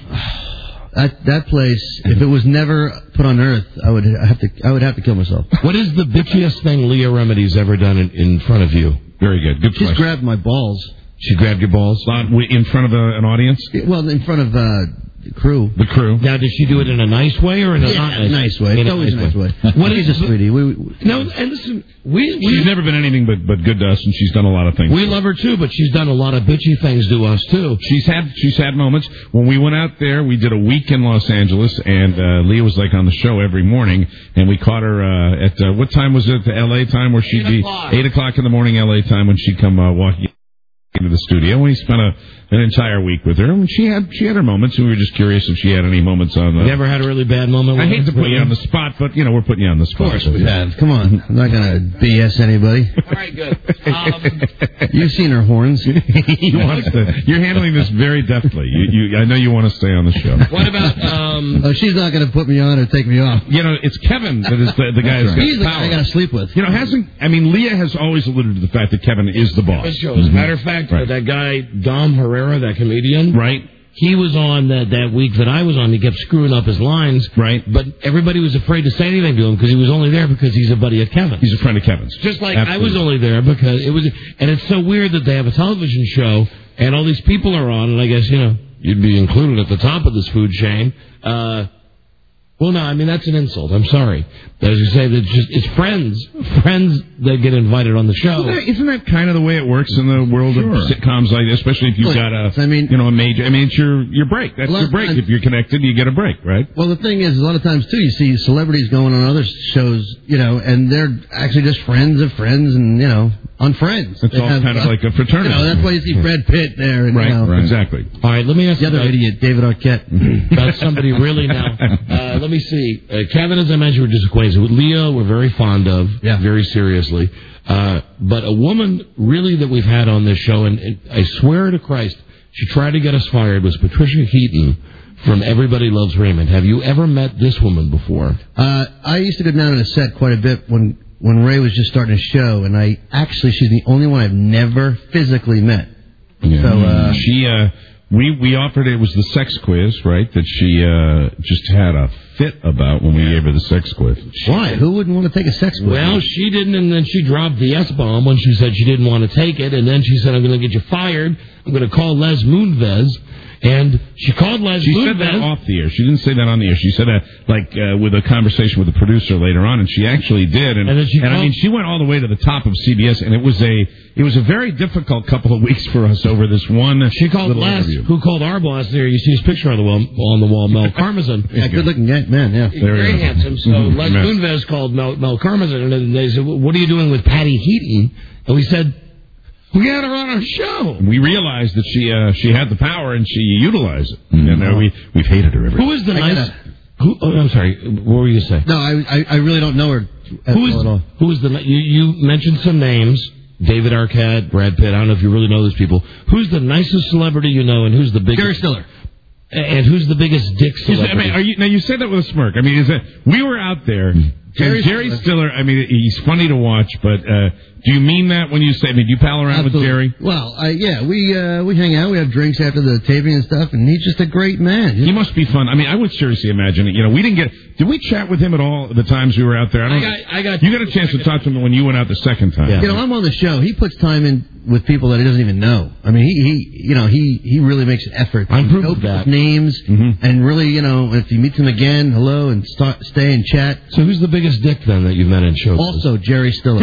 That that place, if it was never put on Earth, I would have to. I would have to kill myself. What is the bitchiest thing Leah Remedy's ever done in, in front of you? Very good. Good She's question. grabbed my balls. She grabbed your balls? Not w- in front of a, an audience? Well, in front of uh, the crew. The crew. Now, did she do it in a nice way or in a Yeah, not nice, nice way. In It's always a nice way. What She's is a sweetie. We, we, No, and listen, we, we She's never been anything but, but good to us, and she's done a lot of things. we love her too, but she's done a lot of bitchy things to us too. She's had she's had moments. When we went out there, we did a week in Los Angeles, and uh, Leah was like on the show every morning, and we caught her uh, at, uh, what time was it, the L A time, where she'd Eight be, o'clock. eight o'clock in the morning L A time, when she'd come uh, walking. into the studio. We spent a, an entire week with her, and she had she had her moments, and we were just curious if she had any moments on the... You ever had a really bad moment? I with hate her? to put you on the spot, but, you know, we're putting you on the spot. Of course we have. Come on. I'm not going to B S anybody. All right, good. Um, You've seen her horns. he wants to, you're handling this very deftly. You, you, I know you want to stay on the show. What about... Um, oh, she's not going to put me on or take me off. You know, it's Kevin that is the, the guy who's got He's the power. guy I got to sleep with. You know, hasn't... I mean, Leah has always alluded to the fact that Kevin is the boss. As a matter of fact, Right. that guy, Dom Herrera, that comedian... Right. He was on that, that week that I was on. He kept screwing up his lines. Right. But everybody was afraid to say anything to him because he was only there because he's a buddy of Kevin's. He's a friend of Kevin's. Just like Absolutely. I was only there because it was... And it's so weird that they have a television show and all these people are on, and I guess, you know, you'd be included at the top of this food chain. Uh... Well, no, I mean, that's an insult. I'm sorry. As you say, that just it's friends. Friends that get invited on the show. Isn't that, isn't that kind of the way it works in the world Sure. of sitcoms like this, especially if you've Look, got a, I mean, you know, a major, I mean, it's your, your break. That's A lot your of break. times- If you're connected, you get a break, right? Well, the thing is, a lot of times, too, you see celebrities going on other shows, you know, and they're actually just friends of friends and, you know, on Friends. It's They all have, kind of uh, like a fraternity. You know, that's why you see Brad Pitt there. And, Right, you know, right. Exactly. All right, let me ask The you other about, idiot, David Arquette. about somebody really now. Uh, let me see. Uh, Kevin, as I mentioned, we're just acquainted with. Leah, we're very fond of, Yeah. very seriously. Uh, but a woman really that we've had on this show, and, and I swear to Christ, she tried to get us fired, was Patricia Heaton from Everybody Loves Raymond. Have you ever met this woman before? Uh, I used to go down to the set quite a bit when, when Ray was just starting a show, and I actually, she's the only one I've never physically met. Yeah. So, uh, she, uh, we, we offered, it was the sex quiz, right, that she, uh, just had a fit about when we gave her the sex quiz. Why? Who wouldn't want to take a sex quiz? Well, she didn't, and then she dropped the S-bomb when she said she didn't want to take it, and then she said, I'm going to get you fired. I'm going to call Les Moonves. And she called Les She Moonves. said that off the air. She didn't say that on the air. She said that, like, uh, with a conversation with the producer later on, and she actually did. And, And then she and I called- mean, she went all the way to the top of C B S, and it was a it was a very difficult couple of weeks for us over this one. She called little Les, interview. who called our boss there. You see his picture on the wall, on the wall, Mel Karmazin. Yeah, good-looking guy, man, yeah. He's very handsome. So Mhm. Les Yeah. Moonves called Mel, Mel Karmazin, and they said, what are you doing with Patty Heaton? And we said, we got her on our show. We realized that she uh, she had the power and she utilized it. And uh, we we've hated her ever. Who is the I nice... gotta- Who, oh, I'm sorry. What were you going to say? No, I, I I really don't know her at Who is, all at all. who is the... You, you mentioned some names. David Arquette, Brad Pitt. I don't know if you really know those people. Who's the nicest celebrity you know, and who's the biggest... Jerry Stiller. And who's the biggest dick Is celebrity? it- I mean, are you, now you said that with a smirk. I mean, is it? We were out there. Jerry and Jerry Stiller. Stiller. I mean, he's funny to watch, but uh, do you mean that when you say? I mean, do you pal around Absolutely. with Jerry? Well, I, yeah, we uh, we hang out, we have drinks after the taping and stuff, and he's just a great man. He must be fun. I mean, I would seriously imagine it. You know, we didn't get. Did we chat with him at all the times we were out there? I don't. I got- I got- You got a chance to talk to him when you went out the second time. You know, I'm on the show. He puts time in with people that he doesn't even know. I mean, he, he you know, he, he really makes an effort. I'm proof know of that. people's names, Mhm. and really, you know, if he meets him again, hello, and start, stay and chat. So who's the biggest dick, then, that you've met in shows? Also, Jerry Stiller.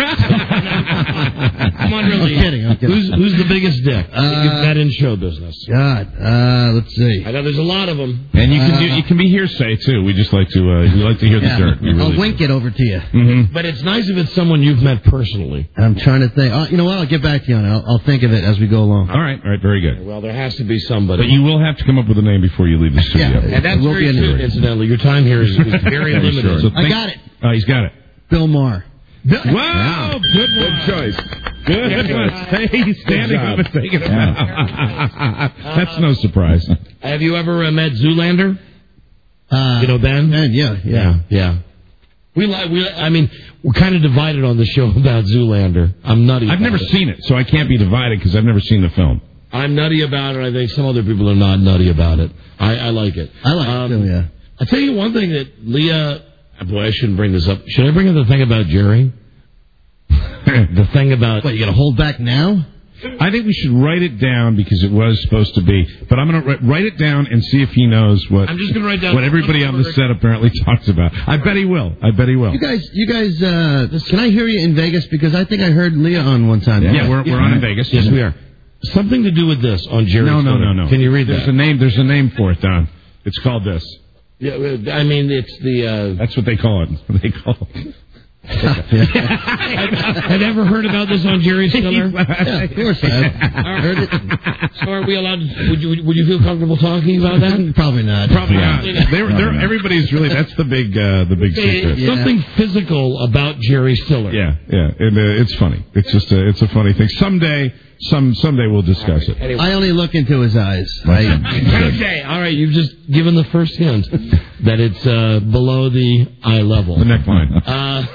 Come on, really. I'm kidding, I'm kidding. Who's, who's the biggest dick that you've Uh, met in show business? God, uh, let's see. I know there's a lot of them. And you can do. Uh, You can be hearsay too. We just like to. Uh, we like to hear the Yeah, dirt. We I'll really wink it over to you. Mm-hmm. But it's nice if it's someone you've met personally. I'm trying to think. Uh, you know what? I'll get back to you on it. I'll, I'll think of it as we go along. All right. All right. Very good. Well, there has to be somebody. But you will have to come up with a name before you leave the studio. Yeah. and that's It will very be in soon, there. incidentally. Your time here is, is very Okay, limited. sure. So I think- got it. Oh, he's got it. Bill Maher. Wow, good, good choice. Good choice. Hey, he's standing up and taking it out. That's no surprise. Have you ever uh, met Zoolander? Uh, You know Ben? Ben, yeah, yeah. yeah. We like. We. I mean, we're kind of divided on the show about Zoolander. I'm nutty. I've about never it. seen it, so I can't be divided because I've never seen the film. I'm nutty about it. I think some other people are not nutty about it. I, I like it. I like Um, it too, yeah. I'll tell you one thing that Leah. Boy, I shouldn't bring this up. Should I bring up the thing about Jerry? The thing about. What, you going to hold back now? I think we should write it down because it was supposed to be. But I'm going to write it down and see if he knows what. I'm just gonna write down what everybody on the set apparently talks about. I bet he will. I bet he will. You guys, you guys, uh, can I hear you in Vegas? Because I think I heard Leah on one time. Yeah, we're we're on in Vegas. Yes, we are. Something to do with this on Jerry's No, no, Twitter. no, no. Can you read There's that? a name. There's a name for it, Don. It's called this. Yeah, I mean, it's the. Uh, That's what they call it. They call it. Have you ever heard about this on Jerry Stiller? Yeah, of course I have. Heard it. So are we allowed to, would you, would you feel comfortable talking about that? Probably not. Probably not. They're, they're, everybody's really, that's the big, uh, the big secret. Yeah. Something physical about Jerry Stiller. Yeah, yeah, and uh, it's funny. It's just a, it's a funny thing. Someday, some someday we'll discuss it. Anyway. I only look into his eyes. Right? Okay, all right. You've just given the first hint that it's uh, below the eye level, the neckline, uh,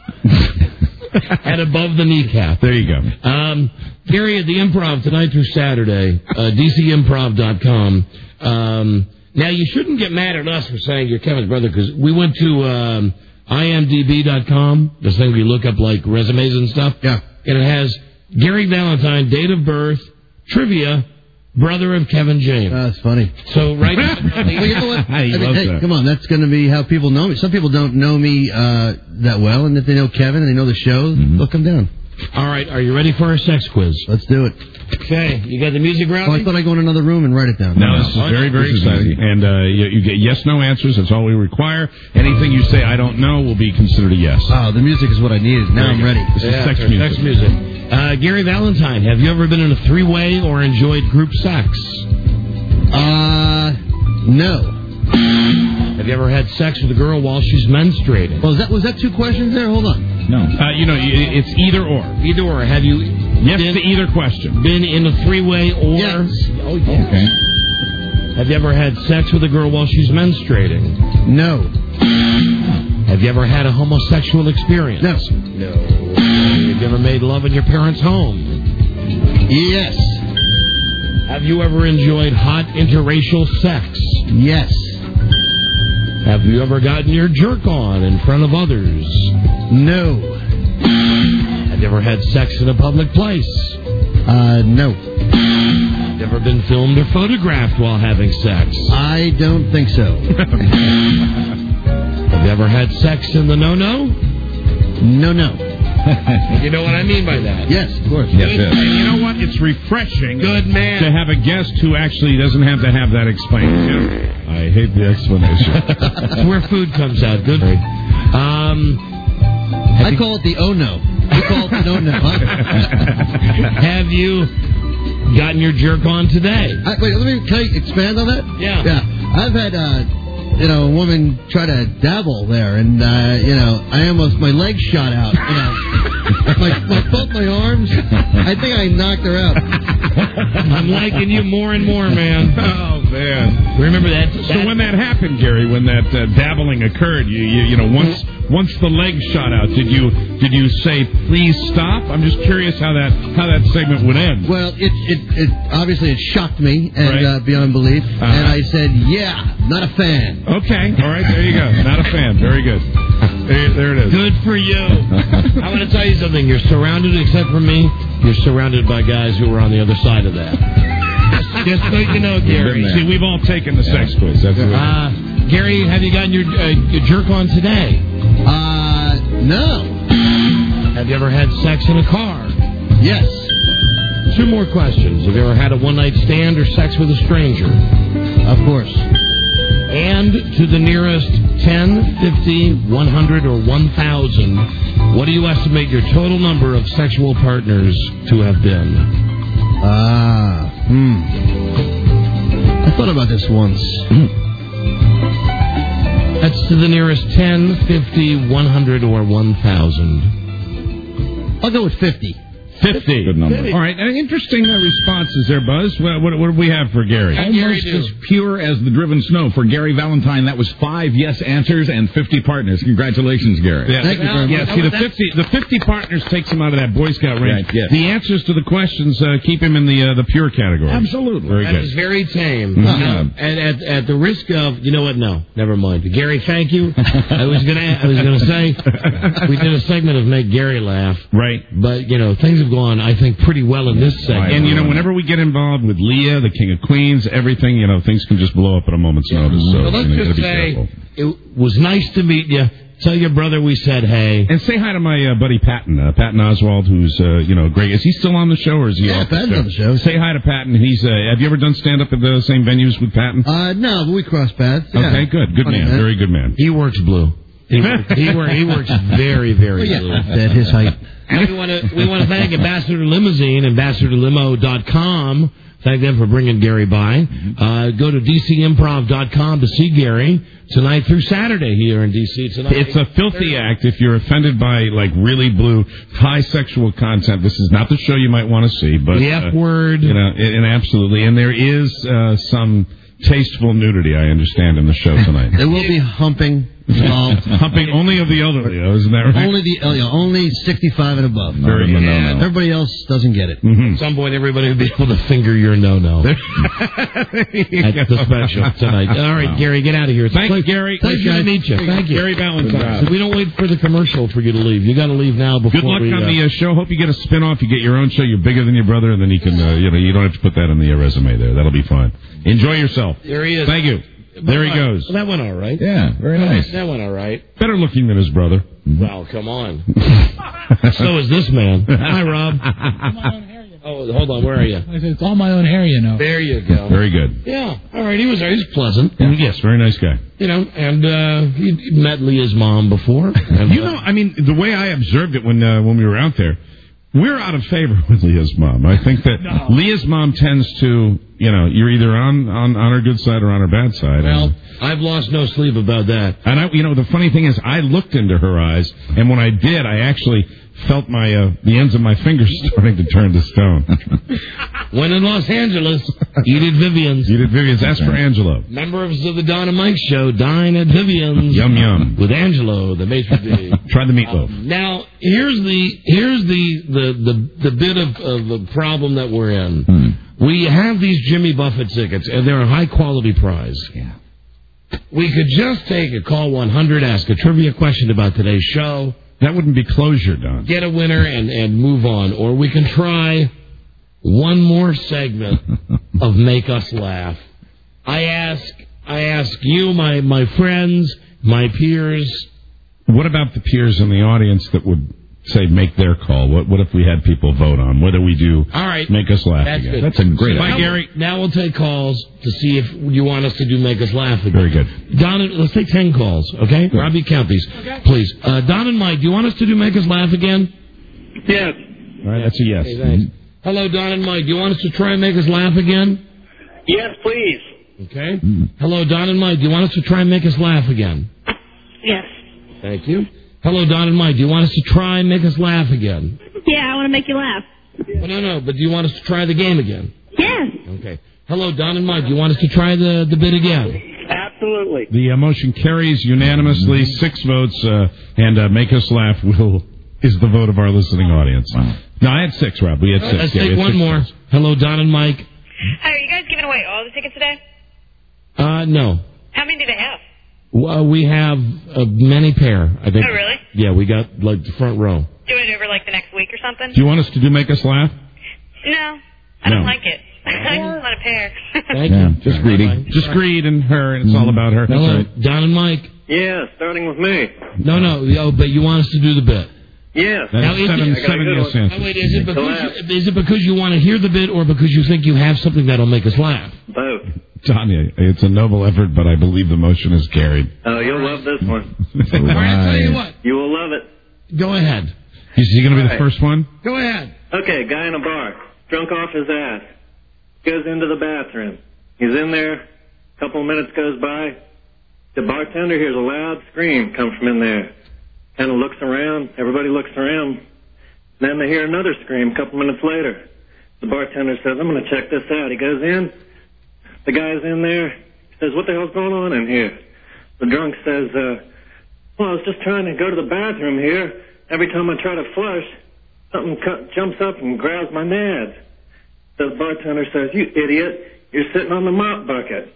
and above the kneecap. There you go. Um, Gary, at the Improv tonight through Saturday, uh, D C improv dot com. Um, now you shouldn't get mad at us for saying you're Kevin's brother because we went to um, I M D B dot com, this thing where you look up like resumes and stuff. Yeah, and it has Gary Valentine, date of birth, trivia, brother of Kevin James. Oh, that's funny. So, right now, well, you know what? I mean, love hey, that. come on, that's going to be how people know me. Some people don't know me uh, that well, and if they know Kevin and they know the show, mm-hmm. they'll come down. All right, are you ready for our sex quiz? Let's do it. Okay, you got the music Oh, ready? I thought I'd go in another room and write it down. No, this is very, very exciting. And uh, you, you get yes-no answers. That's all we require. Anything you say I don't know will be considered a yes. Oh, the music is what I needed. Now I'm ready. This Yeah, is sex for music. Sex music. Uh, Gary Valentine, have you ever been in a three-way or enjoyed group sex? Uh, no. Have you ever had sex with a girl while she's menstruating? Well, was that was that two questions there? Hold on. No. Uh, you know, it's either or. Either or. Have you Yes been, to either question. been in a three-way or... Yes. Oh, yes. Okay. Have you ever had sex with a girl while she's menstruating? No. Have you ever had a homosexual experience? No. No. Have you ever made love in your parents' home? Yes. Have you ever enjoyed hot interracial sex? Yes. Have you ever gotten your jerk on in front of others? No. Have you ever had sex in a public place? Uh, no. Have you ever been filmed or photographed while having sex? I don't think so. Have you ever had sex in the no-no? No, no. You know what I mean by that? Yes, of course. Yes, yes. And you know what? It's refreshing Good man. to have a guest who actually doesn't have to have that explained. You know, I hate the explanation. That's where food comes out. Good. Um, I call it the oh no. You call it the no no. have you gotten your jerk on today? I, wait, let me can I expand on that? Yeah. Yeah. I've had uh, you know, a woman try to dabble there, and uh, you know, I almost my legs shot out. You know, my, my both my arms. I think I knocked her out. I'm liking you more and more, man. Oh man! Remember that? So that when that happened, Gary, when that uh, dabbling occurred, you, you you know once once the legs shot out, did you did you say please stop? I'm just curious how that how that segment would end. Well, it it, it obviously it shocked me and Right. uh, beyond belief, uh-huh. and I said, yeah, not a fan. Okay, all right, there you go. Not a fan. Very good. There, there it is. Good for you. I want to tell you something. You're surrounded, except for me, you're surrounded by guys who are on the other side of that. Just so you know, Gary. See, we've all taken the sex quiz. That's what Uh, Gary, have you gotten your, uh, your jerk on today? Uh, no. Have you ever had sex in a car? Yes. Two more questions. Have you ever had a one-night stand or sex with a stranger? Of course. And to the nearest ten, fifty, one hundred, or one thousand, what do you estimate your total number of sexual partners to have been? Ah, hmm. I thought about this once. That's to the nearest ten, fifty, one hundred, or one thousand. I'll go with fifty. fifty. Good number. All right. Uh, interesting uh, responses there, Buzz. What, what, what do we have for Gary? Almost as pure as the driven snow. For Gary Valentine, that was five yes answers and fifty partners. Congratulations, Gary. Yeah, Thank you very yeah, much. see, the fifty, the fifty partners takes him out of that Boy Scout range. Right, yes. The answers to the questions uh, keep him in the uh, the pure category. Absolutely. Very That good. is very tame. Mhm. Uh, and at, at the risk of, you know what? No, never mind. Gary, thank you. I was gonna, I was gonna say we did a segment of make Gary laugh, Right. but you know things have gone, I think, pretty well in this segment. And, you know, whenever we get involved with Leah, the King of Queens, everything, you know, things can just blow up at a moment's notice. So, Well, let's you know, just you gotta be say careful. it was nice to meet you. Tell your brother we said hey. And say hi to my uh, buddy Patton, uh, Patton Oswald, who's, uh, you know, great. Is he still on the show, or is he Yeah, off Patton's on the show. Say hi to Patton. He's, uh, have you ever done stand-up at the same venues with Patton? Uh, no, but we cross paths. Yeah. Okay, good. Good Funny man. Very good man. He works blue. He works, he, work, he works very, very Well, blue. yeah, at his height. And we want to we want to thank Ambassador Limousine, ambassador limo dot com. Thank them for bringing Gary by. Uh, go to d c improv dot com to see Gary tonight through Saturday here in D C tonight. It's a filthy act. If you're offended by, like, really blue, high sexual content, this is not the show you might want to see. But the F uh, word. You know, and, and absolutely. And there is uh, some tasteful nudity, I understand, in the show tonight. There will be humping involved. Humping only of the elderly, though, isn't that right? Only the uh, you know, only sixty-five and above. Very good. Yeah. Everybody else doesn't get it. Mm-hmm. At some point, everybody will be able to finger your no-no at the special tonight. All right, Wow. Gary, get out of here. It's Thank a you, Gary. Pleasure to meet you. Thank you. Gary Valentine. So we don't wait for the commercial for you to leave. You got to leave now before Good luck we, on uh, the uh, show. Hope you get a spin-off. You get your own show. You're bigger than your brother, and then you can, uh, you know, you don't have to put that on the uh, resume there. That'll be fine. Enjoy yourself. There he is. Thank you. There he goes. That went all right. Yeah, very nice. That went all right. Better looking than his brother. Well, come on. So is this man. Hi, Rob. Oh, hold on. Where are you? I said, it's all my own hair, you know. There you go. Very good. Yeah. All right. He was. He's pleasant. Yeah. Yes, very nice guy. You know, and uh, he met Leah's mom before. And, You know, I mean, the way I observed it when uh, when we were out there, we're out of favor with Leah's mom. I think that No. Leah's mom tends to, you know, you're either on, on, on her good side or on her bad side. well, and, I've lost no sleep about that. and I, you know, the funny thing is, I looked into her eyes, and when I did, I actually felt my uh, the ends of my fingers starting to turn to stone. When in Los Angeles, eat at Vivian's. You did Vivian's. Ask for Angelo. Members of the Don and Mike Show dine at Vivian's. Yum yum. With Angelo, the maitre d'. Try the meatloaf. Um, now, here's the here's the the the, the bit of, of the problem that we're in. Hmm. We have these Jimmy Buffett tickets, and they're a high quality prize. Yeah. We could just take a call one hundred, ask a trivia question about today's show, That wouldn't be closure, Don. get a winner, and, and move on. Or we can try one more segment of Make Us Laugh. I ask I ask you, my, my friends, my peers. What about the peers in the audience that would say make their call? What what if we had people vote on whether we do All right. Make Us Laugh That's again? good. That's a great So idea. now, Gary. Now we'll take calls to see if you want us to do Make Us Laugh again. Very good. Don, let's take ten calls, okay? Good. Robbie, count these, please. Uh, Don and Mike, do you want us to do Make Us Laugh again? Yes. All right, that's a yes. Okay, thanks. Hello, Don and Mike. Do you want us to try and Make Us Laugh again? Yes, please. Okay. Hello, Don and Mike. Do you want us to try and Make Us Laugh again? Yes. Thank you. Hello, Don and Mike. Do you want us to try and Make Us Laugh again? Yeah, I want to make you laugh. Well, no, no, but do you want us to try the game again? Yes. Okay. Hello, Don and Mike. Do you want us to try the, the bit again? Absolutely. The uh, motion carries unanimously, six votes, uh, and uh, Make Us Laugh will is the vote of our listening audience. Wow. No, I had six, Rob. We had six. Let's Yeah, we take had one six more. votes. Hello, Don and Mike. Hey, are you guys giving away all the tickets today? Uh, no. How many do they have? Well, we have a many pair, I think. Oh, really? Yeah, we got, like, the front row. Doing it over like the next week or something? Do you want us to do Make Us Laugh? No, I No. don't like it. I just want a pair. Thank Yeah, you. just greedy. Just greed and her, and it's all about her. That's Hello, right. Don and Mike. Yeah, starting with me. No, no, oh, but you want us to do the bit. Yes. That's Now, is seven, it- I got a seven good yes one. answers. Oh, wait, is it, To because laugh. you, is it because you want to hear the bit or because you think you have something that'll make us laugh? Both. Tanya, it's a noble effort, but I believe the motion is carried. Oh, you'll love this one. All right, I'll tell you what. You will love it. Go ahead. Is he going to be the All right. first one? Go ahead. Okay, guy in a bar, drunk off his ass, goes into the bathroom. He's in there. A couple of minutes goes by. The bartender hears a loud scream come from in there. Kind of looks around. Everybody looks around. Then they hear another scream a couple minutes later. The bartender says, I'm going to check this out. He goes in. The guy's in there. He says, what the hell's going on in here? The drunk says, uh, well, I was just trying to go to the bathroom here. Every time I try to flush, something cu- jumps up and grabs my nads. So the bartender says, you idiot, you're sitting on the mop bucket.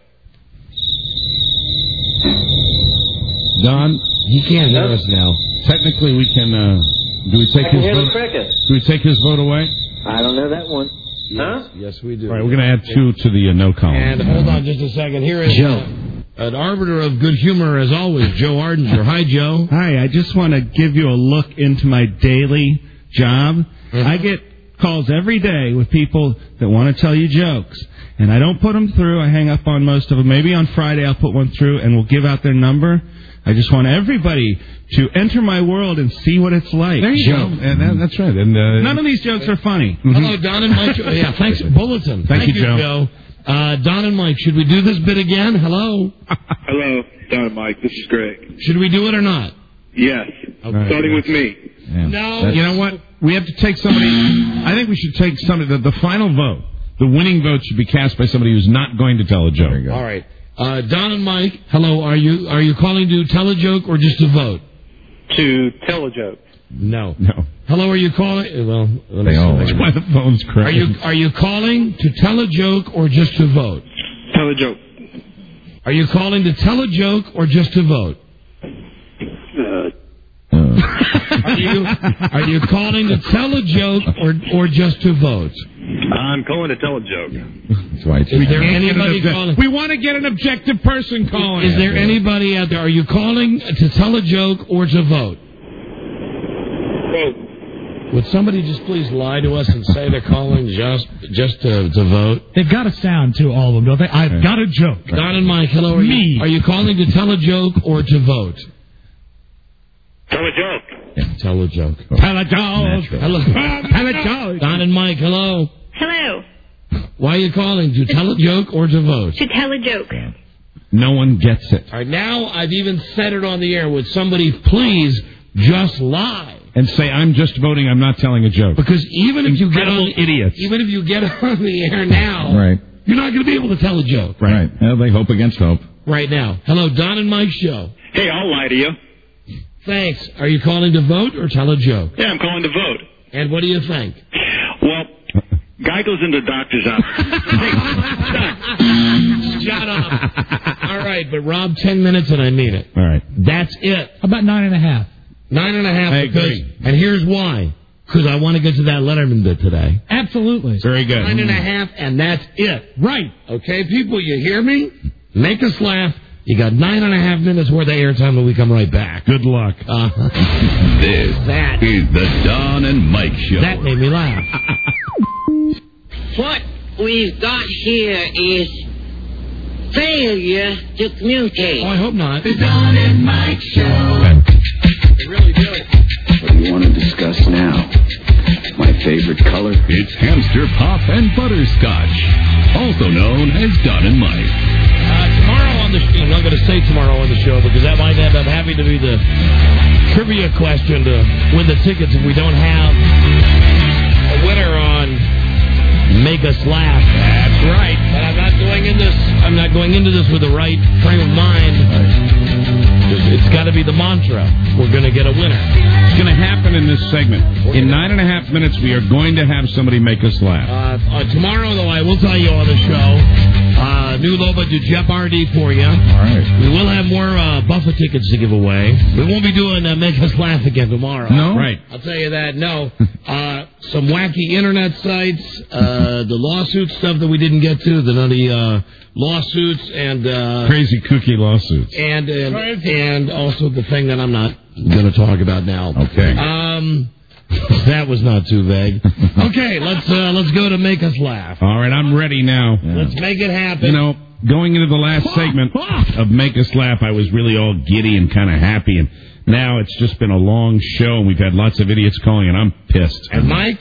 Don, he can't hear us now. Technically, we can. Uh, do we take I can his hear the vote? crickets. Do we take his vote away? I don't know that one. Huh? Yes, we do. All right, we're going to add two to the uh, no column. And hold on just a second. Here is Joe. uh, an arbiter of good humor, as always, Joe Ardinger. Hi, Joe. Hi, I just want to give you a look into my daily job. Mm-hmm. I get calls every day with people that want to tell you jokes. And I don't put them through. I hang up on most of them. Maybe on Friday I'll put one through and we'll give out their number. I just want everybody to enter my world and see what it's like. There you Joke. go. And that, that's right. And uh, None of these jokes are funny. Hello, Don and Mike. Yeah, thanks, Bulletin. Thank you, Joe. Joe. Uh, Don and Mike, should we do this bit again? Hello? Hello, Don and Mike. This is Greg. Should we do it or not? Yes. Okay. Starting with me. Yeah. No. You know what? We have to take somebody. I think we should take somebody. The, the final vote, the winning vote, should be cast by somebody who's not going to tell a joke. All right. Uh, Don and Mike, hello. Are you are you calling to tell a joke or just to vote? To tell a joke. No. No. Hello, are you calling? Well, let me They see. all. That's why the phone's Are crying. you are you calling to tell a joke or just to vote? Tell a joke. Are you calling to tell a joke or just to vote? Uh, Are you are you calling to tell a joke or or just to vote? I'm calling to tell a joke. That's why it's Is there Can't get an anybody obje- calling? We want to get an objective person calling. Is there anybody out there? Are you calling to tell a joke or to vote? Vote. Would somebody just please lie to us and say they're calling just just to, to vote? They've got a sound to all of them, don't they? I've got a joke. Don and Mike, hello. Are Me. you, are you calling to tell a joke or to vote? Tell a joke. Tell a joke. Tell a joke. Hello. Tell a joke. Don and Mike, hello. Hello. Why are you calling? To tell a joke or to vote? To tell a joke. No one gets it. All right, now I've even said it on the air. Would somebody please just lie? And say, I'm just voting, I'm not telling a joke. Because even if you get Incredible on, idiots. even if you get on the air now, Right. you're not going to be able to tell a joke Right. Well, they hope against hope. right now. Hello, Don and Mike show. Hey, I'll lie to you. Thanks. Are you calling to vote or tell a joke? Yeah, I'm calling to vote. And what do you think? Well, guy goes into the doctor's office. Shut up. All right, but Rob, ten minutes and I mean it. All right. That's it. How about nine and a half? Nine and a half. I because, agree. And here's why. Because I want to get to that Letterman bit today. Absolutely. Very good. Nine and a half, and that's it. Right. Okay, people, you hear me? Make us laugh. You got nine and a half minutes worth of airtime, and we come right back. Good luck. Uh, This that is the Don and Mike Show. that made me laugh. What we've got here is failure to communicate. Oh, I hope not. The Don and Mike Show. They really do. What do you want to discuss now? My favorite color? It's hamster pop and butterscotch, also known as Don and Mike. Uh, tomorrow on the show, I'm not going to say tomorrow on the show because that might end up having to be the trivia question to win the tickets if we don't have a winner on Make Us Laugh. That's right. But I'm not going in this. I'm not going into this with the right frame of mind. It's got to be the mantra. We're going to get a winner. It's going to happen in this segment. In nine and a half minutes, we are going to have somebody make us laugh. Uh, uh, tomorrow, though, I will tell you on the show, uh, new Loba do Jeopardy for you. All right. We will have more uh, Buffett tickets to give away. We won't be doing uh, Make Us Laugh again tomorrow. No? Right. I'll tell you that. No. Uh, some wacky internet sites, uh, the lawsuit stuff that we didn't get to, the nutty uh, lawsuits, and uh, Crazy kooky lawsuits. and and, and also the thing that I'm not going to talk about now. Okay. Um, that was not too vague. Okay, let's uh, let's go to Make Us Laugh. All right, I'm ready now. Let's make it happen. You know, going into the last segment of Make Us Laugh, I was really all giddy and kind of happy, and now it's just been a long show, and we've had lots of idiots calling, and I'm pissed. And Mike,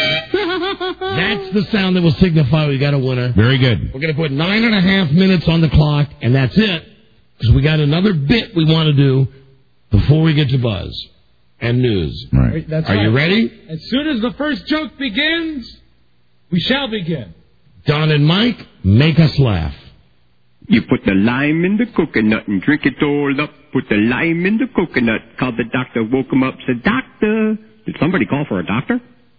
that's the sound that will signify we got a winner. Very good. We're going to put nine and a half minutes on the clock, and that's it, because we got another bit we want to do before we get to Buzz and news. Right. That's Are right. you ready? As soon as the first joke begins, we shall begin. Don and Mike, make us laugh. You put the lime in the coconut and drink it all up. Put the lime in the coconut. Called the doctor, woke him up, said, Doctor. Did somebody call for a doctor?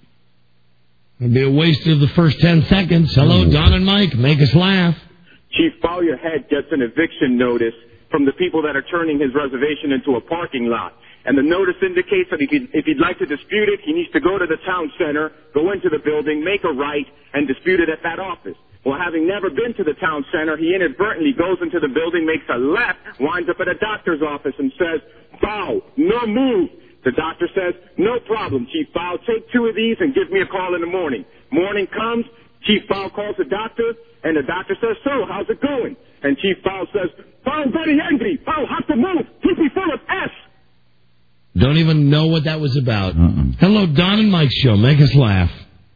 It'll be a waste of the first ten seconds. Hello, Ooh. Don and Mike, make us laugh. Chief Bowyerhead gets an eviction notice from the people that are turning his reservation into a parking lot. And the notice indicates that if he'd, if he'd like to dispute it, he needs to go to the town center, go into the building, make a right, and dispute it at that office. Well, having never been to the town center, he inadvertently goes into the building, makes a left, winds up at a doctor's office and says, Bow, no move. The doctor says, no problem, Chief Fowl. Take two of these and give me a call in the morning. Morning comes, Chief Fowl calls the doctor, and the doctor says, so, how's it going? And Chief Fowl says, Fowl very angry. Fowl have to move. Keep me full of S. Don't even know what that was about. Uh-uh. Hello, Don and Mike Show. Make us laugh.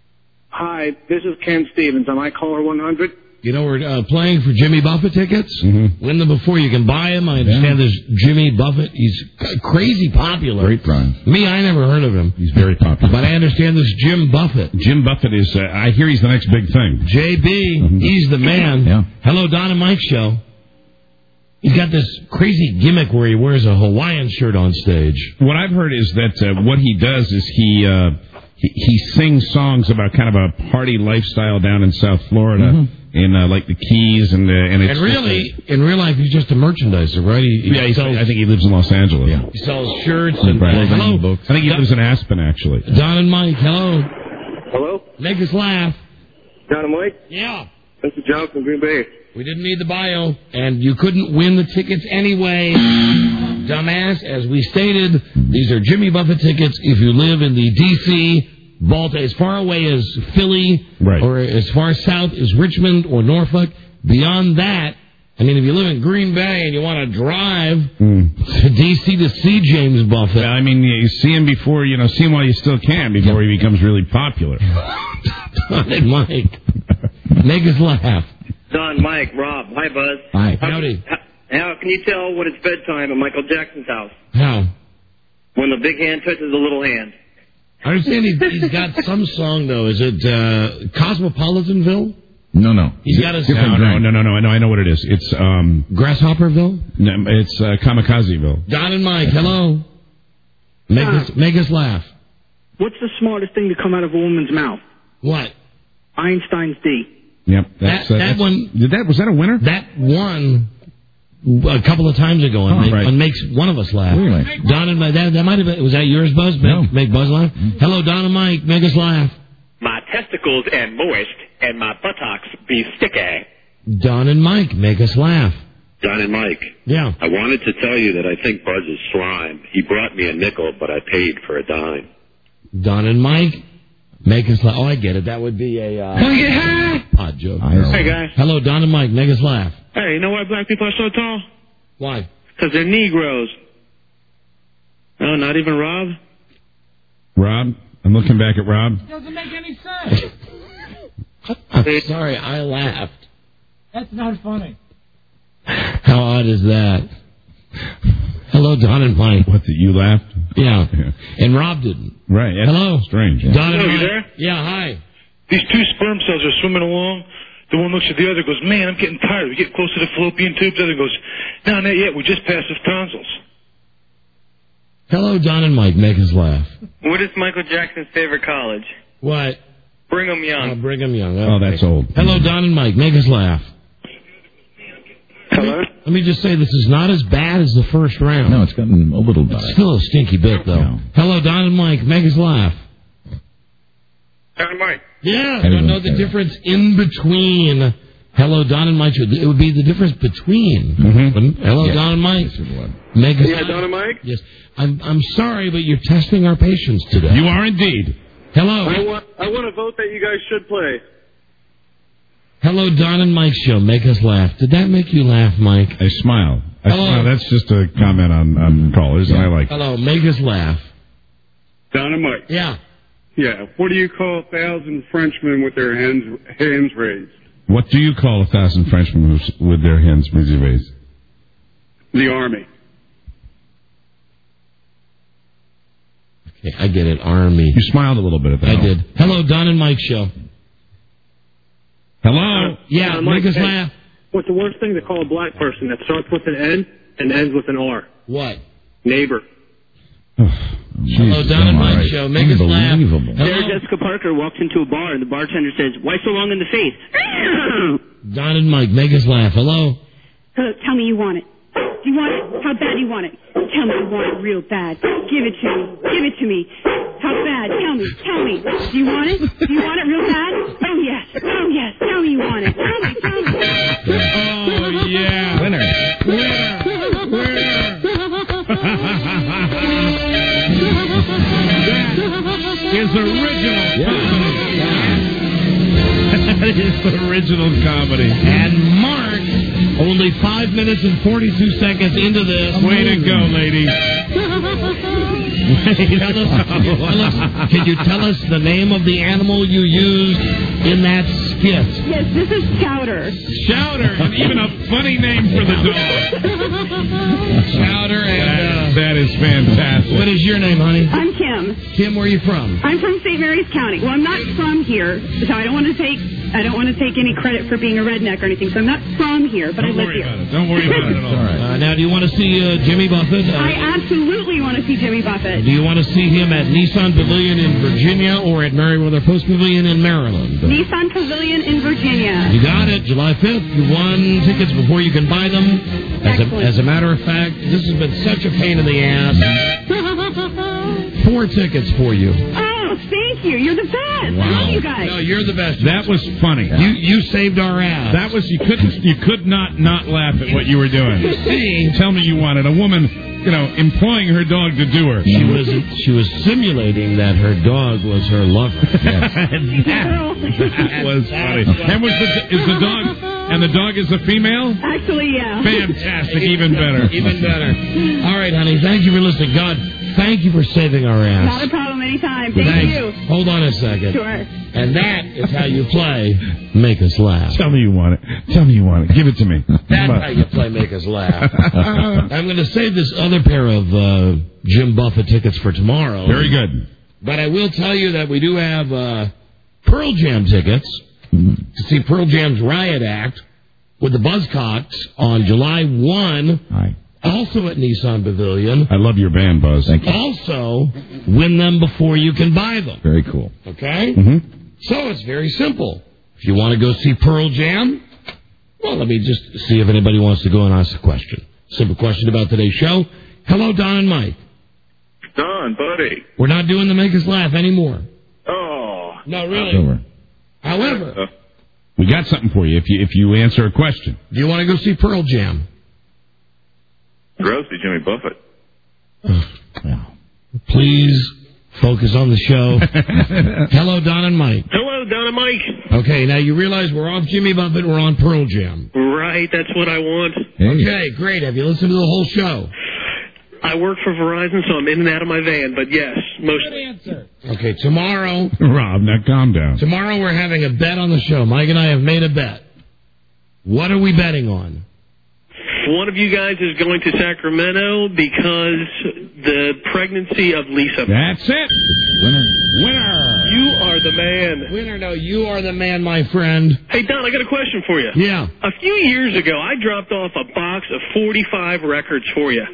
Hi, this is Ken Stevens. Am I caller one hundred? You know, we're uh, playing for Jimmy Buffett tickets. Mm-hmm. Win them before you can buy them. I understand Yeah. there's Jimmy Buffett. He's crazy popular. Great prize. Me, I never heard of him. He's very popular. But I understand this Jim Buffett. Jim Buffett is, uh, I hear he's the next big thing. J B, Mm-hmm. he's the man. Yeah. Hello, Don and Mike Show. He's got this crazy gimmick where he wears a Hawaiian shirt on stage. What I've heard is that uh, what he does is he, uh, he he sings songs about kind of a party lifestyle down in South Florida, Mm-hmm. in uh, like the Keys, and uh, and it's And really, in real life, he's just a merchandiser, right? He, he yeah, he's, sells, I think he lives in Los Angeles. Yeah. he sells shirts and Right. hello, I think he lives in Aspen, actually. Don and Mike. Hello, Hello? make us laugh. John and Mike? Yeah. This is John from Green Bay. We didn't need the bio, and you couldn't win the tickets anyway, dumbass. As we stated, these are Jimmy Buffett tickets. If you live in the D C, Baltimore, as far away as Philly, Right. or as far south as Richmond or Norfolk, beyond that, I mean, if you live in Green Bay and you want to drive Mm. to D C to see James Buffett, Yeah, I mean, you see him before, you know, see him while you still can before he becomes really popular. Don and Mike, make us laugh. Don, Mike, Rob. Hi, Buzz. Hi. How, Howdy. How, how can you tell when it's bedtime at Michael Jackson's house? How? When the big hand touches the little hand. I understand he, he's got some song, though. Is it uh, Cosmopolitanville? No, no. He's got his... No, no, no, no, no, I know, I know what it is. It's, um... Grasshopperville? No, it's uh, Kamikazeville. Don and Mike, hello. Make Hi. us, make us laugh. What's the smartest thing to come out of a woman's mouth? What? Einstein's D. Yep. That's, That- uh, that that's, one- Did that, was that a winner? That won a couple of times ago and, Oh, make, right. and makes one of us laugh. Really? Don and Mike, that, that might have been... Was that yours, Buzz? Make, No. make Buzz laugh? Hello, Don and Mike, make us laugh. My testicles and moist, and my buttocks be sticky. Don and Mike, make us laugh. Don and Mike. Yeah. I wanted to tell you that I think Buzz is slime. He brought me a nickel, but I paid for a dime. Don and Mike, make us laugh. Oh, I get it. That would be a... Uh, Wanna get high? odd joke. Hey, guys. Hello, Don and Mike, make us laugh. Hey, you know why black people are so tall? Why? Because they're Negroes. No, not even Rob? Rob? I'm looking back at Rob. Doesn't make any sense. I'm sorry, I laughed. That's not funny. How odd is that? Hello, Don and Mike. What, that you laughed? Yeah. And Rob didn't. Right. That's Hello. strange. Yeah. Don and Hello, you Mike. there? Yeah, hi. These two sperm cells are swimming along. The one looks at the other, goes, man, I'm getting tired. We get close to the fallopian tubes. The other goes, no, not yet. We just passed his tonsils. Hello, Don and Mike, make us laugh. What is Michael Jackson's favorite college? What? Brigham Young. Oh, Brigham Young. Oh, Okay. that's old. Hello, Don and Mike, make us laugh. Hello? Let me just say, this is not as bad as the first round. No, it's gotten a little It's bad. still a stinky bit, though. No. Hello, Don and Mike, make us laugh. Don and Mike. Yeah, I Everyone don't know the say that. difference in between. Hello, Don and Mike. It would be the difference between. Mm-hmm. Hello, Yes. Don and Mike. Yes, it would. Make us Yeah, laugh. Don and Mike? Yes. I'm, I'm sorry, but you're testing our patience today. You are indeed. Hello. I want, I want to vote that you guys should play. Hello, Don and Mike show. Make us laugh. Did that make you laugh, Mike? I smile. I Hello. smile. That's just a comment on, on callers, and I like it. Hello, make us laugh. Don and Mike. Yeah. Yeah. What do you call a thousand Frenchmen with their hands hands raised? What do you call a thousand Frenchmen who's- with their hands raised? The Army. Okay, I get it. Army. You smiled a little bit at that. I did. Hello, Don and Mike show. Hello. Yeah, Don and make Mike, us hey, laugh. What's the worst thing to call a black person that starts with an N and ends with an R? What? Neighbor. Hello, Don and Mike show. Make us laugh. Unbelievable. Hello? Sarah Jessica Parker walks into a bar and the bartender says, "Why so long in the face?" Don and Mike, make us laugh. Hello. Hello, tell me you want it. Do you want it? How bad do you want it? Tell me you want it real bad. Give it to me. Give it to me. How bad? Tell me. Tell me. Do you want it? Do you want it real bad? Oh, yes. Oh, yes. Tell me you want it. Tell me. Tell me. Oh, yeah. Winner. Winner. Winner. is original comedy. That is original comedy. And Mark, only five minutes and forty-two seconds into this. Way to go, lady. tell us, tell us, can you tell us the name of the animal you used in that skit? Yes, this is Chowder. Chowder, and even a funny name for the dog. Chowder, and that, that is fantastic. What is your name, honey? I'm Kim. Kim, where are you from? I'm from Saint Mary's County. Well, I'm not from here, so I don't want to take I don't want to take any credit for being a redneck or anything. So I'm not from here, but don't I live worry here. About it. Don't worry about it at all. all right. Uh, now, do you want to see uh, Jimmy Buffett? Uh, I absolutely want to see Jimmy Buffett. Do you want to see him at Nissan Pavilion in Virginia or at Merriweather Post Pavilion in Maryland? Nissan Pavilion in Virginia. You got it. July fifth. You won tickets before you can buy them. As a, as a matter of fact, this has been such a pain in the ass. Four tickets for you. Oh, thank you. You're the best. Wow. I love you guys. No, you're the best. That was funny. You you saved our ass. That was you couldn't you could not not laugh at what you were doing. See, tell me you wanted a woman, you know, employing her dog to do her. She was she was simulating that her dog was her lover. Yes. that was funny. And was the is the dog and the dog is a female? Actually, yeah. Fantastic, even better. Even better. All right, honey. Thank you for listening. God, thank you for saving our ass. Not a problem. Anytime. Thank Thanks. you. Hold on a second. Sure. And that is how you play Make Us Laugh. Tell me you want it. Tell me you want it. Give it to me. That's how you play Make Us Laugh. I'm going to save this other pair of uh, Jim Buffett tickets for tomorrow. Very good. But I will tell you that we do have uh, Pearl Jam tickets to see Pearl Jam's Riot Act with the Buzzcocks on July first. Hi. Also at Nissan Pavilion. I love your band, Buzz. Thank you. Also, win them before you can buy them. Very cool. Okay? Mm-hmm. So it's very simple. If you want to go see Pearl Jam, well, let me just see if anybody wants to go and ask a question. Simple question about today's show. Hello, Don and Mike. Don, buddy. We're not doing the Make Us Laugh anymore. Oh. No, really. However, Uh, we got something for you if you if you answer a question. Do you want to go see Pearl Jam? Gross, Jimmy Buffett. Please focus on the show. Hello, Don and Mike. Hello, Don and Mike. Okay, now you realize we're off Jimmy Buffett, we're on Pearl Jam. Right, that's what I want. Okay, great. Have you listened to the whole show? I work for Verizon, so I'm in and out of my van, but yes, most. Good answer. Okay, tomorrow. Rob, now calm down. Tomorrow we're having a bet on the show. Mike and I have made a bet. What are we betting on? One of you guys is going to Sacramento because the pregnancy of Lisa. That's it. Winner. Winner. You are the man. Winner, no, you are the man, my friend. Hey, Don, I got a question for you. Yeah. A few years ago, I dropped off a box of forty-five records for you.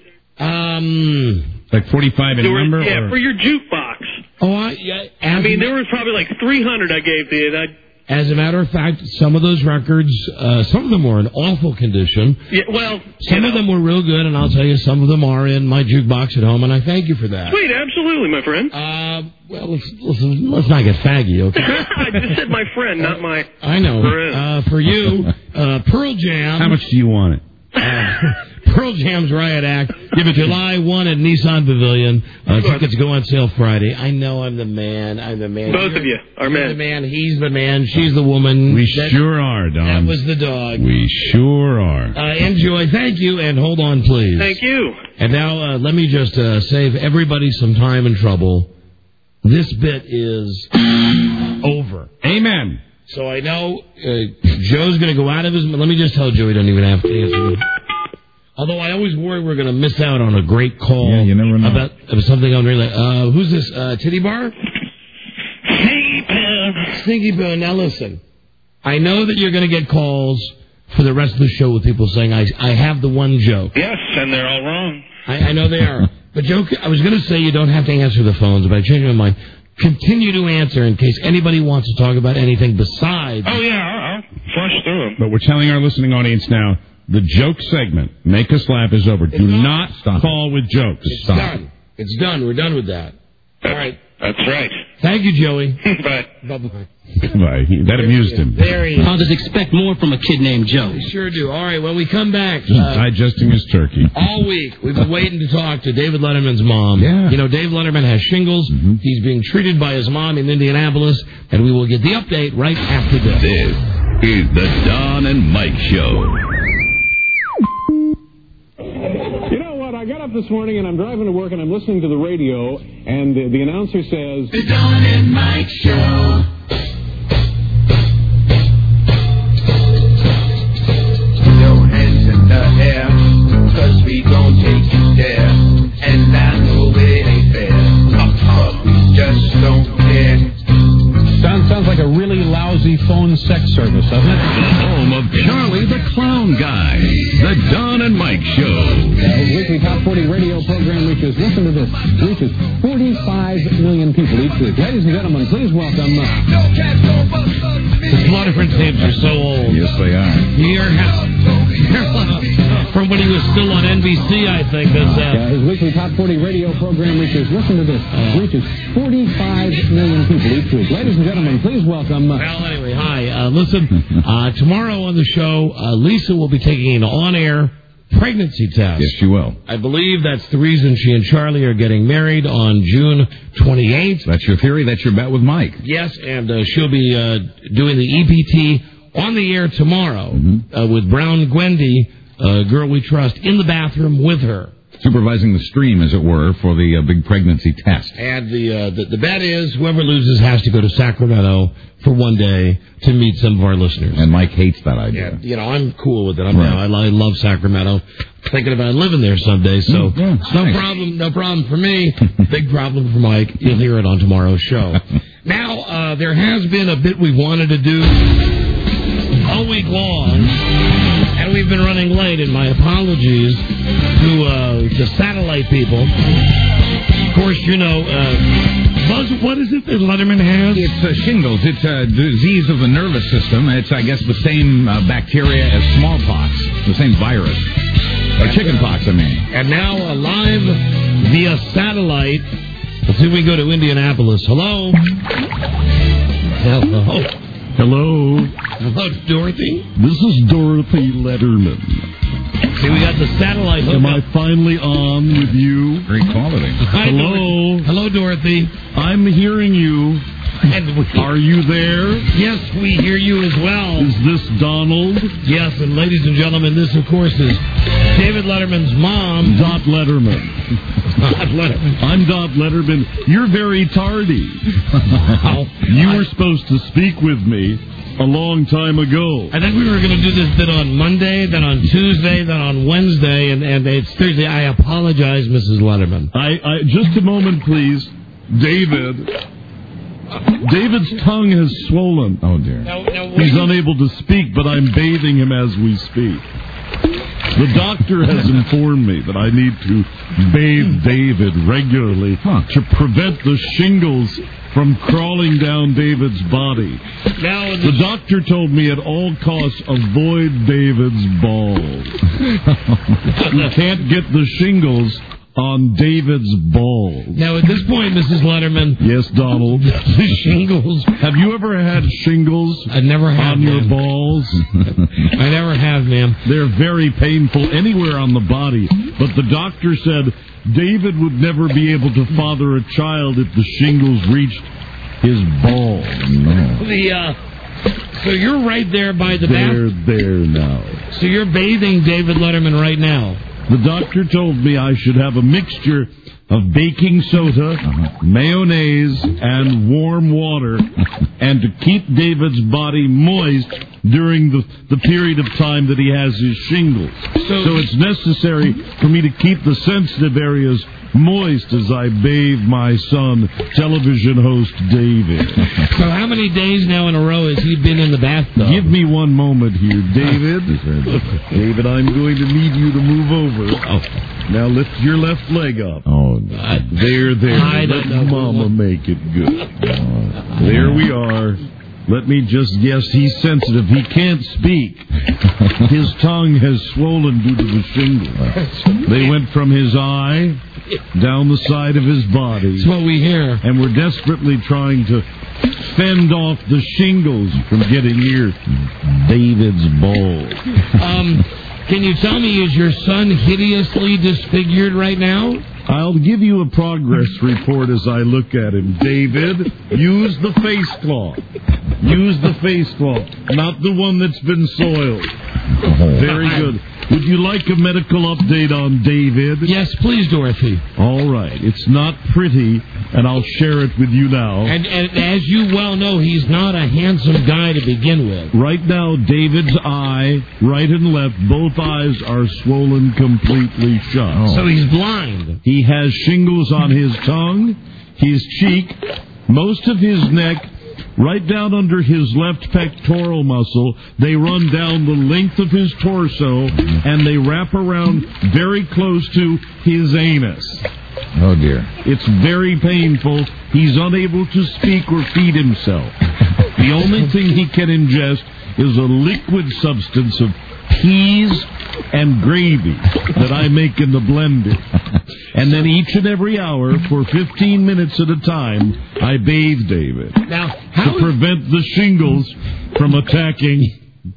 Um, like forty-five in were, number? Yeah, or? for your jukebox. Oh, I, yeah. I mean, there was probably like three hundred I gave to you. And I, As a matter of fact, some of those records, uh, some of them were in awful condition. Yeah, well, some of know. them were real good, and I'll tell you, some of them are in my jukebox at home, and I thank you for that. Sweet, absolutely, my friend. Uh, well, let's, listen, let's not get faggy, okay? I just said my friend, not my I know. friend. Uh, for you, uh, Pearl Jam. How much do you want it? Uh, Pearl Jam's Riot Act. Give it July first at Nissan Pavilion. Uh, tickets go on sale Friday. I know I'm the man. I'm the man. Both You're, of you are you're men. the man. He's the man. She's the woman. We that, sure are, Don. That was the dog. We sure are. Uh, enjoy. Thank you, and hold on, please. Thank you. And now uh, let me just uh, save everybody some time and trouble. This bit is over. Amen. So I know uh, Joe's going to go out of his... Let me just tell Joe he doesn't even have to answer me. Although I always worry we're going to miss out on a great call. Yeah, you never know. About, about something on really... Uh, who's this? Uh, Titty Bar? Stinky Poo. Stinky Poo. Now listen. I know that you're going to get calls for the rest of the show with people saying, I, I have the one joke. Yes, and they're all wrong. I, I know they are. But Joe, I was going to say you don't have to answer the phones, but I changed my mind. Continue to answer in case anybody wants to talk about anything besides... Oh, yeah, I'll, I'll flush through them. But we're telling our listening audience now, the joke segment, Make Us Laugh, is over. It's Do not. not Stop call it. with jokes. It's Stop. done. It's done. We're done with that. All right. That's right. Thank you, Joey. Bye. Bye-bye. Bye. That amused him. There he is. Fathers expect more from a kid named Joe. We sure do. All right, when we come back... Just Uh, digesting his turkey. all week, we've been waiting to talk to David Letterman's mom. Yeah. You know, Dave Letterman has shingles. Mm-hmm. He's being treated by his mom in Indianapolis, and we will get the update right after this. This is the Don and Mike Show. You know what? I got up this morning and I'm driving to work and I'm listening to the radio, and the, the announcer says, The Don and Mike Show. No hands in the air, cause we gon' take you there. And I know it ain't fair, but we just don't care. Sounds, sounds like a really lousy phone sex service, doesn't it? Home of Charlie the Clown Guy. The Don and Mike Show. The weekly Top forty radio program reaches, listen to this, reaches forty-five million people each week. Ladies and gentlemen, please welcome... Uh, His Letterman's names are so old. Yes, they are. Here, from when he was still on N B C, I think. That's, uh, uh, his weekly Top forty radio program reaches, listen to this, reaches forty-five million people each week. Ladies and gentlemen, please welcome... Uh, well, anyway, hi. Uh, listen, uh, tomorrow on the show, uh, Lisa will be taking an on-air pregnancy test. Yes, she will. I believe that's the reason she and Charlie are getting married on June twenty-eighth. That's your theory? That's your bet with Mike? Yes, and uh, she'll be uh, doing the E P T on the air tomorrow mm-hmm. uh, with Brown Gwendy, a girl we trust, in the bathroom with her. Supervising the stream, as it were, for the uh, big pregnancy test. And the, uh, the the bet is whoever loses has to go to Sacramento for one day to meet some of our listeners. And Mike hates that idea. Yeah, you know, I'm cool with it. I'm right. now, I, I love Sacramento. Thinking about living there someday, so yeah, it's no nice. problem. No problem for me. Big problem for Mike. You'll hear it on tomorrow's show. Now, uh, there has been a bit we wanted to do all week long, and we've been running late, and my apologies to uh, the satellite people. Of course, you know, uh, Buzz, what is it that Letterman has? It's uh, shingles. It's a disease of the nervous system. It's, I guess, the same uh, bacteria as smallpox, the same virus. Or chickenpox, I mean. And now uh, live via satellite. Let's see if we go to Indianapolis. Hello? Hello? Hello? Hello, Dorothy? This is Dorothy Letterman. See, we got the satellite hooked Am up. I finally on with you? Great quality. Hi, Hello? Dorothy. Hello, Dorothy. I'm hearing you. And we, Are you there? yes, we hear you as well. Is this Donald? Yes, and ladies and gentlemen, this, of course, is David Letterman's mom. Dot Letterman. Dot Letterman. I'm Dot Letterman. You're very tardy. Wow. You were supposed to speak with me a long time ago. I think we were going to do this bit on Monday, then on Tuesday, then on Wednesday, and, and it's Thursday. I apologize, Missus Letterman. I, I just a moment, please. David. David's tongue has swollen. Oh, dear. No, no, He's unable to speak, but I'm bathing him as we speak. The doctor has informed me that I need to bathe David regularly huh. to prevent the shingles from crawling down David's body. Now, the doctor told me at all costs avoid David's balls. You can't get the shingles on David's balls. Now, at this point, Missus Letterman. Yes, Donald. The shingles. Have you ever had shingles I never have, on your ma'am. balls? I never have, ma'am. They're very painful anywhere on the body. But the doctor said David would never be able to father a child if the shingles reached his balls. No. The, uh... So you're right there by the bath. They're there now. So you're bathing David Letterman right now. The doctor told me I should have a mixture of baking soda, uh-huh. mayonnaise, and warm water, and to keep David's body moist during the, the period of time that he has his shingles. So, so it's necessary for me to keep the sensitive areas moist as I bathe my son, television host David. So how many days now in a row has he been in the bathtub? Give me one moment here, David. David, I'm going to need you to move over. Oh. Now lift your left leg up. Oh, God. There, there. I Let don't know. Mama make it good. Oh, there we are. Let me just, yes, he's sensitive. He can't speak. His tongue has swollen due to the shingles. They went from his eye down the side of his body. That's what we hear. And we're desperately trying to fend off the shingles from getting near David's balls. Um, can you tell me, is your son hideously disfigured right now? I'll give you a progress report as I look at him. David, use the face cloth. Use the face cloth, not the one that's been soiled. Very good. Would you like a medical update on David? Yes, please, Dorothy. All right. It's not pretty, and I'll share it with you now. And, and as you well know, he's not a handsome guy to begin with. Right now, David's eye, right and left, both eyes are swollen completely shut. Oh. So he's blind. He has shingles on his tongue, his cheek, most of his neck, right down under his left pectoral muscle. They run down the length of his torso, and they wrap around very close to his anus. Oh, dear. It's very painful. He's unable to speak or feed himself. The only thing he can ingest is a liquid substance of peas and gravy that I make in the blender. And then each and every hour, for fifteen minutes at a time, I bathe David. Now, how to prevent the shingles from attacking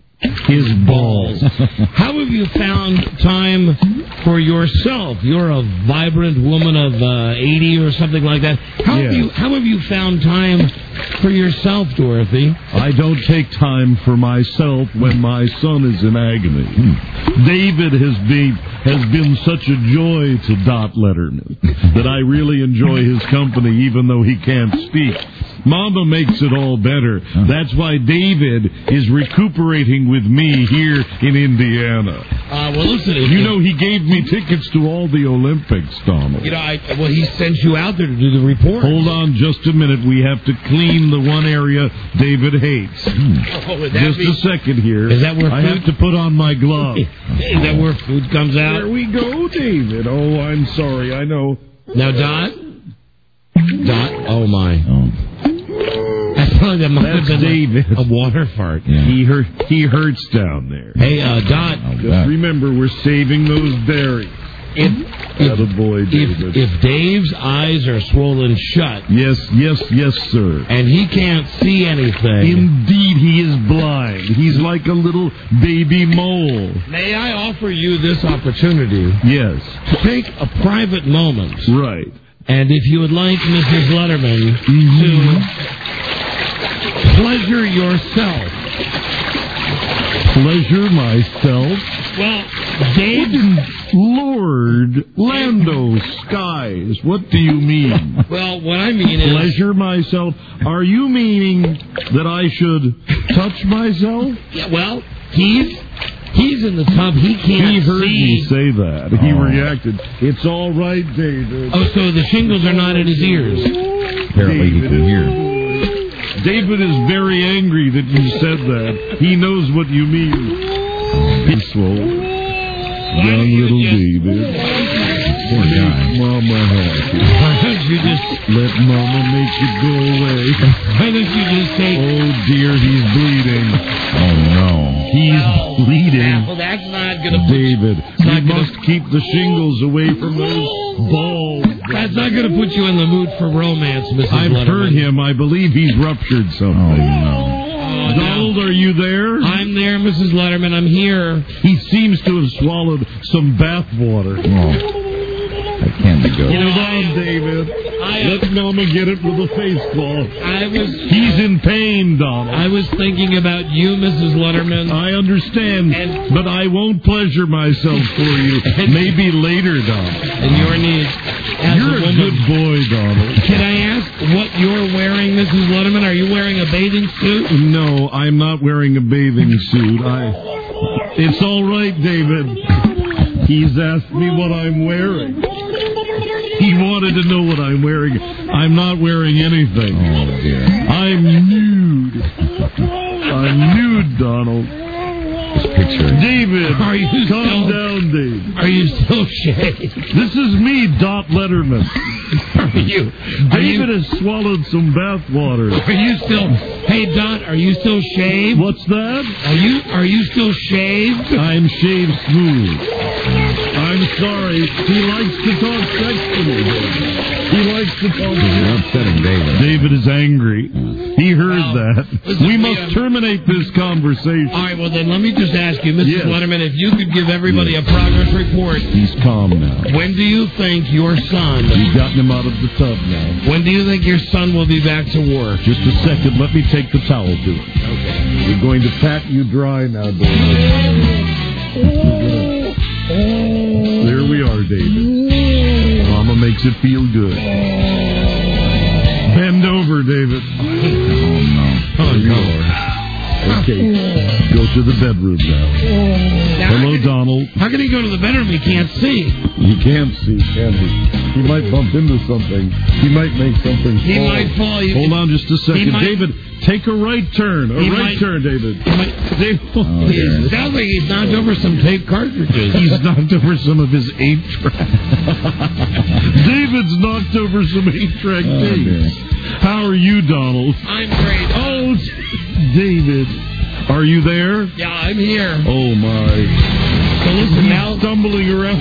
his balls. How have you found time for yourself? You're a vibrant woman of uh, eighty or something like that. How, yes. have you, how have you found time for yourself, Dorothy? I don't take time for myself when my son is in agony. Hmm. David has been, has been such a joy to Dot Letterman that I really enjoy his company even though he can't speak. Mama makes it all better. That's why David is recuperating with me here in Indiana. Uh, well, listen, you know he gave me tickets to all the Olympics, Donald. You know, I, well, he sent you out there to do the report. Hold on just a minute. We have to clean the one area David hates. Oh, would that just be, a second here. Is that where I food, have to put on my glove. Is that where food comes out? There we go, David. Oh, I'm sorry. I know. Now, Dot. Dot. Oh my. Oh. I thought that might That's have been David. a water fart. Yeah. He hurt. He hurts down there. Hey, uh, Dot. Oh, Just God. remember, we're saving those berries. If if, That boy, David. if if Dave's eyes are swollen shut, yes, yes, yes, sir, and he can't see anything, indeed, he is blind. He's like a little baby mole. May I offer you this opportunity? Yes, to take a private moment, right? And if you would like Missus Letterman mm-hmm. to pleasure yourself. Pleasure myself? Well, Dave... Lord, Lando Skies, what do you mean? Well, what I mean is... Pleasure myself? Are you meaning that I should touch myself? Yeah, well, he's... He's in the tub. He can't He heard see. me say that. Oh. He reacted. It's all right, David. Oh, so the shingles are not in his ears. Apparently David he can hear. David is very angry that you said that. He knows what you mean. Peaceful. Young little David. Poor guy. Mama help you. Why don't you just... Let Mama make you go away. Why don't you just say... Oh, dear, he's bleeding. Oh, no. He's no, bleeding. Well, that's not going to... David, you not must gonna... keep the shingles away from those balls. That's not going to put you in the mood for romance, Missus I've Letterman. heard him. I believe he's ruptured something. Oh, no. Oh, Donald, are you there? I'm there, Missus Letterman. I'm here. He seems to have swallowed some bath water. Oh. That can't be good. Hold on, David. I, Let Mama get it with a face cloth. I was... He's in pain, Donald. I was thinking about you, Missus Letterman. I understand, and, but I won't pleasure myself for you. Maybe later, Donald. And your needs. You're a, a good boy, Donald. Can I ask what you're wearing, Missus Letterman? Are you wearing a bathing suit? No, I'm not wearing a bathing suit. I. It's all right, David. He's asked me what I'm wearing. He wanted to know what I'm wearing. I'm not wearing anything. Oh, dear. I'm nude. I'm nude, Donald. This picture. David, are you calm still, down, Dave. Are you still shaved? This is me, Dot Letterman. Are you? Are David you, has swallowed some bath water. Are you still? Hey, Dot, are you still shaved? What's that? Are you? Are you still shaved? I'm shaved smooth. I'm sorry. He likes to talk sex to me, David. He likes to talk You're upsetting David. David is angry. He heard Well, that. listen, We we, must um, terminate this conversation. All right, well, then let me just ask you, Missus Yes. Letterman, if you could give everybody a progress report. He's calm now. When do you think your son... You've gotten him out of the tub now. When do you think your son will be back to work? Just a second. Let me take the towel to him. Okay. We're going to pat you dry now, David. There we are, David. Mama makes it feel good. Bend over, David. Oh, no. Oh, no. Okay. Go to the bedroom now. Now, Hello, how can- Donald. How can he go to the bedroom? He can't see. He can't see, can he? He might bump into something. He might make something He fall. might fall. You- Hold on just a He second. might- David, take a right turn. A He right might- turn, David. He might- David. Oh, It sounds like he's knocked over some tape cartridges. He's knocked over some of his eight track. David's knocked over some eight track Oh, tapes. dear. How are you, Donald? I'm great. Oh, David. Are you there? Yeah, I'm here. Oh, my. So listen, He's now stumbling around.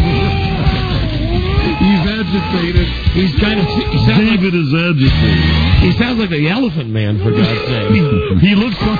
He's agitated. he's kind of. He sounds, like, David is agitated. he sounds like the Elephant Man, for God's sake. He looks like...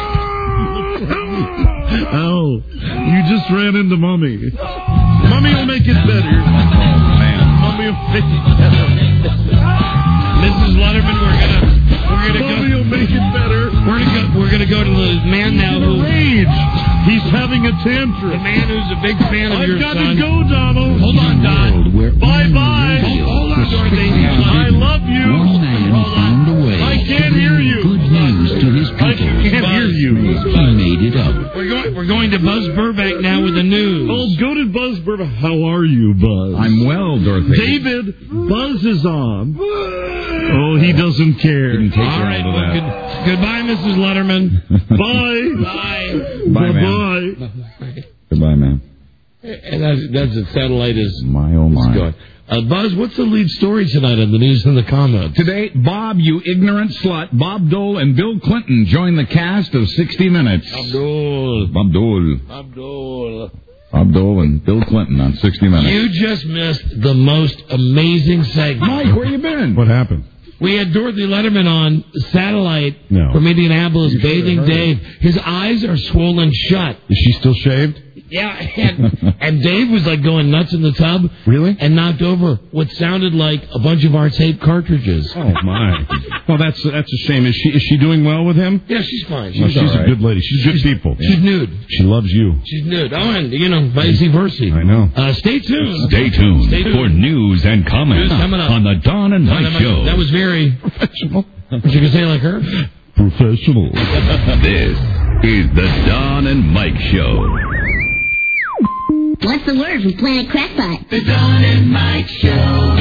Oh, you just ran into Mummy. Mummy will make it better. Oh, man. Mummy will make it better. Missus Letterman, we're gonna we're gonna Mummy go will make it better. we're gonna go we're gonna go to the man now In a who rage. He's having a the tantrum. man who's a big fan of I've your got son. to go, Donald. Hold on, Don. Where Bye bye. Hold, hold on, Dorothy. I love you. One man found a way I can't to hear bring you. good news to his people. I can't hear you. He made it up. We're going we're going to Buzz Burbank now with the news. Oh, go to Buzz Burbank. How are you, Buzz? I'm well, Dorothy. David, Buzz is on. Oh, he doesn't care. Didn't take All you right, all well, of that. good, goodbye, Missus Letterman. Bye. Bye. Bye, man. Bye-bye. Goodbye, man. And that's, that's the satellite is My, oh, my. going. Uh, Buzz, what's the lead story tonight on the news in the comments? Today, Bob, you ignorant slut, Bob Dole and Bill Clinton join the cast of sixty minutes. Abdul. Bob Dole. Abdul. Bob Dole and Bill Clinton on sixty minutes. You just missed the most amazing segment. Mike, where you been? What happened? We had Dorothy Letterman on satellite No. from Indianapolis, You should have bathing heard Dave. His eyes are swollen shut. Is she still shaved? Yeah, and, and Dave was like going nuts in the tub. Really? And knocked over what sounded like a bunch of our tape cartridges. Oh, my. Well, that's that's a shame. Is she is she doing well with him? Yeah, she's fine. She's, Well, she's all a right. good lady. She's good people. She's nude. She loves you. She's nude. Oh, and, you know, vice versa. I know. Uh, stay tuned. Stay tuned, Stay tuned. for news and comments News coming up. on the Don and Mike Show. That was very professional. Was you going to say like her? Professional. This is the Don and Mike Show. What's the word from Planet Crackpot? The Don and Mike Show.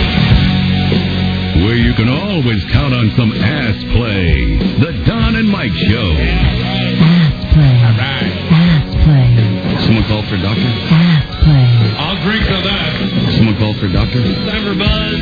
Where you can always count on some ass play. The Don and Mike Show. Ass play. All right. Ass play. Someone called for a doctor? Ass play. I'll drink to that. Someone called for a doctor? Time for Buzz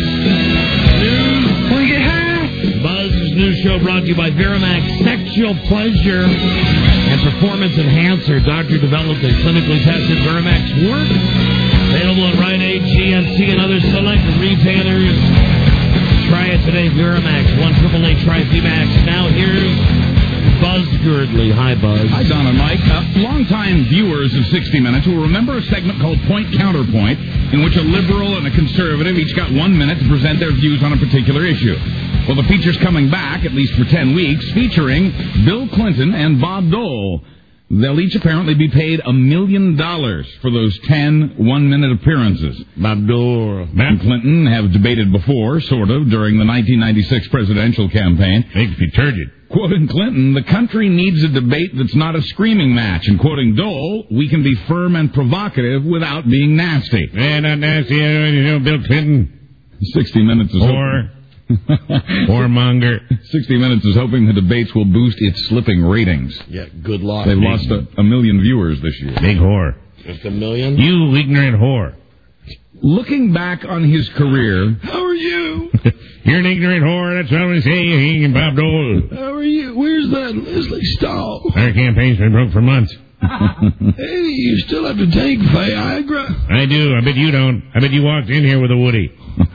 News. Wanna get high? Buzz's news show brought to you by Verimax Sexual Pleasure and Performance Enhancer. Doctor developed and clinically tested Verimax work. Available at Rite Aid, G N C, and other select retailers. Try it today, Verimax. One triple A Tri-Max. Now here's Buzz Girdley. Hi, Buzz. Hi, Don and Mike. Uh, longtime viewers of sixty minutes will remember a segment called Point Counterpoint, in which a liberal and a conservative each got one minute to present their views on a particular issue. Well, the feature's coming back, at least for ten weeks, featuring Bill Clinton and Bob Dole. They'll each apparently be paid a million dollars for those ten one-minute appearances. Bob Dole. and Clinton have debated before, sort of, during the nineteen ninety-six presidential campaign. Makes me turgid. Quoting Clinton, the country needs a debate that's not a screaming match. And quoting Dole, we can be firm and provocative without being nasty. Man, not nasty. You know, Bill Clinton. sixty minutes is Or, whoremonger. sixty minutes is hoping the debates will boost its slipping ratings. Yeah, good luck. They've lost a, a million viewers this year. Big whore. Just a million? You ignorant whore. Looking back on his career, How are you? You're an ignorant whore. That's what I'm going to say. You and Bob Dole. How are you? Where's that Leslie Stahl? Our campaign's been broke for months. Hey, you still have to take Viagra? I do. I bet you don't. I bet you walked in here with a Woody.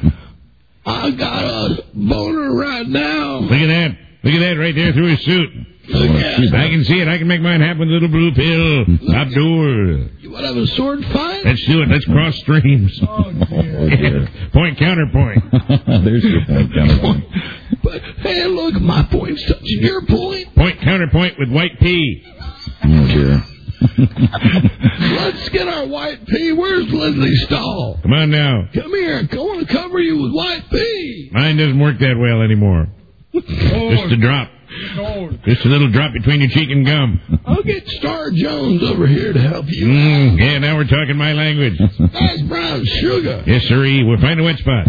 I got a boner right now. Look at that. Look at that right there through his suit. Look at it. I can see it. I can make mine happen with a little blue pill. Outdoor. You want to have a sword fight? Let's do it. Let's cross streams. Oh, dear. Point, counterpoint. There's your point, counterpoint. But, hey, look, my point's touching your point. Point, counterpoint with white pea. Oh, dear. Let's get our white pea. Where's Leslie Stahl? Come on now. Come here. I want to cover you with white pea. Mine doesn't work that well anymore. Just a drop. Just a little drop between your cheek and gum. I'll get Star Jones over here to help you. Mm, yeah, now we're talking my language. Nice brown sugar. Yes, sirree. We'll find a wet spot.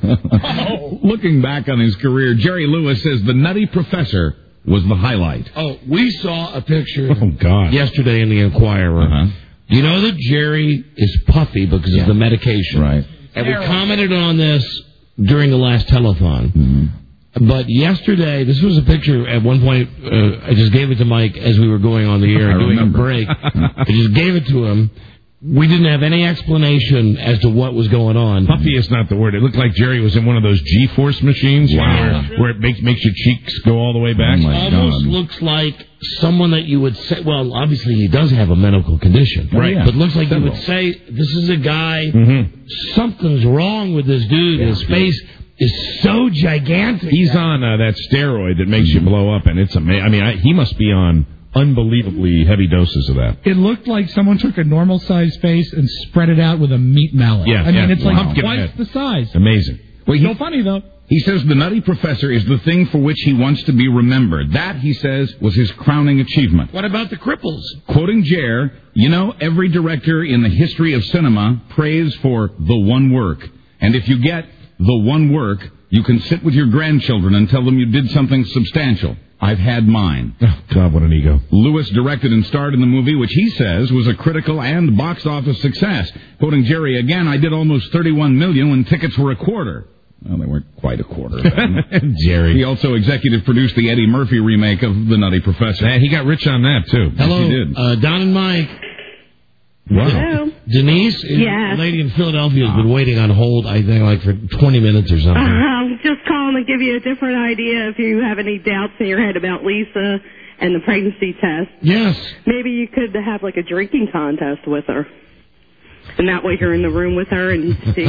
Oh. Looking back on his career, Jerry Lewis says the Nutty Professor was the highlight. Oh, we saw a picture Oh, God. yesterday in the Enquirer. Uh-huh. Do you know that Jerry is puffy because Yeah. of the medication? Right. And we commented on this during the last telethon. Mm-hmm. But yesterday, this was a picture at one point, uh, I just gave it to Mike as we were going on the air and I doing remember. a break. I just gave it to him. We didn't have any explanation as to what was going on. Puffy is not the word. It looked like Jerry was in one of those G-force machines Wow. where, where it makes makes your cheeks go all the way back. Oh, my Almost God. looks like someone that you would say, well, obviously he does have a medical condition. Right. But looks like Several. you would say, this is a guy, Mm-hmm. something's wrong with this dude. His face is so gigantic. He's on uh, that steroid that makes you blow up, and it's amazing. I mean, I, he must be on unbelievably heavy doses of that. It looked like someone took a normal-sized face and spread it out with a meat mallet. Yeah, I mean, yeah. it's like Pumpkin twice head. the size. Amazing. Well, he, So funny, though. he says the Nutty Professor is the thing for which he wants to be remembered. That, he says, was his crowning achievement. What about the cripples? Quoting Jer, you know, every director in the history of cinema prays for the one work. And if you get the one work, you can sit with your grandchildren and tell them you did something substantial. I've had mine. Oh, God, what an ego. Lewis directed and starred in the movie, which he says was a critical and box office success. Quoting Jerry again, I did almost thirty-one million dollars when tickets were a quarter. Well, they weren't quite a quarter. Jerry. He also executive produced the Eddie Murphy remake of The Nutty Professor. Yeah, he got rich on that, too. Hello, Yes, he did. Uh, Don and Mike. Wow. Hello. Denise, Yes. a lady in Philadelphia has been waiting on hold, I think, like for twenty minutes or something. Um, just calling to give you a different idea if you have any doubts in your head about Lisa and the pregnancy test. Yes. Maybe you could have like a drinking contest with her. And that way you're in the room with her and see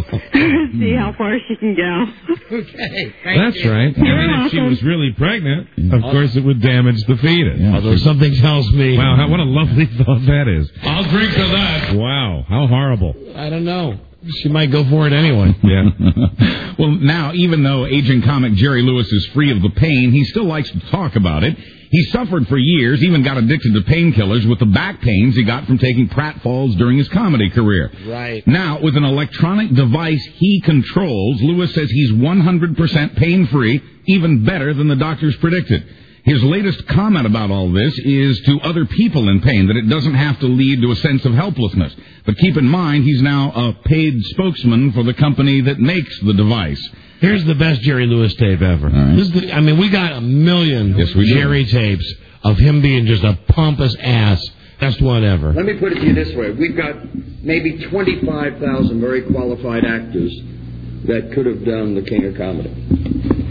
see how far she can go. Okay. That's right. I mean, if she was really pregnant, of course it would damage the fetus. Although something tells me... Wow, how, what a lovely thought that is. I'll drink to that. Wow, how horrible. I don't know. She might go for it anyway. Yeah. Well, now, even though aging comic Jerry Lewis is free of the pain, he still likes to talk about it. He suffered for years, even got addicted to painkillers with the back pains he got from taking pratfalls during his comedy career. Right. Now, with an electronic device he controls, Lewis says he's one hundred percent pain-free, even better than the doctors predicted. His latest comment about all this is to other people in pain, that it doesn't have to lead to a sense of helplessness. But keep in mind, he's now a paid spokesman for the company that makes the device. Here's the best Jerry Lewis tape ever. right. This is the, I mean, we got a million Yes, we do. Jerry tapes of him being just a pompous ass. Best one ever. Let me put it to you this way. We've got maybe twenty-five thousand very qualified actors that could have done the King of Comedy.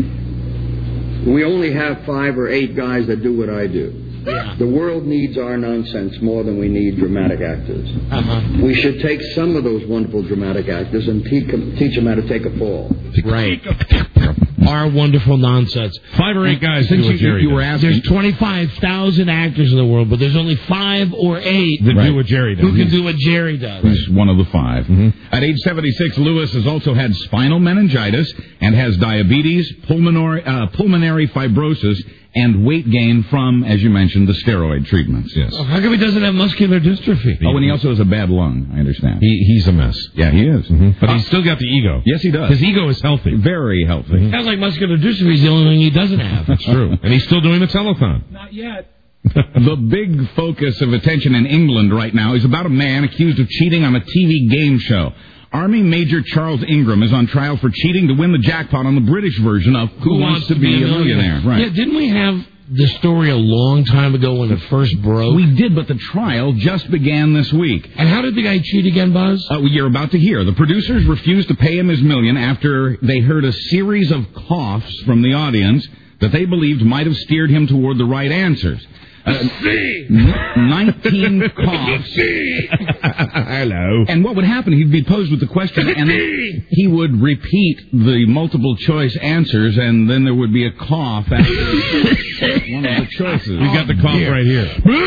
We only have five or eight guys that do what I do. Yeah. The world needs our nonsense more than we need dramatic actors. Uh-huh. We should take some of those wonderful dramatic actors and teach them, teach them how to take a fall. Right. Our wonderful nonsense. Five or eight guys Since do what you, Jerry you were does. asking, there's twenty-five thousand actors in the world, but there's only five or eight That Right. do what Jerry does. who can do what Jerry does. He's one of the five. At age seventy-six, Lewis has also had spinal meningitis and has diabetes, pulmonary, uh, pulmonary fibrosis, and weight gain from, as you mentioned, the steroid treatments. Yes. Oh, how come he doesn't have muscular dystrophy? Oh, and he also has a bad lung, I understand. He, he's a mess. Yeah, he is. But he's still got the ego. Yes, he does. His ego is healthy. Very healthy. Sounds like muscular dystrophy is the only thing he doesn't have. That's true. And he's still doing the telethon. Not yet. The big focus of attention in England right now is about a man accused of cheating on a T V game show. Army Major Charles Ingram is on trial for cheating to win the jackpot on the British version of Who, Wants, to Be, a Millionaire. Right. Yeah, didn't we have the story a long time ago when it first broke? We did, but the trial just began this week. And how did the guy cheat again, Buzz? Uh, you're about to hear. The producers refused to pay him his million after they heard a series of coughs from the audience that they believed might have steered him toward the right answers. Uh, nineteen coughs. Hello. And what would happen, he'd be posed with the question, and he would repeat the multiple choice answers, and then there would be a cough after one of the choices. We got the cough right here.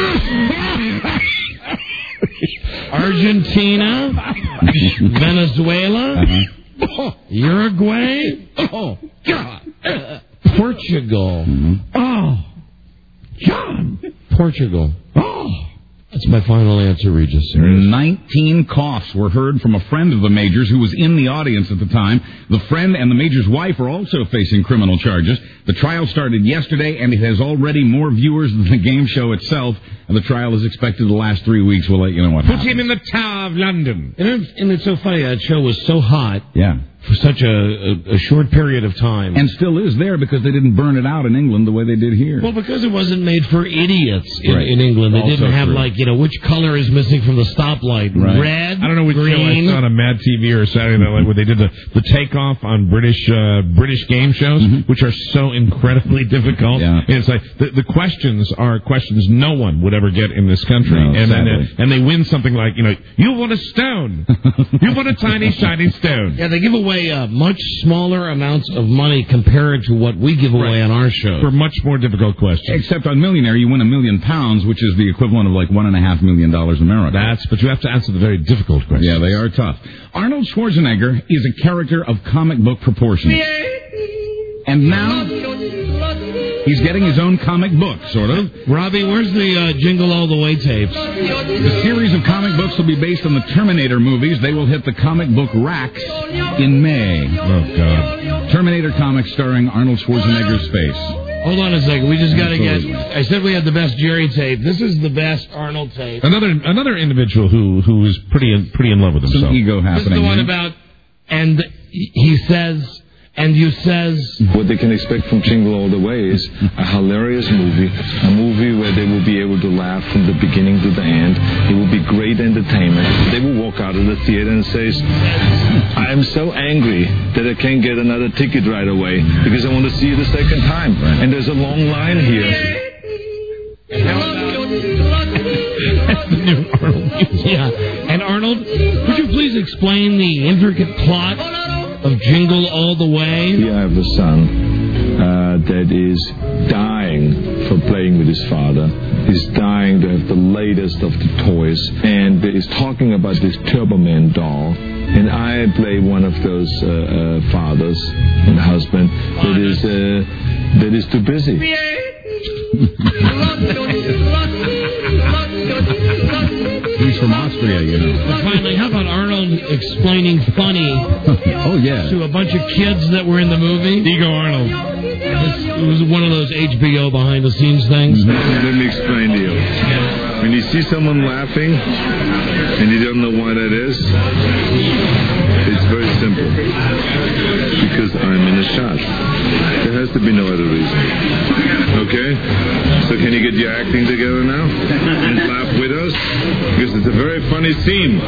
Argentina, Venezuela, uh-huh. Uruguay, oh, God, Portugal. Mm-hmm. Oh, John, Portugal. Oh, that's my final answer, Regis. Nineteen coughs were heard from a friend of the Majors who was in the audience at the time. The friend and the Major's wife are also facing criminal charges. The trial started yesterday, and it has already more viewers than the game show itself. And the trial is expected to last three weeks. We'll let you know what Put happens. him in the Tower of London. And, it, and it's so funny, that show was so hot. Yeah. For such a, a, a short period of time. And still is there because they didn't burn it out in England the way they did here. Well, because it wasn't made for idiots in, right. in England. They Also didn't have, true. like, you know, which color is missing from the stoplight? Right. Red, I don't know which green. show I saw on Mad T V or Saturday Night Live where they did the, the takeoff on British uh, British game shows, mm-hmm. which are so incredibly difficult. Yeah. And it's like the, the questions are questions no one would ever get in this country. No, and, then, sadly. uh, and they win something like, you know, you want a stone. You want a tiny, shiny stone. Yeah, they give away uh, much smaller amounts of money compared to what we give away right. on our show. For much more difficult questions. Except on Millionaire, you win a million pounds, which is the equivalent of like one and a half million dollars American. That's, but you have to answer the very difficult questions. Yeah, they are tough. Arnold Schwarzenegger is a character of comic book proportions. And now he's getting his own comic book, sort of. Robbie, where's the uh, Jingle All the Way tapes? The series of comic books will be based on the Terminator movies. They will hit the comic book racks in May. Oh, God. Terminator comics starring Arnold Schwarzenegger's face. Hold on a second. We just got to Absolutely. get... I said we had the best Jerry tape. This is the best Arnold tape. Another another individual who who is pretty in, pretty in love with himself. Some ego happening. This is the one here. about... And he says... And you says... What they can expect from Jingle All the Way is a hilarious movie, a movie where they will be able to laugh from the beginning to the end. It will be great entertainment. They will walk out of the theater and say, I am so angry that I can't get another ticket right away because I want to see it a second time. Right. And there's a long line here. That's the new Arnold music. Yeah. And Arnold, could you please explain the intricate plot of Jingle All the Way? Here I have a son uh, that is dying for playing with his father. He's dying to have the latest of the toys, and is talking about this Turbo Man doll. And I play one of those uh, uh, fathers and husband that is uh, that is too busy. He's from Austria, you know. And finally, how about Arnold explaining funny oh, yeah. to a bunch of kids that were in the movie? Ego Arnold. This, it was one of those H B O behind-the-scenes things. Let me explain to you. When you see someone laughing and you don't know why that is, it's very simple. Because I'm in a shot. There has to be no other reason. Okay? So can you get your acting together now? And laugh with us? Because it's a very funny scene.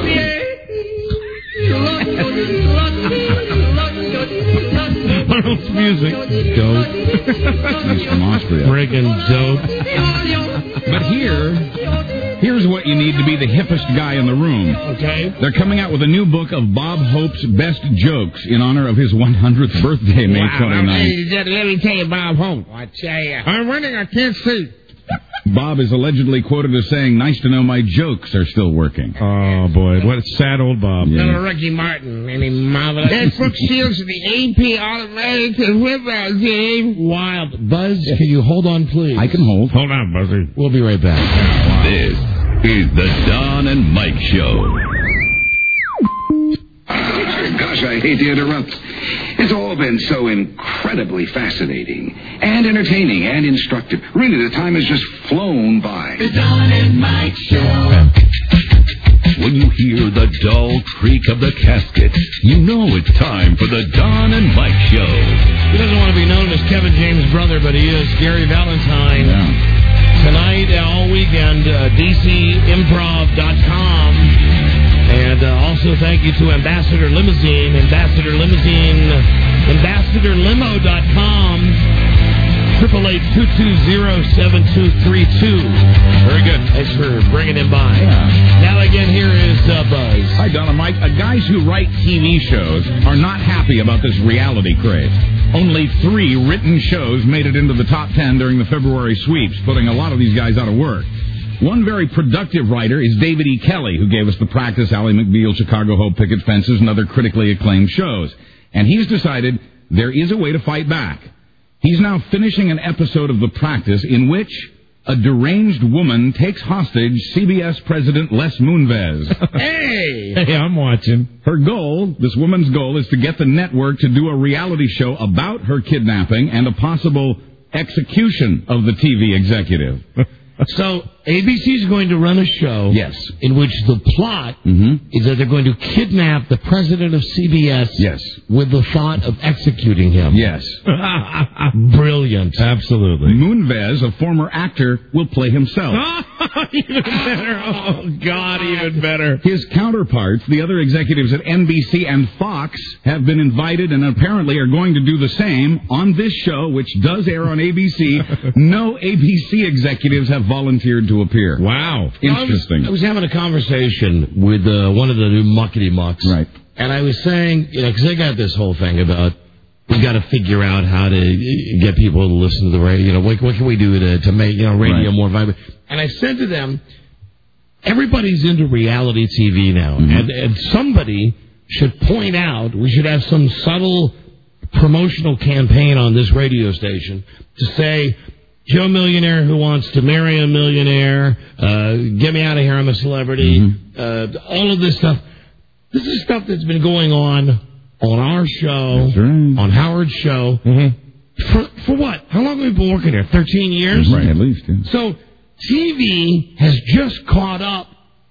Arnold's music. Dope. He's from Austria. Friggin' dope. But here, here's what you need to be the hippest guy in the room. Okay. They're coming out with a new book of Bob Hope's best jokes in honor of his one hundredth birthday, May Wow. twenty-ninth. Let me tell you, Bob Hope. I tell you. I'm running. I can't see. Bob is allegedly quoted as saying, nice to know my jokes are still working. Oh, boy. What a sad old Bob. Yeah. Little Ricky Martin. Any marvelous. That's Brooke Shields of the A P All-American Football Team. Wild. Buzz, can you hold on, please? I can hold. Hold on, Buzzy. We'll be right back. This is the Don and Mike Show. Gosh, I hate to interrupt. It's all been so incredibly fascinating and entertaining and instructive. Really, the time has just flown by. The Don and Mike Show. When you hear the dull creak of the casket, you know it's time for the Don and Mike Show. He doesn't want to be known as Kevin James' brother, but he is. Gary Valentine. Yeah. Tonight, all weekend, uh, D C improv dot com. And uh, also thank you to Ambassador Limousine, Ambassador Limousine, ambassador limo dot com, triple eight two two zero seven two three two. Very good. Thanks for bringing him by. Yeah. Now again, here is uh, Buzz. Hi, Don and Mike. Uh, guys who write T V shows are not happy about this reality craze. Only three written shows made it into the top ten during the February sweeps, putting a lot of these guys out of work. One very productive writer is David E. Kelly, who gave us The Practice, Ally McBeal, Chicago Hope, Picket Fences, and other critically acclaimed shows. And he's decided there is a way to fight back. He's now finishing an episode of The Practice in which a deranged woman takes hostage C B S President Les Moonves. Hey! Hey, I'm watching. Her goal, this woman's goal, is to get the network to do a reality show about her kidnapping and a possible execution of the T V executive. So, A B C is going to run a show Yes. in which the plot Mm-hmm. is that they're going to kidnap the president of C B S Yes. with the thought of executing him. Yes. Brilliant. Absolutely. Moonves, a former actor, will play himself. Even better. Oh, God, even better. His counterparts, the other executives at N B C and Fox, have been invited and apparently are going to do the same on this show, which does air on A B C. No A B C executives have volunteered to appear. Wow. Interesting. I was, I was having a conversation with uh, one of the new muckety mucks. Right. And I was saying, you know, because they got this whole thing about we got to figure out how to get people to listen to the radio. You know, what, what can we do to, to make, you know, radio Right. more vibrant? And I said to them, everybody's into reality T V now. Mm-hmm. And, and somebody should point out, we should have some subtle promotional campaign on this radio station to say, Joe Millionaire who wants to marry a millionaire, uh, get me out of here, I'm a celebrity, mm-hmm. uh, all of this stuff. This is stuff that's been going on on our show, That's right. on Howard's show. Mm-hmm. For, for what? How long have we been working here? thirteen years? Right, at least. Yeah. So T V has just caught up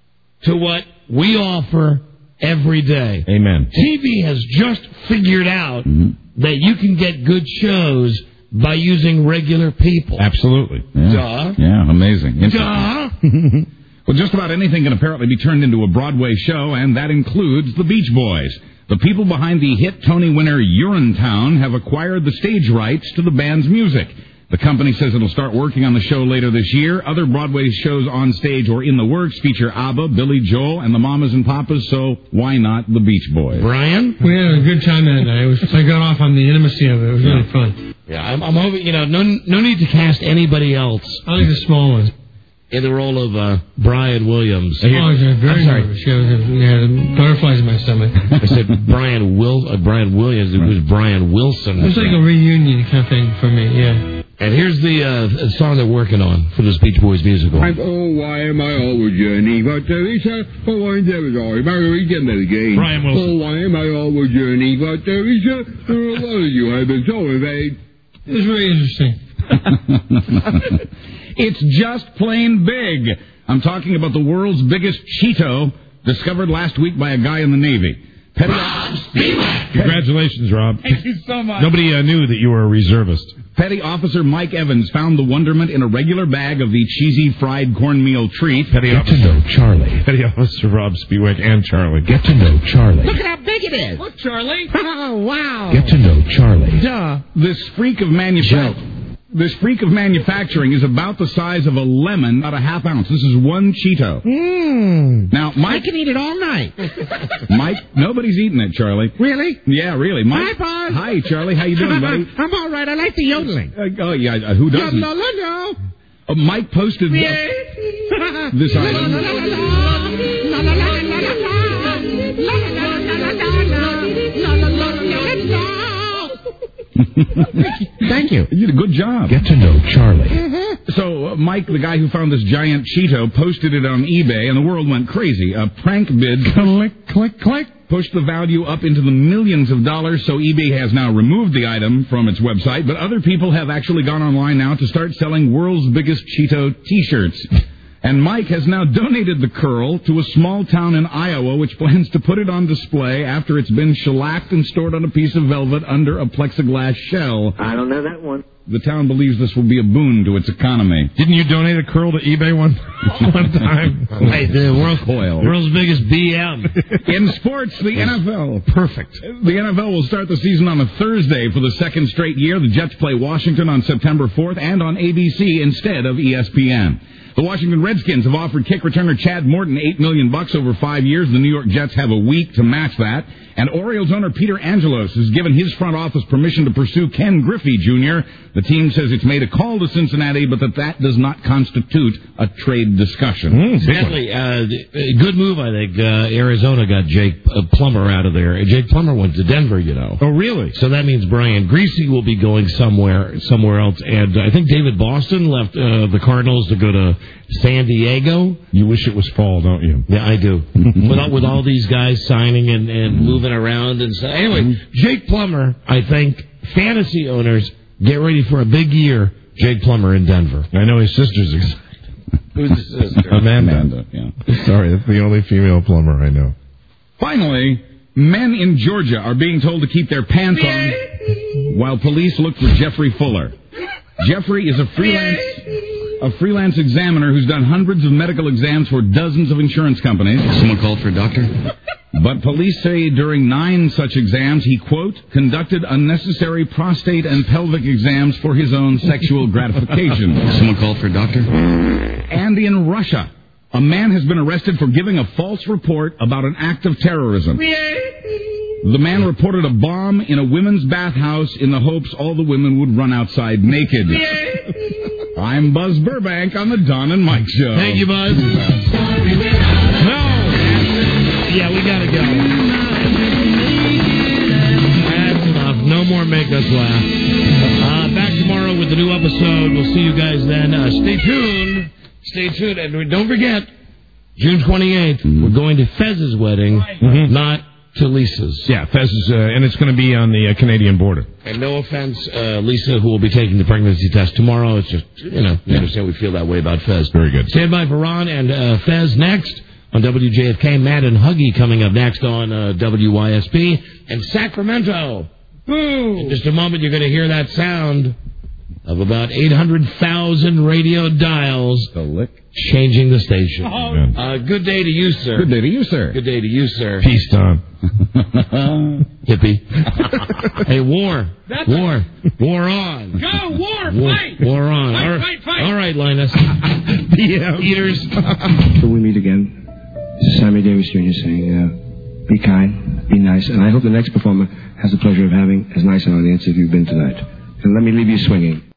to what we offer every day. Amen. T V has just figured out mm-hmm. that you can get good shows by using regular people. Absolutely. Yeah. Duh. Yeah, amazing. Duh. Well, just about anything can apparently be turned into a Broadway show, and that includes the Beach Boys. The people behind the hit Tony winner Urinetown have acquired the stage rights to the band's music. The company says it'll start working on the show later this year. Other Broadway shows on stage or in the works feature ABBA, Billy Joel, and the Mamas and Papas, so why not the Beach Boys? Brian? We had a good time that night. It was, I got off on the intimacy of it. It was really fun. Yeah, I'm, I'm hoping, you know, no, no need to cast anybody else. I like the small one. In the role of uh, Brian Williams. Oh, I was very I'm sorry. nervous. Yeah, I had butterflies in my stomach. I said Brian Will, uh, Brian Williams. It was Brian Wilson. It was like a reunion kind of thing for me, yeah. And here's the uh, song they're working on for this Beach Boys musical. I'm, oh, why am I always yearning for Teresa? Oh, why am I always Margarita Again? Brian Wilson. Oh, why am I always yearning for Teresa? Oh, a lot of you have been so invade. It was very interesting. It's just plain big. I'm talking about the world's biggest Cheeto, discovered last week by a guy in the Navy. Petty Congratulations, Rob. Thank you so much. Nobody uh, knew that you were a reservist. Petty Officer Mike Evans found the wonderment in a regular bag of the cheesy fried cornmeal treat. Petty Get Officer to know Charlie. Petty Officer Rob Spiewak and Charlie. Get to know Charlie. Look at how big it is. Look, Charlie. Oh, wow. Get to know Charlie. Duh. This freak of manufacturing. This freak of manufacturing is about the size of a lemon, about a half ounce. This is one Cheeto. Mmm. Now, Mike, I can eat it all night. Mike, nobody's eating it, Charlie. Really? Yeah, really. Mike, Hi, Buzz. Hi, Charlie. How you doing, buddy? I'm all right. I like the yodeling. Uh, oh, yeah. Uh, who doesn't? La, la, la, Uh, Mike posted uh, this item. Thank you. You did a good job. Get to know Charlie. Mm-hmm. So, uh, Mike, the guy who found this giant Cheeto, posted it on eBay, and the world went crazy. A prank bid, click, click, click, pushed the value up into the millions of dollars, so eBay has now removed the item from its website, but other people have actually gone online now to start selling world's biggest Cheeto T-shirts. And Mike has now donated the curl to a small town in Iowa which plans to put it on display after it's been shellacked and stored on a piece of velvet under a plexiglass shell. I don't know that one. The town believes this will be a boon to its economy. Didn't you donate a curl to eBay one one time? Hey, the world, Coil. world's biggest B M. In sports, the N F L. Perfect. The N F L will start the season on a Thursday for the second straight year. The Jets play Washington on September fourth and on A B C instead of E S P N. The Washington Redskins have offered kick returner Chad Morton eight million dollars bucks over five years. The New York Jets have a week to match that. And Orioles owner Peter Angelos has given his front office permission to pursue Ken Griffey Junior The team says it's made a call to Cincinnati, but that that does not constitute a trade discussion. Mm, Sadly, uh, good move, I think. Uh, Arizona got Jake uh, Plummer out of there. Jake Plummer went to Denver, you know. Oh, really? So that means Brian Greasy will be going somewhere somewhere else. And I think David Boston left uh, the Cardinals to go to San Diego. You wish it was fall, don't you? Yeah, I do. with, all, with all these guys signing and, and moving around and so. Anyway, Jake Plummer, I think, fantasy owners, get ready for a big year. Jake Plummer in Denver. I know his sister's excited. Who's his sister? Amanda. Amanda, yeah. Sorry, that's the only female plumber I know. Finally, men in Georgia are being told to keep their pants on while police look for Jeffrey Fuller. Jeffrey is a freelance a freelance examiner who's done hundreds of medical exams for dozens of insurance companies. Someone called for a doctor? But police say during nine such exams, he, quote, conducted unnecessary prostate and pelvic exams for his own sexual gratification. Someone called for a doctor? And in Russia, a man has been arrested for giving a false report about an act of terrorism. The man reported a bomb in a women's bathhouse in the hopes all the women would run outside naked. I'm Buzz Burbank on the Don and Mike Show. Thank you, Buzz. No! Yeah, we gotta go. That's enough. No more make us laugh. Uh, back tomorrow with the new episode. We'll see you guys then. Uh, stay tuned. Stay tuned. And don't forget, June twenty-eighth, we're going to Fez's wedding, mm-hmm. not to Lisa's. Yeah, Fez is, uh, and it's going to be on the uh, Canadian border. And no offense, uh, Lisa, who will be taking the pregnancy test tomorrow. It's just, you know, you understand we feel that way about Fez. Very good. Stand by for Ron and uh, Fez next on W J F K. Matt and Huggy coming up next on uh, W Y S P. And Sacramento. Boo! In just a moment, you're going to hear that sound of about eight hundred thousand radio dials the lick. Changing the station. Oh. Uh, good day to you, sir. Good day to you, sir. Good day to you, sir. Peace, Don. Hippie. Hey, war. That's war. War on. Go, war, war fight. War on. Fight, All right, fight, fight. All right, Linus. Yeah. Eaters. Till we meet again, this is Sammy Davis Junior saying, uh, be kind, be nice, and I hope the next performer has the pleasure of having as nice an audience as you've been tonight. And let me leave you swinging.